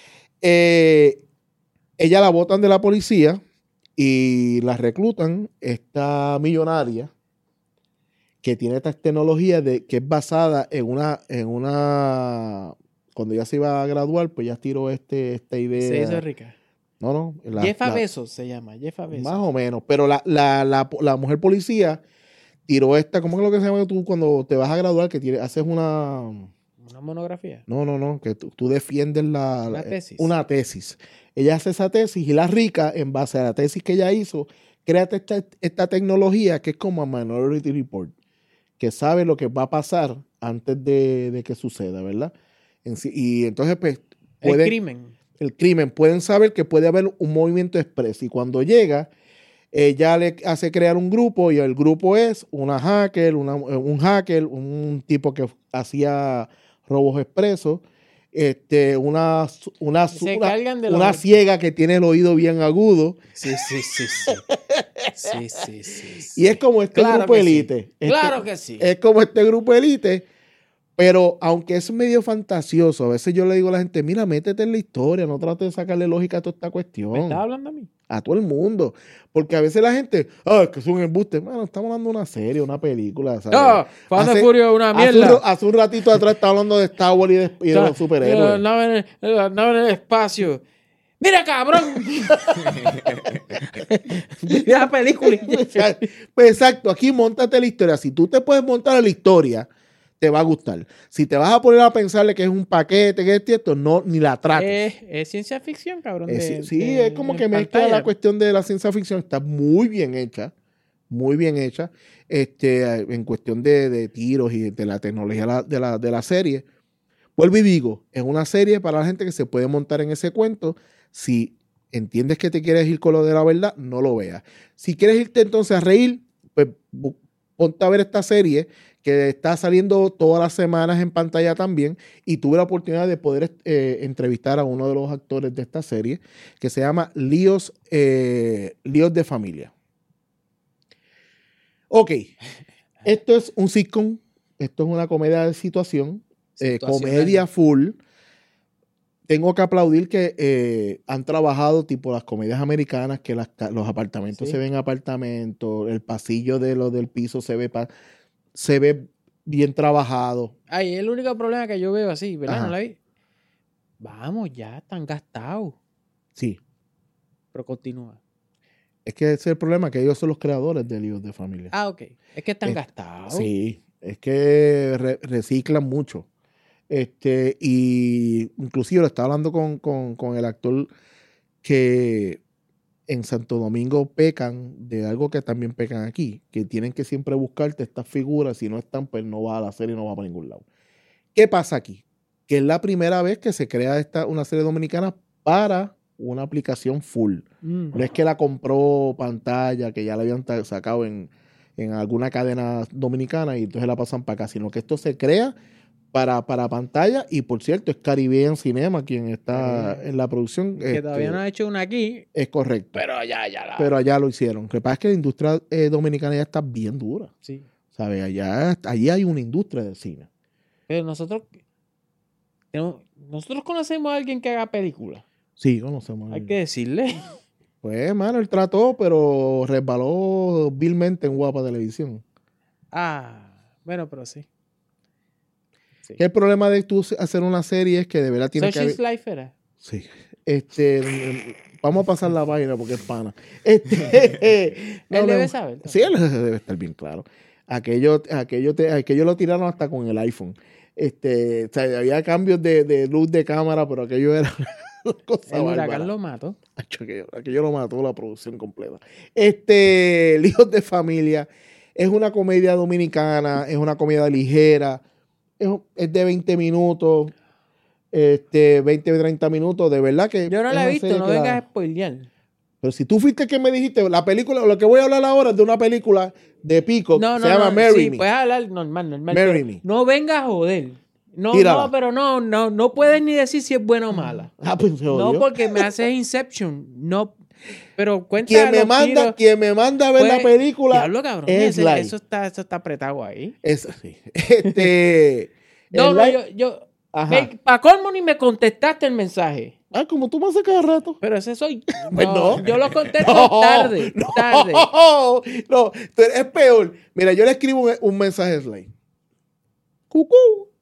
[SPEAKER 3] eh, ella la botan de la policía y la reclutan, esta millonaria que tiene esta tecnología de, que es basada en una, en una, cuando ella se iba a graduar, pues ya tiró este, esta idea.
[SPEAKER 2] Se hizo rica.
[SPEAKER 3] No, no. la-
[SPEAKER 2] Jefa
[SPEAKER 3] la-
[SPEAKER 2] Bezos se llama, Jefa Bezos.
[SPEAKER 3] Más o menos. Pero la, la, la, la mujer policía tiró esta, ¿cómo es lo que se llama tú cuando te vas a graduar? Que tiene- haces una...
[SPEAKER 2] Una monografía.
[SPEAKER 3] No, no, no, que tú, tú defiendes la...
[SPEAKER 2] Una
[SPEAKER 3] la-
[SPEAKER 2] tesis.
[SPEAKER 3] Una tesis. Ella hace esa tesis y la rica, en base a la tesis que ella hizo, crea esta, esta tecnología que es como a Minority Report, que sabe lo que va a pasar antes de, de que suceda, ¿verdad? En sí- y entonces, pues,
[SPEAKER 2] El
[SPEAKER 3] pueden-
[SPEAKER 2] crimen.
[SPEAKER 3] el crimen, pueden saber que puede haber un movimiento expreso y cuando llega, ella le hace crear un grupo y el grupo es una hacker, una- un hacker, un tipo que hacía robos expresos, este, una, una,
[SPEAKER 2] Se
[SPEAKER 3] una,
[SPEAKER 2] cargan de los...
[SPEAKER 3] una ciega que tiene el oído bien agudo
[SPEAKER 2] Sí, sí, sí, sí. Sí, sí, sí, sí.
[SPEAKER 3] y es como este
[SPEAKER 2] Claro
[SPEAKER 3] grupo
[SPEAKER 2] que sí.
[SPEAKER 3] élite. Este-
[SPEAKER 2] Claro que sí.
[SPEAKER 3] Es como este grupo élite, pero aunque es medio fantasioso, a veces yo le digo a la gente, mira, métete en la historia, no trates de sacarle lógica a toda esta cuestión.
[SPEAKER 2] ¿Me estás hablando a mí?
[SPEAKER 3] A todo el mundo. Porque a veces la gente, ah, es que es un embuste. Bueno, estamos hablando de una serie, una película. ¿sabes?
[SPEAKER 2] No, Fast and
[SPEAKER 3] Hace-
[SPEAKER 2] Furious es una
[SPEAKER 3] Hace un,
[SPEAKER 2] mierda.
[SPEAKER 3] ra- hace un ratito atrás estaba hablando de Star Wars y de, y de los superhéroes.
[SPEAKER 2] La nave en el, la nave en el espacio. ¡Mira, cabrón! Mira la película.
[SPEAKER 3] Pues exacto, aquí montate la historia. Si tú te puedes montar la historia, te va a gustar. Si te vas a poner a pensarle que es un paquete, que es esto, no, ni la trates.
[SPEAKER 2] Es, es ciencia ficción, cabrón.
[SPEAKER 3] Es-
[SPEAKER 2] de-
[SPEAKER 3] sí,
[SPEAKER 2] de-
[SPEAKER 3] es como
[SPEAKER 2] en
[SPEAKER 3] que mezcla
[SPEAKER 2] pantalla.
[SPEAKER 3] la cuestión de la ciencia ficción. Está muy bien hecha. Muy bien hecha. Este, en cuestión de, de tiros y de la tecnología de la, de la, de la serie. Vuelvo y digo, es una serie para la gente que se puede montar en ese cuento. Si entiendes que te quieres ir con lo de la verdad, no lo veas. Si quieres irte entonces a reír, pues bu- ponte a ver esta serie que está saliendo todas las semanas en pantalla también, y tuve la oportunidad de poder eh, entrevistar a uno de los actores de esta serie, que se llama Líos, eh, Líos de Familia. Ok, esto es un sitcom, esto es una comedia de situación, eh,
[SPEAKER 2] Situacional.
[SPEAKER 3] comedia full. Tengo que aplaudir que eh, han trabajado tipo las comedias americanas, que las ca- los apartamentos
[SPEAKER 2] Sí.
[SPEAKER 3] se ven apartamentos, el pasillo de lo del piso se ve, pa- se ve bien trabajado.
[SPEAKER 2] Ay, el único problema que yo veo así, ¿verdad?
[SPEAKER 3] Ajá.
[SPEAKER 2] ¿No la vi? Vamos, ya están gastados.
[SPEAKER 3] Sí,
[SPEAKER 2] Pero continúa.
[SPEAKER 3] es que ese es el problema, que ellos son los creadores de Líos de Familia.
[SPEAKER 2] Ah, ok. Es que están
[SPEAKER 3] Eh,
[SPEAKER 2] gastados.
[SPEAKER 3] Sí, es que re- reciclan mucho. Este, y inclusive lo estaba hablando con, con, con el actor que en Santo Domingo pecan de algo que también pecan aquí, que tienen que siempre buscarte estas figuras, si no están, pues no va a la serie, no va para ningún lado. ¿Qué pasa aquí? Que es la primera vez que se crea esta, una serie dominicana para una aplicación full.
[SPEAKER 2] Mm.
[SPEAKER 3] No es que la compró pantalla, que ya la habían ta- sacado en, en alguna cadena dominicana y entonces la pasan para acá, sino que esto se crea para, para pantalla y por cierto es Caribbean Cinema quien está
[SPEAKER 2] Eh,
[SPEAKER 3] en la producción.
[SPEAKER 2] Que
[SPEAKER 3] este,
[SPEAKER 2] todavía no ha hecho una aquí,
[SPEAKER 3] es correcto,
[SPEAKER 2] pero ya, ya la.
[SPEAKER 3] pero allá lo hicieron. Lo que pasa es que la industria eh, dominicana ya está bien dura,
[SPEAKER 2] Sí.
[SPEAKER 3] ¿sabes? Allá, allí hay una industria del cine.
[SPEAKER 2] Pero nosotros. tenemos- nosotros conocemos a alguien que haga películas.
[SPEAKER 3] Sí, conocemos.
[SPEAKER 2] Hay que decirle.
[SPEAKER 3] Pues, mano, él trató, pero resbaló vilmente en Guapa Televisión.
[SPEAKER 2] Ah, bueno, pero sí. Sí.
[SPEAKER 3] Que el problema de tú hacer una serie es que de verdad tienes que
[SPEAKER 2] Such is
[SPEAKER 3] haber...
[SPEAKER 2] life era.
[SPEAKER 3] Sí. Este, mm, vamos a pasar la página porque es pana. Este, no,
[SPEAKER 2] Él
[SPEAKER 3] no,
[SPEAKER 2] debe saber. ¿no?
[SPEAKER 3] Sí, él debe estar bien claro. Aquello, aquello, te- aquello lo tiraron hasta con el iPhone. Este, o sea, había cambios de, de luz de cámara, pero aquello era Cosa
[SPEAKER 2] El
[SPEAKER 3] bárbara.
[SPEAKER 2] huracán lo mató.
[SPEAKER 3] Acho, aquello, aquello lo mató la producción completa. Este, Líos de Familia, es una comedia dominicana, es una comedia ligera, es, es de veinte minutos, este, veinte, treinta minutos, de verdad que...
[SPEAKER 2] Yo no
[SPEAKER 3] es
[SPEAKER 2] la he
[SPEAKER 3] una
[SPEAKER 2] visto,
[SPEAKER 3] serie
[SPEAKER 2] no
[SPEAKER 3] que la-
[SPEAKER 2] vengas a spoilear.
[SPEAKER 3] Pero si tú fuiste que me dijiste, la película, lo que voy a hablar ahora es de una película de Pico,
[SPEAKER 2] No,
[SPEAKER 3] se
[SPEAKER 2] no,
[SPEAKER 3] llama
[SPEAKER 2] no.
[SPEAKER 3] Marry
[SPEAKER 2] Sí,
[SPEAKER 3] Me.
[SPEAKER 2] puedes hablar normal, normal.
[SPEAKER 3] Marry
[SPEAKER 2] pero
[SPEAKER 3] Me.
[SPEAKER 2] No vengas a joder. No,
[SPEAKER 3] Tírala.
[SPEAKER 2] no, pero no, no, no puedes ni decir si es buena o mala.
[SPEAKER 3] Ah, pues se
[SPEAKER 2] No,
[SPEAKER 3] jodió.
[SPEAKER 2] porque me haces Inception. No, pero cuenta
[SPEAKER 3] Quien me
[SPEAKER 2] los
[SPEAKER 3] manda,
[SPEAKER 2] tiros.
[SPEAKER 3] quien me manda a ver
[SPEAKER 2] Pues,
[SPEAKER 3] la película
[SPEAKER 2] Diablo, cabrón.
[SPEAKER 3] es
[SPEAKER 2] ese-
[SPEAKER 3] Sly.
[SPEAKER 2] eso, está, eso está apretado ahí.
[SPEAKER 3] Es así. Este,
[SPEAKER 2] No,
[SPEAKER 3] el
[SPEAKER 2] no,
[SPEAKER 3] Sly-
[SPEAKER 2] yo, yo
[SPEAKER 3] Ajá.
[SPEAKER 2] para colmo ni me contestaste el mensaje.
[SPEAKER 3] Ah, como tú me haces cada rato.
[SPEAKER 2] Pero ese soy.
[SPEAKER 3] Pues
[SPEAKER 2] No,
[SPEAKER 3] no.
[SPEAKER 2] yo lo contesto
[SPEAKER 3] No,
[SPEAKER 2] tarde.
[SPEAKER 3] no,
[SPEAKER 2] Tarde.
[SPEAKER 3] No, tú- es peor. Mira, yo le escribo un, un mensaje a Sly. Cucú.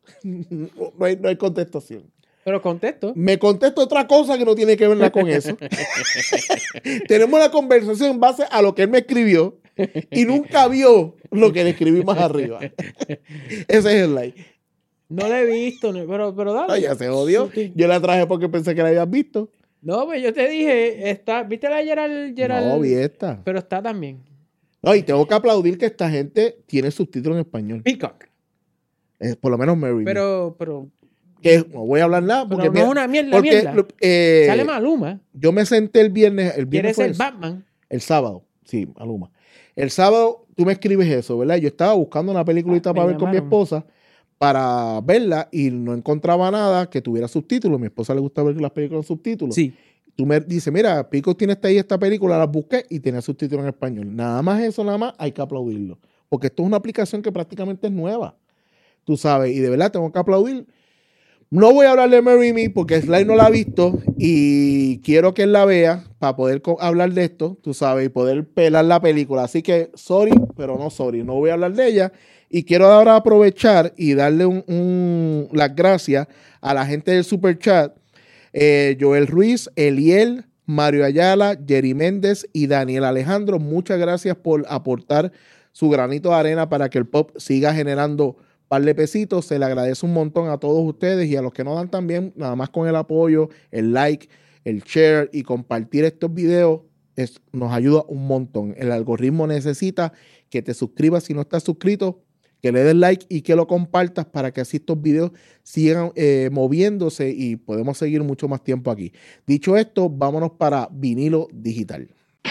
[SPEAKER 3] No hay, no hay contestación.
[SPEAKER 2] Pero contesto.
[SPEAKER 3] Me contesta otra cosa que no tiene que ver nada con eso. Tenemos la conversación en base a lo que él me escribió y nunca vio lo que le escribí más arriba. Ese es Sly.
[SPEAKER 2] No lo he visto, no- pero, pero dale.
[SPEAKER 3] No, ya se jodió. Yo la traje porque pensé que la habías visto.
[SPEAKER 2] No, pues yo te dije, está, ¿viste la Gerald? Gerald?
[SPEAKER 3] No, vi esta.
[SPEAKER 2] Pero está también.
[SPEAKER 3] No, y tengo que aplaudir que esta gente tiene subtítulos en español.
[SPEAKER 2] Peacock.
[SPEAKER 3] Eh, por lo menos Mary.
[SPEAKER 2] Pero, pero,
[SPEAKER 3] Que no voy a hablar nada
[SPEAKER 2] pero
[SPEAKER 3] porque,
[SPEAKER 2] no
[SPEAKER 3] mira,
[SPEAKER 2] es una mierda,
[SPEAKER 3] porque,
[SPEAKER 2] mierda.
[SPEAKER 3] lo- eh,
[SPEAKER 2] Sale Maluma.
[SPEAKER 3] yo me senté el viernes, el
[SPEAKER 2] Quiere
[SPEAKER 3] viernes fue
[SPEAKER 2] ser
[SPEAKER 3] el,
[SPEAKER 2] Batman.
[SPEAKER 3] el sábado, sí, Maluma. El sábado tú me escribes eso, ¿verdad? Yo estaba buscando una peliculita
[SPEAKER 2] Ah, me
[SPEAKER 3] para ver con mi
[SPEAKER 2] llamaron.
[SPEAKER 3] esposa para verla y no encontraba nada que tuviera subtítulos. A mi esposa le gusta ver las películas con subtítulos.
[SPEAKER 2] Sí.
[SPEAKER 3] Tú me dices, mira, Pico tiene esta ahí esta película, la busqué y tenía subtítulos en español. Nada más eso, nada más hay que aplaudirlo. Porque esto es una aplicación que prácticamente es nueva. Tú sabes, y de verdad tengo que aplaudir. No voy a hablar de Marry Me porque Sly no la ha visto y quiero que él la vea para poder co- hablar de esto, tú sabes, y poder pelar la película. Así que, sorry, pero no sorry, no voy a hablar de ella. Y quiero ahora aprovechar y darle un, un- las gracias a la gente del Super Chat. Eh, Joel Ruiz, Eliel, Mario Ayala, Jerry Méndez y Daniel Alejandro. Muchas gracias por aportar su granito de arena para que el pop siga generando par de pesitos. Se le agradece un montón a todos ustedes y a los que no dan también, nada más con el apoyo, el like, el share y compartir estos videos es, nos ayuda un montón. El algoritmo necesita que te suscribas si no estás suscrito, que le des like y que lo compartas para que así estos videos sigan eh, moviéndose y podemos seguir mucho más tiempo aquí. Dicho esto, vámonos para vinilo digital.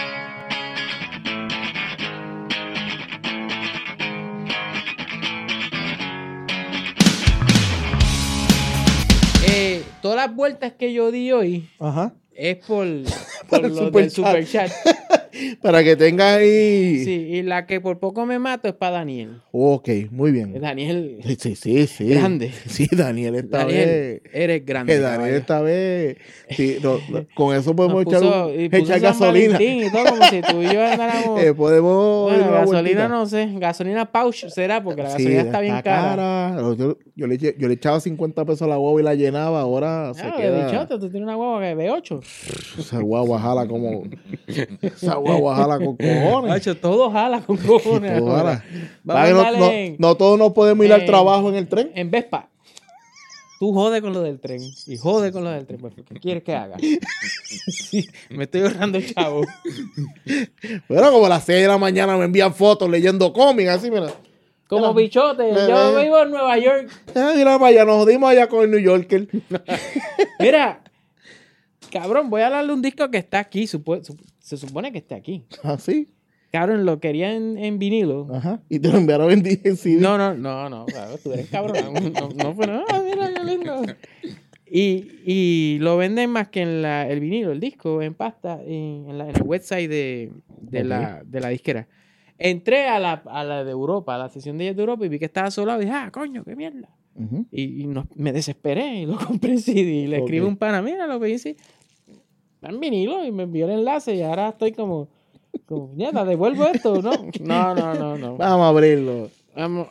[SPEAKER 2] Eh, todas las vueltas que yo di hoy
[SPEAKER 3] Ajá.
[SPEAKER 2] es por, por
[SPEAKER 3] el
[SPEAKER 2] lo
[SPEAKER 3] super
[SPEAKER 2] del super chat.
[SPEAKER 3] Para que tenga ahí.
[SPEAKER 2] Sí, y la que por poco me mato es para Daniel.
[SPEAKER 3] Ok, muy bien.
[SPEAKER 2] Daniel,
[SPEAKER 3] Sí, sí, sí, sí.
[SPEAKER 2] Grande.
[SPEAKER 3] Sí, Daniel esta
[SPEAKER 2] Daniel,
[SPEAKER 3] vez.
[SPEAKER 2] eres grande.
[SPEAKER 3] Que Daniel
[SPEAKER 2] caballo.
[SPEAKER 3] esta vez. Sí, no, no, con eso podemos
[SPEAKER 2] Nos
[SPEAKER 3] echar,
[SPEAKER 2] puso-
[SPEAKER 3] un-
[SPEAKER 2] y puso
[SPEAKER 3] echar
[SPEAKER 2] San
[SPEAKER 3] gasolina.
[SPEAKER 2] Valentín y todo, como si tú y yo andáramos.
[SPEAKER 3] Eh, podemos.
[SPEAKER 2] Bueno,
[SPEAKER 3] ir una
[SPEAKER 2] gasolina
[SPEAKER 3] vueltita.
[SPEAKER 2] no sé, gasolina pouch será, porque la
[SPEAKER 3] Sí,
[SPEAKER 2] gasolina está bien cara.
[SPEAKER 3] Yo, yo le, eché- yo le echaba cincuenta pesos a la guagua y la llenaba. Ahora se
[SPEAKER 2] Ah, de
[SPEAKER 3] queda.
[SPEAKER 2] bichote, tú tienes una guagua que de ocho.
[SPEAKER 3] Esa guagua jala como. Esa guagua jala con cojones.
[SPEAKER 2] Hacho, todo jala con cojones.
[SPEAKER 3] Todo
[SPEAKER 2] ahora.
[SPEAKER 3] jala.
[SPEAKER 2] Vamos
[SPEAKER 3] Va,
[SPEAKER 2] a
[SPEAKER 3] que no,
[SPEAKER 2] darle
[SPEAKER 3] no-
[SPEAKER 2] en,
[SPEAKER 3] no todos nos podemos ir al
[SPEAKER 2] en-
[SPEAKER 3] trabajo en el tren.
[SPEAKER 2] en Vespa. Tú jode con lo del tren y jode con lo del tren. Pues, ¿qué quieres que haga? Sí, me estoy ahorrando el chavo.
[SPEAKER 3] Pero como a las seis de la mañana me envían fotos leyendo cómics, así, mira.
[SPEAKER 2] Como
[SPEAKER 3] Mira,
[SPEAKER 2] bichote,
[SPEAKER 3] me
[SPEAKER 2] yo
[SPEAKER 3] ve.
[SPEAKER 2] vivo en Nueva York.
[SPEAKER 3] Ah, mira para allá, nos jodimos allá con el New Yorker.
[SPEAKER 2] Mira, cabrón, voy a darle un disco que está aquí. supo- su- se supone que está aquí.
[SPEAKER 3] Así.
[SPEAKER 2] Cabrón, lo quería en, en vinilo.
[SPEAKER 3] Ajá. Y te lo enviaron en D- en C D.
[SPEAKER 2] No, no, no, no, claro, tú eres cabrón. No, no fue nada, ah, mira qué lindo. Y, y lo venden más que en la, el vinilo, el disco, en pasta, en, en la, en el website de, de,
[SPEAKER 3] Ok.
[SPEAKER 2] la, de la disquera. Entré a la, a la de Europa, a la sesión de ellos de Europa, y vi que estaba solado y dije, ah, coño, qué mierda.
[SPEAKER 3] Ujú.
[SPEAKER 2] Y, y no- me desesperé y lo compré en C D. Y le
[SPEAKER 3] Ok.
[SPEAKER 2] escribí un pana, mira, lo pedí sí. Está en vinilo y me envió el enlace y ahora estoy como, como mierda, devuelvo esto, ¿no? No, no, no, no.
[SPEAKER 3] Vamos a abrirlo.
[SPEAKER 2] Vamos.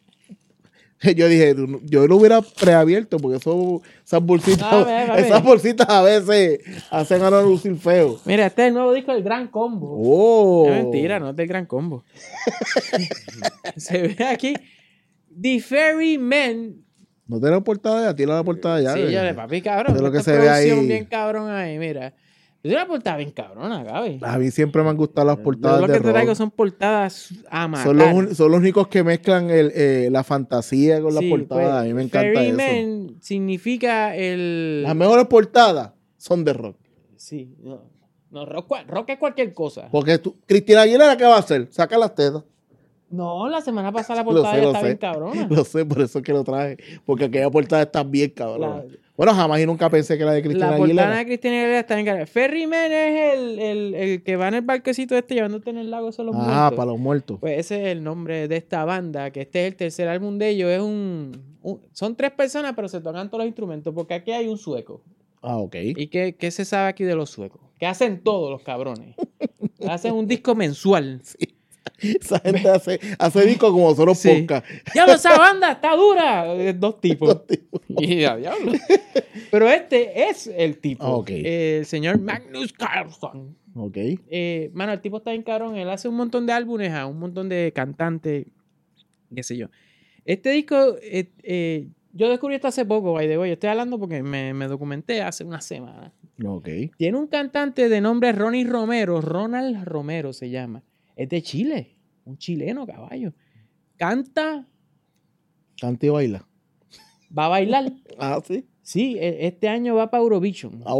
[SPEAKER 3] Yo dije, yo lo hubiera preabierto porque eso, esas bolsitas,
[SPEAKER 2] Ah, ve, ve, ve.
[SPEAKER 3] esas bolsitas a veces hacen a no lucir feo.
[SPEAKER 2] Mira, este es el nuevo disco del Gran Combo.
[SPEAKER 3] Oh.
[SPEAKER 2] Es mentira, no es del Gran Combo. Se ve aquí. The Ferryman
[SPEAKER 3] No tiene portada ya, tiene la portada ya.
[SPEAKER 2] Sí,
[SPEAKER 3] de-
[SPEAKER 2] yo le papi, cabrón.
[SPEAKER 3] de lo que
[SPEAKER 2] esta
[SPEAKER 3] se ve
[SPEAKER 2] producción
[SPEAKER 3] ahí.
[SPEAKER 2] bien cabrón ahí, mira. Tiene una portada bien cabrona, Gaby.
[SPEAKER 3] A mí siempre me han gustado las
[SPEAKER 2] Yo
[SPEAKER 3] portadas
[SPEAKER 2] lo
[SPEAKER 3] de
[SPEAKER 2] que te traigo
[SPEAKER 3] rock.
[SPEAKER 2] son portadas a matar.
[SPEAKER 3] Son los, un- son los únicos que mezclan el, eh, la fantasía con las
[SPEAKER 2] Sí,
[SPEAKER 3] portadas.
[SPEAKER 2] pues,
[SPEAKER 3] a mí me encanta eso.
[SPEAKER 2] Ferryman significa el...
[SPEAKER 3] Las mejores portadas son de rock.
[SPEAKER 2] Sí, no. No, rock, cua- rock es cualquier cosa.
[SPEAKER 3] Porque tú, Cristina Aguilera, ¿qué va a hacer? Saca las tetas.
[SPEAKER 2] No, la semana pasada la
[SPEAKER 3] Lo
[SPEAKER 2] portada
[SPEAKER 3] sé,
[SPEAKER 2] ya
[SPEAKER 3] lo
[SPEAKER 2] está
[SPEAKER 3] sé.
[SPEAKER 2] bien cabrona.
[SPEAKER 3] Lo sé, por eso es que lo traje. Porque aquella portada está bien cabrona.
[SPEAKER 2] La-
[SPEAKER 3] Bueno, jamás y nunca pensé que era de Cristina
[SPEAKER 2] La portada
[SPEAKER 3] Aguilera.
[SPEAKER 2] de Cristina Aguilera está bien cara. Ferryman es el, el, el que va en el barquecito este llevándote en el lago, esos los
[SPEAKER 3] Ah,
[SPEAKER 2] muertos.
[SPEAKER 3] para los muertos.
[SPEAKER 2] Pues ese es el nombre de esta banda, que este es el tercer álbum de ellos. Es un, un- son tres personas, pero se tocan todos los instrumentos, porque aquí hay un sueco.
[SPEAKER 3] Ah, ok.
[SPEAKER 2] ¿Y qué, qué se sabe aquí de los suecos? ¿Qué hacen todos los cabrones? Hacen un disco mensual.
[SPEAKER 3] Esa gente hace, hace discos como nosotros
[SPEAKER 2] Sí.
[SPEAKER 3] podcast.
[SPEAKER 2] ¡Diablo, esa banda está dura! Eh, Dos tipos. Y a diablo. Pero este es el tipo.
[SPEAKER 3] Ah, ok.
[SPEAKER 2] Eh, el señor Magnus Carlsson.
[SPEAKER 3] Ok.
[SPEAKER 2] Eh, mano, el tipo está bien cabrón. Él hace un montón de álbumes a un montón de cantantes. Qué sé yo. Este disco, eh, eh, yo descubrí esto hace poco, by the way. Estoy hablando porque me, me documenté hace una semana.
[SPEAKER 3] Ok.
[SPEAKER 2] Tiene un cantante de nombre Ronnie Romero. Ronald Romero se llama. Es de Chile. Un chileno, caballo. Canta,
[SPEAKER 3] Canta y baila.
[SPEAKER 2] va a bailar.
[SPEAKER 3] Ah, sí.
[SPEAKER 2] Sí, e- este año va para Eurovision.
[SPEAKER 3] Ah,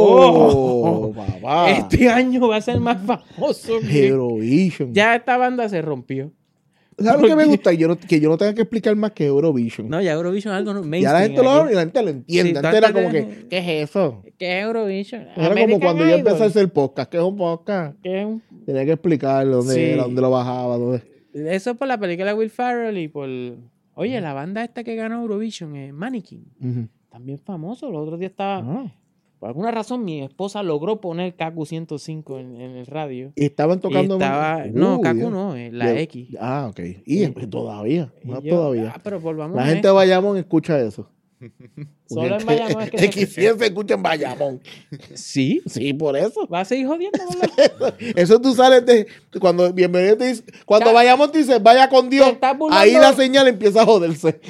[SPEAKER 3] ¡Oh! Papá.
[SPEAKER 2] Este año va a ser más famoso. que-
[SPEAKER 3] Eurovision.
[SPEAKER 2] Ya esta banda se rompió.
[SPEAKER 3] ¿Sabes lo que me gusta? Yo no- que yo no tenga que explicar más que Eurovision.
[SPEAKER 2] No, ya Eurovision es algo no,
[SPEAKER 3] ya la
[SPEAKER 2] mainstream
[SPEAKER 3] gente lo
[SPEAKER 2] aquí.
[SPEAKER 3] habla y la gente lo entiende.
[SPEAKER 2] Sí,
[SPEAKER 3] Antes era
[SPEAKER 2] antes
[SPEAKER 3] como
[SPEAKER 2] era-
[SPEAKER 3] que, ¿qué es eso?
[SPEAKER 2] ¿Qué es Eurovision?
[SPEAKER 3] Era como
[SPEAKER 2] American
[SPEAKER 3] cuando yo empecé a
[SPEAKER 2] Idol.
[SPEAKER 3] hacer podcast. ¿Qué es un podcast?
[SPEAKER 2] ¿Qué es un-
[SPEAKER 3] Tenía que explicar dónde,
[SPEAKER 2] Sí.
[SPEAKER 3] era, dónde lo bajaba. Dónde...
[SPEAKER 2] Eso por la película de Will Ferrell y por... Oye, la banda esta que ganó Eurovision es Mannequin.
[SPEAKER 3] Ujú.
[SPEAKER 2] También famoso. Los otros días estaba...
[SPEAKER 3] Ah.
[SPEAKER 2] Por alguna razón mi esposa logró poner K Q ciento cinco en, en el radio.
[SPEAKER 3] Y estaban tocando.
[SPEAKER 2] Y estaba... no,
[SPEAKER 3] Uh,
[SPEAKER 2] K Q
[SPEAKER 3] ya.
[SPEAKER 2] no, eh, la
[SPEAKER 3] Ya-
[SPEAKER 2] X.
[SPEAKER 3] Ah, ok. Y pues, todavía.
[SPEAKER 2] Y
[SPEAKER 3] Más
[SPEAKER 2] yo,
[SPEAKER 3] todavía.
[SPEAKER 2] ah, pero volvamos
[SPEAKER 3] La
[SPEAKER 2] a
[SPEAKER 3] gente de
[SPEAKER 2] esto.
[SPEAKER 3] Bayamón escucha eso.
[SPEAKER 2] Solo en Bayamón es que se-
[SPEAKER 3] X cien se escucha en Bayamón.
[SPEAKER 2] Sí.
[SPEAKER 3] Sí, por eso.
[SPEAKER 2] ¿Va a seguir jodiendo con la-
[SPEAKER 3] Eso tú sales de. Cuando bienvenido te dice. Cuando
[SPEAKER 2] Ya.
[SPEAKER 3] Bayamón te dice vaya con Dios.
[SPEAKER 2] Te estás burlando.
[SPEAKER 3] Ahí la señal empieza a joderse.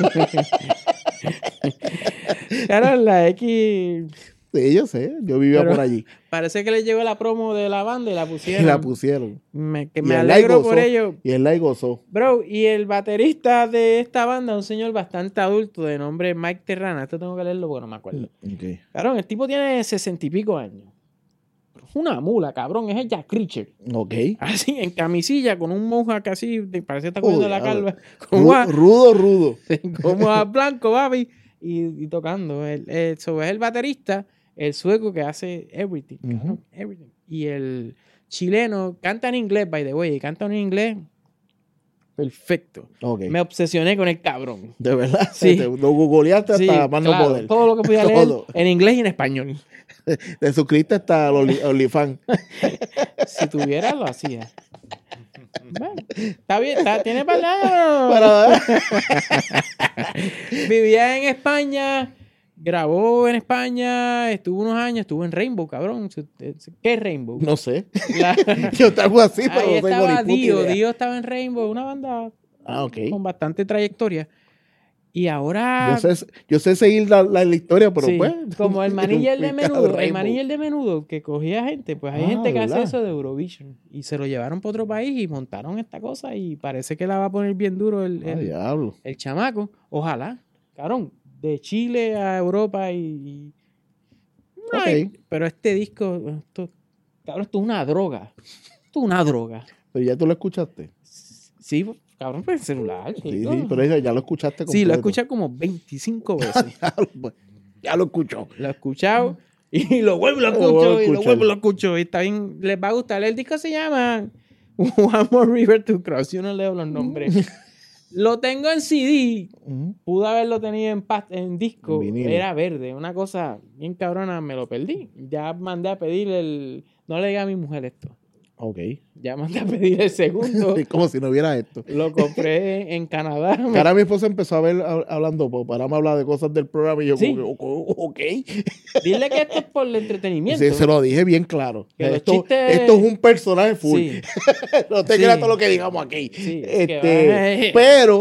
[SPEAKER 2] Claro, la X...
[SPEAKER 3] Sí, yo sé. Yo vivía
[SPEAKER 2] Pero-
[SPEAKER 3] por allí.
[SPEAKER 2] Parece que le llegó la promo de la banda y la
[SPEAKER 3] Y
[SPEAKER 2] pusieron.
[SPEAKER 3] la pusieron.
[SPEAKER 2] Me, que
[SPEAKER 3] Y
[SPEAKER 2] me
[SPEAKER 3] él la
[SPEAKER 2] alegro
[SPEAKER 3] gozó.
[SPEAKER 2] por ello.
[SPEAKER 3] Y él la gozó.
[SPEAKER 2] Bro, y el baterista de esta banda, un señor bastante adulto de nombre Mike Terrana. Esto tengo que leerlo porque no me acuerdo.
[SPEAKER 3] Ok.
[SPEAKER 2] Cabrón, el tipo tiene sesenta y pico años. Es una mula, cabrón. Es el Jack Reacher.
[SPEAKER 3] Ok.
[SPEAKER 2] Así, en camisilla, con un mohawk así. te- Parece que está cogiendo
[SPEAKER 3] Uy,
[SPEAKER 2] la
[SPEAKER 3] diablo.
[SPEAKER 2] calva. Como a,
[SPEAKER 3] Ru- Rudo, rudo.
[SPEAKER 2] como a blanco, papi. Y, y tocando. El, el, so, es el baterista, el sueco que hace everything.
[SPEAKER 3] Ujú.
[SPEAKER 2] cabrón, everything. Y el chileno canta en inglés, by the way. Canta en inglés perfecto.
[SPEAKER 3] Ok.
[SPEAKER 2] Me obsesioné con el cabrón.
[SPEAKER 3] De verdad.
[SPEAKER 2] Sí.
[SPEAKER 3] Te- lo googleaste hasta
[SPEAKER 2] Sí,
[SPEAKER 3] más no
[SPEAKER 2] claro,
[SPEAKER 3] poder.
[SPEAKER 2] todo lo que podía leer
[SPEAKER 3] Todo.
[SPEAKER 2] en inglés y en español.
[SPEAKER 3] Te suscribiste hasta el Only- OnlyFans.
[SPEAKER 2] Si tuviera, lo hacía. Bueno, está bien, está, tiene palabras.
[SPEAKER 3] Para
[SPEAKER 2] Vivía en España, grabó en España, estuvo unos años, estuvo en Rainbow, cabrón. ¿Qué es Rainbow?
[SPEAKER 3] No sé.
[SPEAKER 2] La-
[SPEAKER 3] Yo te hago así, pero
[SPEAKER 2] ahí
[SPEAKER 3] no tengo ni
[SPEAKER 2] estaba
[SPEAKER 3] puta
[SPEAKER 2] Dio,
[SPEAKER 3] idea.
[SPEAKER 2] Dio estaba en Rainbow, una banda
[SPEAKER 3] Ah, ok.
[SPEAKER 2] con bastante trayectoria. Y ahora...
[SPEAKER 3] Yo sé, yo sé seguir la, la, la historia, pero
[SPEAKER 2] sí,
[SPEAKER 3] pues.
[SPEAKER 2] como el manilla el de
[SPEAKER 3] Picado
[SPEAKER 2] menudo, el
[SPEAKER 3] Rainbow.
[SPEAKER 2] manilla el de menudo que cogía gente, pues hay
[SPEAKER 3] Ah,
[SPEAKER 2] gente que hace
[SPEAKER 3] ¿verdad?
[SPEAKER 2] eso de Eurovision y se lo llevaron para otro país y montaron esta cosa y parece que la va a poner bien duro el,
[SPEAKER 3] Ah,
[SPEAKER 2] el,
[SPEAKER 3] diablo.
[SPEAKER 2] el chamaco. Ojalá, cabrón, de Chile a Europa y... y- Ay,
[SPEAKER 3] Ok.
[SPEAKER 2] pero este disco, esto, cabrón, esto es una droga. Esto es una droga.
[SPEAKER 3] Pero ya tú lo escuchaste.
[SPEAKER 2] Sí, cabrón, por el celular.
[SPEAKER 3] Sí,
[SPEAKER 2] chico.
[SPEAKER 3] sí, pero ya lo escuchaste
[SPEAKER 2] Sí, lo he
[SPEAKER 3] completo.
[SPEAKER 2] escuchado como veinticinco veces.
[SPEAKER 3] Diablo, pues, ya lo escuchó.
[SPEAKER 2] Lo he escuchado y lo vuelvo y lo
[SPEAKER 3] Lo vuelvo
[SPEAKER 2] escucho
[SPEAKER 3] a
[SPEAKER 2] y lo
[SPEAKER 3] escuchar.
[SPEAKER 2] vuelvo y lo escucho. Y está bien, les va a gustar. El disco se llama One More River to Cross. Yo no leo los nombres. Lo tengo en C D.
[SPEAKER 3] Ujú.
[SPEAKER 2] Pude haberlo tenido en, pa- en disco.
[SPEAKER 3] En vinilo.
[SPEAKER 2] Era verde. Una cosa bien cabrona, me lo perdí. Ya mandé a pedir el... No le diga a mi mujer esto.
[SPEAKER 3] Ok.
[SPEAKER 2] Ya mandé a pedir el segundo.
[SPEAKER 3] Como si no hubiera esto.
[SPEAKER 2] Lo compré en Canadá.
[SPEAKER 3] Que ahora mi esposa empezó a ver hab- hablando, pues, para me hablar de cosas del programa y yo
[SPEAKER 2] Sí.
[SPEAKER 3] como que, "O- ok.
[SPEAKER 2] Dile que esto es por el entretenimiento.
[SPEAKER 3] Sí, se lo dije bien claro.
[SPEAKER 2] Que los
[SPEAKER 3] Esto,
[SPEAKER 2] chistes-
[SPEAKER 3] esto es un personaje full.
[SPEAKER 2] Sí.
[SPEAKER 3] No te
[SPEAKER 2] Sí.
[SPEAKER 3] creas todo lo que digamos aquí.
[SPEAKER 2] Sí, es que
[SPEAKER 3] Este,
[SPEAKER 2] va-
[SPEAKER 3] pero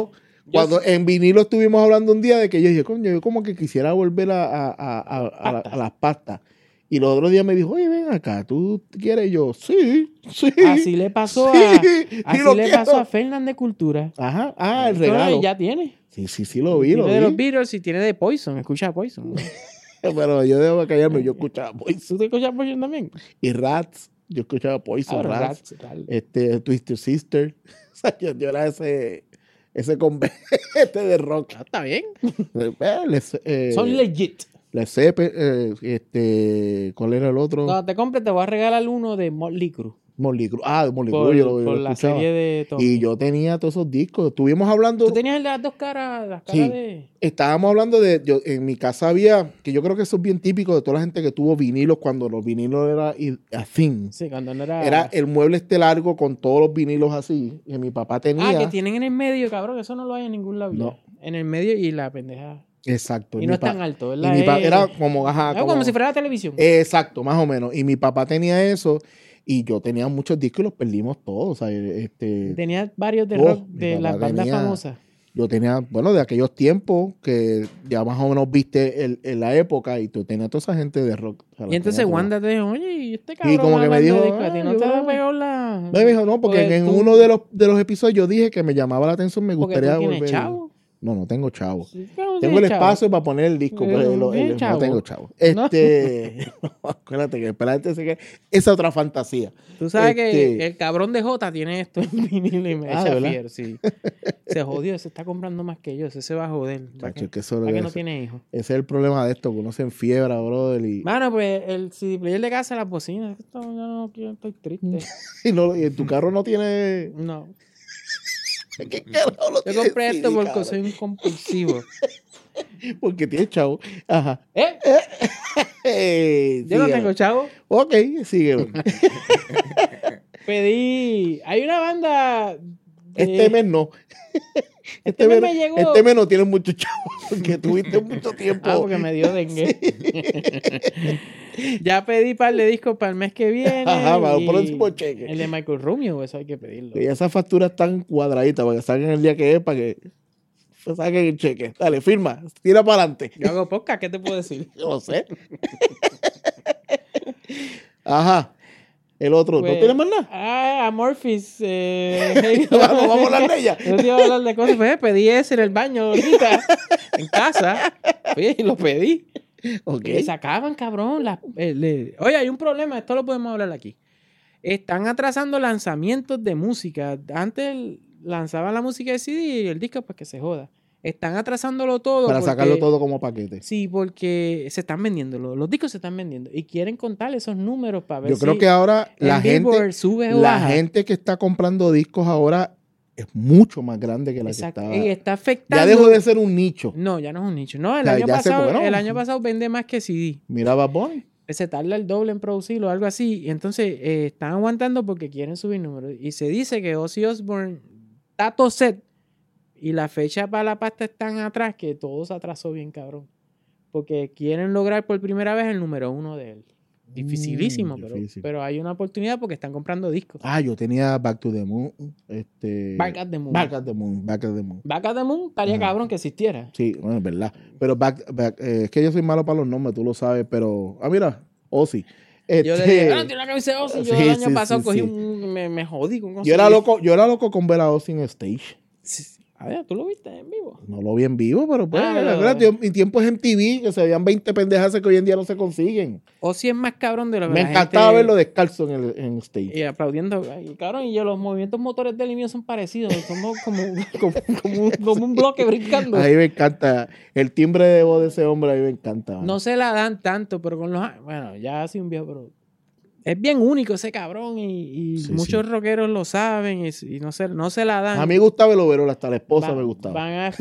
[SPEAKER 3] Cuando en vinilo estuvimos hablando un día de que yo dije, coño, yo como que quisiera volver a, a, a, a, a, la- a las pastas. Y los otros días me dijo, oye, ven acá, ¿tú quieres? Y yo, sí, sí.
[SPEAKER 2] Así le pasó
[SPEAKER 3] sí,
[SPEAKER 2] a,
[SPEAKER 3] sí
[SPEAKER 2] así
[SPEAKER 3] lo
[SPEAKER 2] le
[SPEAKER 3] quiero.
[SPEAKER 2] pasó a Fernan de Cultura.
[SPEAKER 3] Ajá, ah, el
[SPEAKER 2] Esto no,
[SPEAKER 3] regalo.
[SPEAKER 2] ya tiene.
[SPEAKER 3] Sí, sí, sí, lo vi, lo
[SPEAKER 2] Tiene de los
[SPEAKER 3] vi.
[SPEAKER 2] Beatles y tiene de Poison. Escucha Poison.
[SPEAKER 3] Pero yo debo callarme, yo escuchaba Poison.
[SPEAKER 2] ¿Tú te escuchas Poison también?
[SPEAKER 3] Y Rats, yo escuchaba Poison,
[SPEAKER 2] Ah,
[SPEAKER 3] Rats.
[SPEAKER 2] Rats, tal.
[SPEAKER 3] Este, Twister Sister. O sea, yo, yo era ese, ese convete de rock.
[SPEAKER 2] Ah, está bien.
[SPEAKER 3] Eh, les- eh,
[SPEAKER 2] Son legit.
[SPEAKER 3] Les Zeppelin, eh, este, ¿cuál era el otro?
[SPEAKER 2] Cuando te compres te voy a regalar uno de Motley Crue.
[SPEAKER 3] Motley Crue. Ah, de Motley
[SPEAKER 2] Por,
[SPEAKER 3] Crue, yo lo, yo
[SPEAKER 2] por
[SPEAKER 3] lo
[SPEAKER 2] la
[SPEAKER 3] escuchaba.
[SPEAKER 2] serie de Tom.
[SPEAKER 3] Y yo tenía todos esos discos. Estuvimos hablando,
[SPEAKER 2] Tú tenías el de las dos caras, las caras
[SPEAKER 3] Sí.
[SPEAKER 2] de...
[SPEAKER 3] estábamos hablando de, yo, en mi casa había, que yo creo que eso es bien típico de toda la gente que tuvo vinilos cuando los vinilos era i- a thing.
[SPEAKER 2] Sí, cuando no era...
[SPEAKER 3] Era el mueble este largo con todos los vinilos así. Y mi papá tenía.
[SPEAKER 2] Ah, que tienen en el medio, cabrón. Eso no lo hay en ningún lado. ya.
[SPEAKER 3] No.
[SPEAKER 2] En el medio y la pendeja.
[SPEAKER 3] Exacto.
[SPEAKER 2] Y
[SPEAKER 3] mi
[SPEAKER 2] no es
[SPEAKER 3] pa-
[SPEAKER 2] tan alto,
[SPEAKER 3] y
[SPEAKER 2] ¿verdad?
[SPEAKER 3] mi pa-
[SPEAKER 2] Es-
[SPEAKER 3] era como, ajá,
[SPEAKER 2] es como,
[SPEAKER 3] como-
[SPEAKER 2] si fuera la televisión.
[SPEAKER 3] Exacto, más o menos. Y mi papá tenía eso. Y yo tenía muchos discos y los perdimos todos. O sea, este,
[SPEAKER 2] Tenía varios de
[SPEAKER 3] Oh,
[SPEAKER 2] rock
[SPEAKER 3] mi
[SPEAKER 2] de
[SPEAKER 3] papá
[SPEAKER 2] las bandas
[SPEAKER 3] tenía-
[SPEAKER 2] famosas.
[SPEAKER 3] yo tenía, bueno, de aquellos tiempos que ya más o menos viste el- en la época y tú tenías toda esa gente de rock. O sea, la
[SPEAKER 2] Y entonces
[SPEAKER 3] tenía toda.
[SPEAKER 2] Wanda te dijo, oye, ¿y este cabrón
[SPEAKER 3] como que me
[SPEAKER 2] hablando
[SPEAKER 3] dijo,
[SPEAKER 2] de disco? ¿A ti
[SPEAKER 3] ah,
[SPEAKER 2] no
[SPEAKER 3] yo
[SPEAKER 2] te ha
[SPEAKER 3] creo-
[SPEAKER 2] pegado la...?
[SPEAKER 3] Me dijo, no, porque en
[SPEAKER 2] tú-
[SPEAKER 3] uno de los, de los episodios yo dije que me llamaba la atención, me
[SPEAKER 2] porque
[SPEAKER 3] gustaría
[SPEAKER 2] tú tienes
[SPEAKER 3] volver.
[SPEAKER 2] chavo.
[SPEAKER 3] No, no tengo chavo.
[SPEAKER 2] Sí, claro,
[SPEAKER 3] Tengo el
[SPEAKER 2] tienes chavo.
[SPEAKER 3] espacio para poner el disco,
[SPEAKER 2] Eh,
[SPEAKER 3] pero lo-
[SPEAKER 2] bien
[SPEAKER 3] el- no
[SPEAKER 2] chavo.
[SPEAKER 3] tengo chavo.
[SPEAKER 2] No.
[SPEAKER 3] Este, no, acuérdate que espérate, ese que- esa otra fantasía.
[SPEAKER 2] Tú sabes
[SPEAKER 3] Este-
[SPEAKER 2] que el cabrón de Jota tiene esto en vinilo y me
[SPEAKER 3] Ah,
[SPEAKER 2] echa
[SPEAKER 3] ¿verdad?
[SPEAKER 2] fiero, sí. Se jodió, se está comprando más que yo, ese se va a joder. ¿Para
[SPEAKER 3] Chacho,
[SPEAKER 2] qué,
[SPEAKER 3] que eso-
[SPEAKER 2] para qué no
[SPEAKER 3] ese-
[SPEAKER 2] tiene hijos?
[SPEAKER 3] Ese es el problema de esto, que uno se enfiebra, brother, y,
[SPEAKER 2] Mano, pues el C D player de casa, las bocinas, esto yo no quiero, estoy triste.
[SPEAKER 3] y no- y en tu carro no tiene.
[SPEAKER 2] No.
[SPEAKER 3] ¿Qué carajo lo
[SPEAKER 2] Yo
[SPEAKER 3] tiene
[SPEAKER 2] compré esto
[SPEAKER 3] C D,
[SPEAKER 2] porque
[SPEAKER 3] cabrón?
[SPEAKER 2] soy un compulsivo.
[SPEAKER 3] Porque tiene chavo. Ajá.
[SPEAKER 2] ¿Eh?
[SPEAKER 3] Eh,
[SPEAKER 2] Yo no
[SPEAKER 3] síguelo.
[SPEAKER 2] tengo chavo.
[SPEAKER 3] Ok, síguelo.
[SPEAKER 2] Pedí. Hay una banda. de-
[SPEAKER 3] Este mes no.
[SPEAKER 2] Este mes
[SPEAKER 3] mes-
[SPEAKER 2] me llegó-
[SPEAKER 3] Este mes no tiene mucho chavo. Porque tuviste mucho tiempo.
[SPEAKER 2] Ah, porque me dio dengue. Ya pedí par de discos para el mes que viene.
[SPEAKER 3] Ajá, para el
[SPEAKER 2] y
[SPEAKER 3] próximo cheque.
[SPEAKER 2] El de Michael Rumio, eso hay que pedirlo.
[SPEAKER 3] Que ya esas facturas están cuadraditas para que salgan el día que es, para que saquen el cheque. Dale, firma, tira para adelante.
[SPEAKER 2] Yo hago podcast, ¿qué te puedo decir?
[SPEAKER 3] Yo lo sé. Ajá. El otro,
[SPEAKER 2] Pues,
[SPEAKER 3] ¿no tienes más nada?
[SPEAKER 2] Ah, Amorphis. Eh,
[SPEAKER 3] Vamos, vamos a hablar de ella.
[SPEAKER 2] Yo te iba a hablar de cosas. Pues, pedí ese en el baño ahorita, en casa. Oye, y lo pedí.
[SPEAKER 3] Ok.
[SPEAKER 2] Le sacaban, cabrón. las- eh, le- Oye, hay un problema, esto lo podemos hablar aquí. Están atrasando lanzamientos de música. Antes lanzaban la música de C D y el disco, pues que se joda. Están atrasándolo todo.
[SPEAKER 3] Para
[SPEAKER 2] porque-
[SPEAKER 3] sacarlo todo como paquete.
[SPEAKER 2] Sí, porque se están vendiendo, los, los discos se están vendiendo y quieren contar esos números para ver
[SPEAKER 3] Yo creo
[SPEAKER 2] si
[SPEAKER 3] que ahora
[SPEAKER 2] en
[SPEAKER 3] la gente,
[SPEAKER 2] Billboard sube o
[SPEAKER 3] la
[SPEAKER 2] baja.
[SPEAKER 3] gente que está comprando discos ahora es mucho más grande que la
[SPEAKER 2] Exacto.
[SPEAKER 3] que estaba.
[SPEAKER 2] Y está afectando.
[SPEAKER 3] Ya dejó de ser un nicho.
[SPEAKER 2] No, ya no es un nicho. No, el,
[SPEAKER 3] Ya-
[SPEAKER 2] año,
[SPEAKER 3] ya se
[SPEAKER 2] pasado,
[SPEAKER 3] cobró.
[SPEAKER 2] el año pasado vende más que C D.
[SPEAKER 3] Mira Bad Bunny.
[SPEAKER 2] Se tarda el doble en producirlo o algo así. Y entonces eh, están aguantando porque quieren subir números. Y se dice que Ozzy Osbourne está todo set. Y la fecha para la pasta están atrás, que todo se atrasó bien, cabrón. Porque quieren lograr por primera vez el número uno de él. Dificilísimo,
[SPEAKER 3] Mm,
[SPEAKER 2] pero,
[SPEAKER 3] difícil.
[SPEAKER 2] pero hay una oportunidad porque están comprando discos.
[SPEAKER 3] Ah, yo tenía Back to the Moon. Este,
[SPEAKER 2] Back at the Moon.
[SPEAKER 3] Back at the Moon. Back at the Moon.
[SPEAKER 2] Back at the Moon estaría
[SPEAKER 3] Ajá.
[SPEAKER 2] cabrón que existiera.
[SPEAKER 3] Sí, bueno, es verdad. Pero back, back, eh, es que yo soy malo para los nombres, tú lo sabes, pero. Ah, mira, Ozzy.
[SPEAKER 2] Yo le
[SPEAKER 3] Este,
[SPEAKER 2] dije, ah, tiene una camisa de Ozzy. Yo
[SPEAKER 3] sí,
[SPEAKER 2] el año
[SPEAKER 3] sí,
[SPEAKER 2] pasado
[SPEAKER 3] sí,
[SPEAKER 2] cogí
[SPEAKER 3] sí.
[SPEAKER 2] un... Me, me jodí con
[SPEAKER 3] yo era
[SPEAKER 2] conseguir-
[SPEAKER 3] loco, yo era loco con ver a Ozzy en stage.
[SPEAKER 2] Sí, sí. A ver, ¿tú lo viste en vivo?
[SPEAKER 3] No lo vi en vivo, pero pues,
[SPEAKER 2] Ah,
[SPEAKER 3] la
[SPEAKER 2] pero-
[SPEAKER 3] verdad, yo- mi tiempo es M T V, que se veían veinte pendejas que hoy en día no se consiguen.
[SPEAKER 2] Ozzy es más cabrón de lo que
[SPEAKER 3] Me
[SPEAKER 2] la
[SPEAKER 3] encantaba
[SPEAKER 2] gente-
[SPEAKER 3] verlo descalzo en el en stage.
[SPEAKER 2] Y aplaudiendo. Y cabrón, y yo, los movimientos motores del mío son parecidos. Somos como, como, como un, como un bloque brincando.
[SPEAKER 3] A mí me encanta. El timbre de voz de ese hombre a mí me encanta. mano.
[SPEAKER 2] No se la dan tanto, pero con los... Bueno, ya así un viejo, pero... Es bien único ese cabrón y, y
[SPEAKER 3] Sí,
[SPEAKER 2] muchos
[SPEAKER 3] sí.
[SPEAKER 2] rockeros lo saben y, y no, se, no se la dan.
[SPEAKER 3] A mí gustaba el overol, hasta la esposa
[SPEAKER 2] Va-
[SPEAKER 3] me gustaba.
[SPEAKER 2] Van a...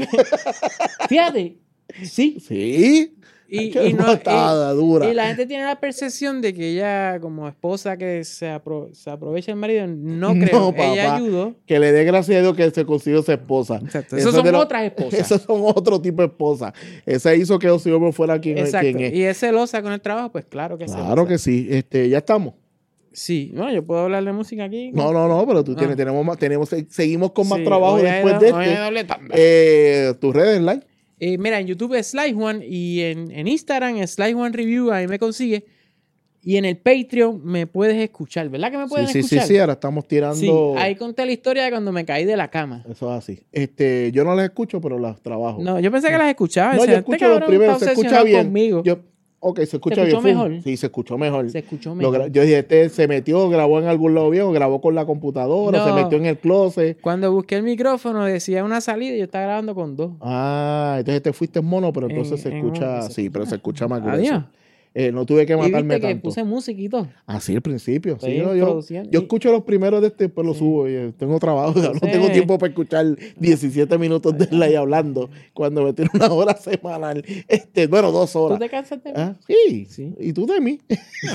[SPEAKER 2] Fíjate, sí.
[SPEAKER 3] Sí.
[SPEAKER 2] Y,
[SPEAKER 3] Qué
[SPEAKER 2] y no,
[SPEAKER 3] botada dura.
[SPEAKER 2] y la gente tiene la percepción de que ella, como esposa que se, apro- se aprovecha del marido, no
[SPEAKER 3] No,
[SPEAKER 2] creo.
[SPEAKER 3] papá.
[SPEAKER 2] Ella ayudó.
[SPEAKER 3] Que le dé gracias a Dios que se consiguió esa esposa.
[SPEAKER 2] Exacto.
[SPEAKER 3] Eso
[SPEAKER 2] Esas
[SPEAKER 3] es
[SPEAKER 2] son
[SPEAKER 3] de lo-
[SPEAKER 2] otras esposas.
[SPEAKER 3] Esos son otro tipo de esposa. Esa hizo que Ozzy Osbourne fuera quien,
[SPEAKER 2] Exacto.
[SPEAKER 3] quien es.
[SPEAKER 2] Y es celosa con el trabajo, pues claro que es
[SPEAKER 3] Claro que sí. Este, ya estamos.
[SPEAKER 2] Sí, no, yo puedo hablar de música aquí.
[SPEAKER 3] No, no, no, pero tú tienes,
[SPEAKER 2] Ah.
[SPEAKER 3] tenemos más, tenemos, seguimos con más
[SPEAKER 2] Sí,
[SPEAKER 3] trabajo
[SPEAKER 2] hoy hay
[SPEAKER 3] después
[SPEAKER 2] do-
[SPEAKER 3] de
[SPEAKER 2] hoy hay
[SPEAKER 3] este.
[SPEAKER 2] doble tanda.
[SPEAKER 3] Eh, tus redes, like.
[SPEAKER 2] Eh, mira, en YouTube es Sly Juan y en, en Instagram es Sly Juan Review, ahí me consigue. Y en el Patreon me puedes escuchar, ¿verdad que me
[SPEAKER 3] Sí,
[SPEAKER 2] pueden
[SPEAKER 3] sí, sí,
[SPEAKER 2] escuchar?
[SPEAKER 3] sí, ahora estamos tirando.
[SPEAKER 2] Sí, ahí conté la historia de cuando me caí de la cama.
[SPEAKER 3] Eso es así. Este, yo no las escucho, pero las trabajo.
[SPEAKER 2] No, yo pensé que las escuchaba.
[SPEAKER 3] No,
[SPEAKER 2] Decía,
[SPEAKER 3] yo
[SPEAKER 2] este
[SPEAKER 3] escucho los
[SPEAKER 2] cabrón
[SPEAKER 3] primeros,
[SPEAKER 2] está
[SPEAKER 3] se escucha
[SPEAKER 2] obsesionado
[SPEAKER 3] bien.
[SPEAKER 2] conmigo.
[SPEAKER 3] Yo, ok, se escucha
[SPEAKER 2] ¿Se
[SPEAKER 3] bien.
[SPEAKER 2] escuchó
[SPEAKER 3] full.
[SPEAKER 2] mejor?
[SPEAKER 3] Sí, se escuchó mejor.
[SPEAKER 2] Se escuchó
[SPEAKER 3] Lo
[SPEAKER 2] mejor.
[SPEAKER 3] gra- yo dije, este se metió, grabó en algún lado viejo, grabó con la computadora,
[SPEAKER 2] No.
[SPEAKER 3] se metió en el closet.
[SPEAKER 2] Cuando busqué el micrófono decía una salida y yo estaba grabando con dos.
[SPEAKER 3] Ah, entonces te fuiste en mono, pero entonces
[SPEAKER 2] En-
[SPEAKER 3] se
[SPEAKER 2] en
[SPEAKER 3] escucha,
[SPEAKER 2] mono, se
[SPEAKER 3] sí,
[SPEAKER 2] escucha
[SPEAKER 3] pero se escucha más
[SPEAKER 2] Adiós.
[SPEAKER 3] grueso. Eh, no tuve que
[SPEAKER 2] Y
[SPEAKER 3] matarme
[SPEAKER 2] viste que
[SPEAKER 3] tanto.
[SPEAKER 2] puse música y todo.
[SPEAKER 3] Así al principio. Sí,
[SPEAKER 2] Estoy
[SPEAKER 3] yo, yo,
[SPEAKER 2] produciendo.
[SPEAKER 3] yo
[SPEAKER 2] Y-
[SPEAKER 3] escucho los primeros de este, después los
[SPEAKER 2] Sí.
[SPEAKER 3] subo. Y, eh, tengo trabajo, no
[SPEAKER 2] Entonces-
[SPEAKER 3] tengo tiempo para escuchar diecisiete minutos de live hablando cuando me tiro una hora semanal. Este, bueno, dos
[SPEAKER 2] ¿Tú
[SPEAKER 3] horas.
[SPEAKER 2] te cansas de mí?
[SPEAKER 3] Ah, sí.
[SPEAKER 2] Sí.
[SPEAKER 3] Y tú de mí.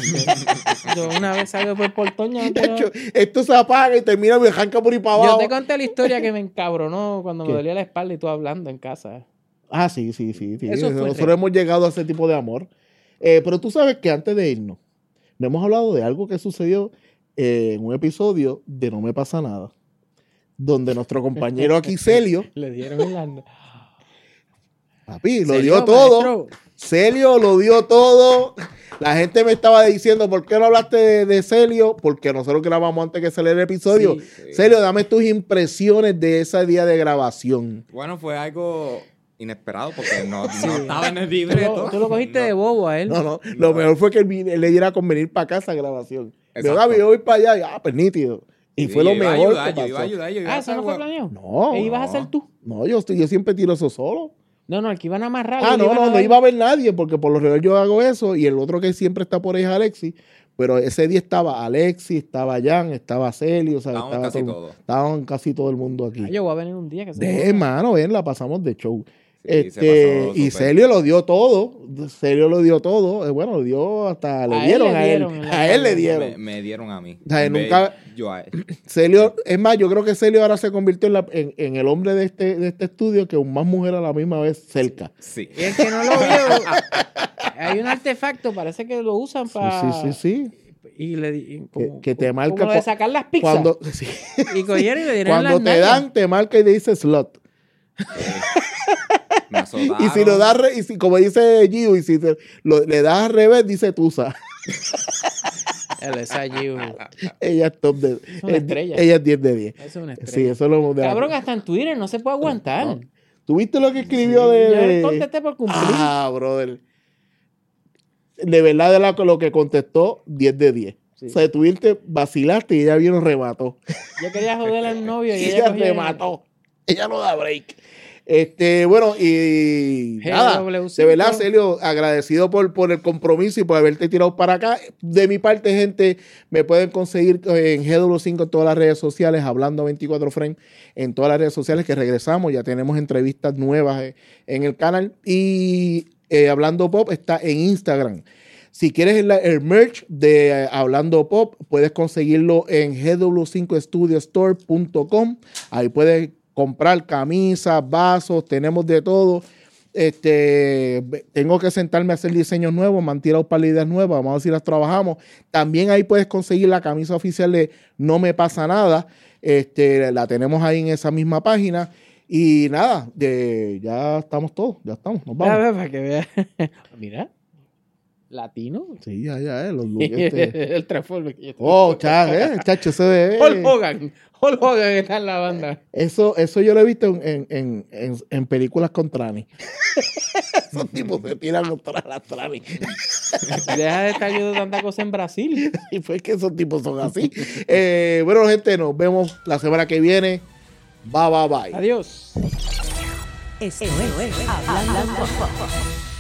[SPEAKER 2] Yo una vez salgo por el portón, yo no
[SPEAKER 3] De
[SPEAKER 2] quiero-
[SPEAKER 3] hecho, esto se apaga y termina mi arranca por ahí para
[SPEAKER 2] Yo
[SPEAKER 3] abajo.
[SPEAKER 2] te conté la historia que me encabronó cuando
[SPEAKER 3] ¿Qué?
[SPEAKER 2] me dolía la espalda y tú hablando en casa.
[SPEAKER 3] Ah, sí, sí, sí. sí.
[SPEAKER 2] Eso fue
[SPEAKER 3] Nosotros
[SPEAKER 2] real.
[SPEAKER 3] hemos llegado a ese tipo de amor. Eh, pero tú sabes que antes de irnos, no hemos hablado de algo que sucedió eh, en un episodio de No Me Pasa Nada, donde nuestro compañero aquí, Celio,
[SPEAKER 2] Le dieron en la...
[SPEAKER 3] papi, lo
[SPEAKER 2] Celio,
[SPEAKER 3] dio todo.
[SPEAKER 2] maestro.
[SPEAKER 3] Celio lo dio todo. La gente me estaba diciendo, ¿por qué no hablaste de, de Celio? Porque nosotros grabamos antes que saliera el episodio.
[SPEAKER 2] Sí.
[SPEAKER 3] Celio, dame tus impresiones de ese día de grabación.
[SPEAKER 4] Bueno, fue algo inesperado porque no,
[SPEAKER 2] Sí.
[SPEAKER 4] no estaba en el
[SPEAKER 2] Tú
[SPEAKER 4] libreto.
[SPEAKER 2] lo, tú lo cogiste
[SPEAKER 4] No.
[SPEAKER 2] de bobo a él.
[SPEAKER 3] No, no, lo mejor fue que él, vi- él le diera con venir para casa a grabación. Digo,
[SPEAKER 4] Exacto.
[SPEAKER 3] Gaby, yo voy para allá. Y, ah, pues nítido. Y
[SPEAKER 4] Sí,
[SPEAKER 3] fue lo
[SPEAKER 4] yo iba a
[SPEAKER 3] mejor
[SPEAKER 4] ayudar,
[SPEAKER 3] que
[SPEAKER 4] yo iba a
[SPEAKER 3] pasó.
[SPEAKER 4] ayudar, yo iba
[SPEAKER 2] Ah,
[SPEAKER 4] a
[SPEAKER 2] eso no
[SPEAKER 4] hacer
[SPEAKER 2] fue
[SPEAKER 4] hue-
[SPEAKER 2] planeado.
[SPEAKER 3] No,
[SPEAKER 2] ¿E ibas a
[SPEAKER 4] no.
[SPEAKER 2] hacer tú?
[SPEAKER 3] no, yo, estoy, yo siempre tiro eso solo.
[SPEAKER 2] No, no, el que iban a amarrar.
[SPEAKER 3] Ah,
[SPEAKER 2] le
[SPEAKER 3] no,
[SPEAKER 2] iban a
[SPEAKER 3] no, no
[SPEAKER 2] dar-
[SPEAKER 3] iba a haber nadie, porque por lo general yo hago eso, y el otro que siempre está por ahí es Alexis, pero ese día estaba Alexis, estaba Jan, estaba Celio, o sea,
[SPEAKER 4] Estábamos
[SPEAKER 3] estaba
[SPEAKER 4] casi
[SPEAKER 3] todo-
[SPEAKER 4] todos.
[SPEAKER 3] estaban casi todo el mundo aquí.
[SPEAKER 2] Ah, yo voy a venir un día que se
[SPEAKER 3] De mano, ven, la pasamos de show.
[SPEAKER 4] Sí, se
[SPEAKER 3] este,
[SPEAKER 4] pasó
[SPEAKER 3] y
[SPEAKER 4] súper.
[SPEAKER 3] Celio lo dio todo, Celio lo dio todo, eh, bueno, lo dio hasta, le
[SPEAKER 2] A él
[SPEAKER 3] dieron
[SPEAKER 2] le
[SPEAKER 3] a él,
[SPEAKER 2] dieron en la
[SPEAKER 3] a él le
[SPEAKER 2] tarde.
[SPEAKER 3] dieron.
[SPEAKER 4] Me, me dieron a mí.
[SPEAKER 3] O sea,
[SPEAKER 4] En vez
[SPEAKER 3] nunca-
[SPEAKER 4] yo a él.
[SPEAKER 3] Celio, es más, yo creo que Celio ahora se convirtió en, la- en, en el hombre de este, de este estudio que un más mujer a la misma vez cerca.
[SPEAKER 4] Sí.
[SPEAKER 2] Y el que no lo vio, hay un artefacto, parece que lo usan
[SPEAKER 3] Sí,
[SPEAKER 2] para...
[SPEAKER 3] sí, sí, sí.
[SPEAKER 2] Y le di-
[SPEAKER 3] Que,
[SPEAKER 2] como,
[SPEAKER 3] que te marca
[SPEAKER 2] como lo de
[SPEAKER 3] cua-
[SPEAKER 2] sacar las pizzas.
[SPEAKER 3] cuando, sí.
[SPEAKER 2] Y cogieron y le dieron
[SPEAKER 3] Cuando
[SPEAKER 2] las
[SPEAKER 3] te
[SPEAKER 2] nalgas.
[SPEAKER 3] dan, te marca y te dice slot.
[SPEAKER 4] Me azotaron.
[SPEAKER 3] Y si lo das, re- y si, como dice Gio, y si te- lo- le das al revés, dice Tusa.
[SPEAKER 2] El ensayo.
[SPEAKER 3] Ella es top de.
[SPEAKER 2] Es una
[SPEAKER 3] es-
[SPEAKER 2] estrella.
[SPEAKER 3] Ella es diez de diez.
[SPEAKER 2] Eso es una estrella.
[SPEAKER 3] Sí, eso lo. de-
[SPEAKER 2] Cabrón, hasta en Twitter no se puede aguantar.
[SPEAKER 3] No. ¿Tuviste lo que escribió
[SPEAKER 2] Yo
[SPEAKER 3] de.?
[SPEAKER 2] le contesté por cumplir.
[SPEAKER 3] Ah, brother. De verdad, de la- lo que contestó, diez de diez.
[SPEAKER 2] Sí.
[SPEAKER 3] O sea, tuviste, vacilaste y ella vino remató.
[SPEAKER 2] Yo quería joder al novio y
[SPEAKER 3] Y
[SPEAKER 2] ella,
[SPEAKER 3] ella
[SPEAKER 2] cogió-
[SPEAKER 3] remató. Ella no da break. Este, bueno, y
[SPEAKER 2] G
[SPEAKER 3] nada,
[SPEAKER 2] W
[SPEAKER 3] de
[SPEAKER 2] cinco.
[SPEAKER 3] verdad, Celio, agradecido por, por el compromiso y por haberte tirado para acá. De mi parte, gente, me pueden conseguir en G W cinco en todas las redes sociales, hablando veinticuatro frames en todas las redes sociales que regresamos. Ya tenemos entrevistas nuevas eh, en el canal. Y eh, Hablando Pop está en Instagram. Si quieres el, el merch de eh, Hablando Pop, puedes conseguirlo en G W cinco studio store punto com. Ahí puedes comprar camisas, vasos, tenemos de todo. Este, tengo que sentarme a hacer diseños nuevos, me han tirado un par de ideas nuevas, vamos a ver si las trabajamos. También ahí puedes conseguir la camisa oficial de No Me Pasa Nada. Este, la tenemos ahí en esa misma página. Y nada, de, ya estamos todos, ya estamos, nos
[SPEAKER 2] A
[SPEAKER 3] vamos.
[SPEAKER 2] ver, para que vea. Mira. Latino.
[SPEAKER 3] Sí, ya, ya, eh, los looks, este.
[SPEAKER 2] El Transformer. que yo tengo.
[SPEAKER 3] Oh, chacho, eh, chacho, eso es.
[SPEAKER 2] Hulk Hogan. Hulk Hogan está en la banda.
[SPEAKER 3] Eso, eso yo lo he visto en, en, en, en películas con Trani. Esos tipos se tiran contra las Trani.
[SPEAKER 2] Deja de estar viendo tanta cosa en Brasil.
[SPEAKER 3] Y pues que esos tipos son así. Eh, bueno, gente, nos vemos la semana que viene. Bye, bye, bye.
[SPEAKER 2] Adiós.
[SPEAKER 1] Esto es Hablando Pop.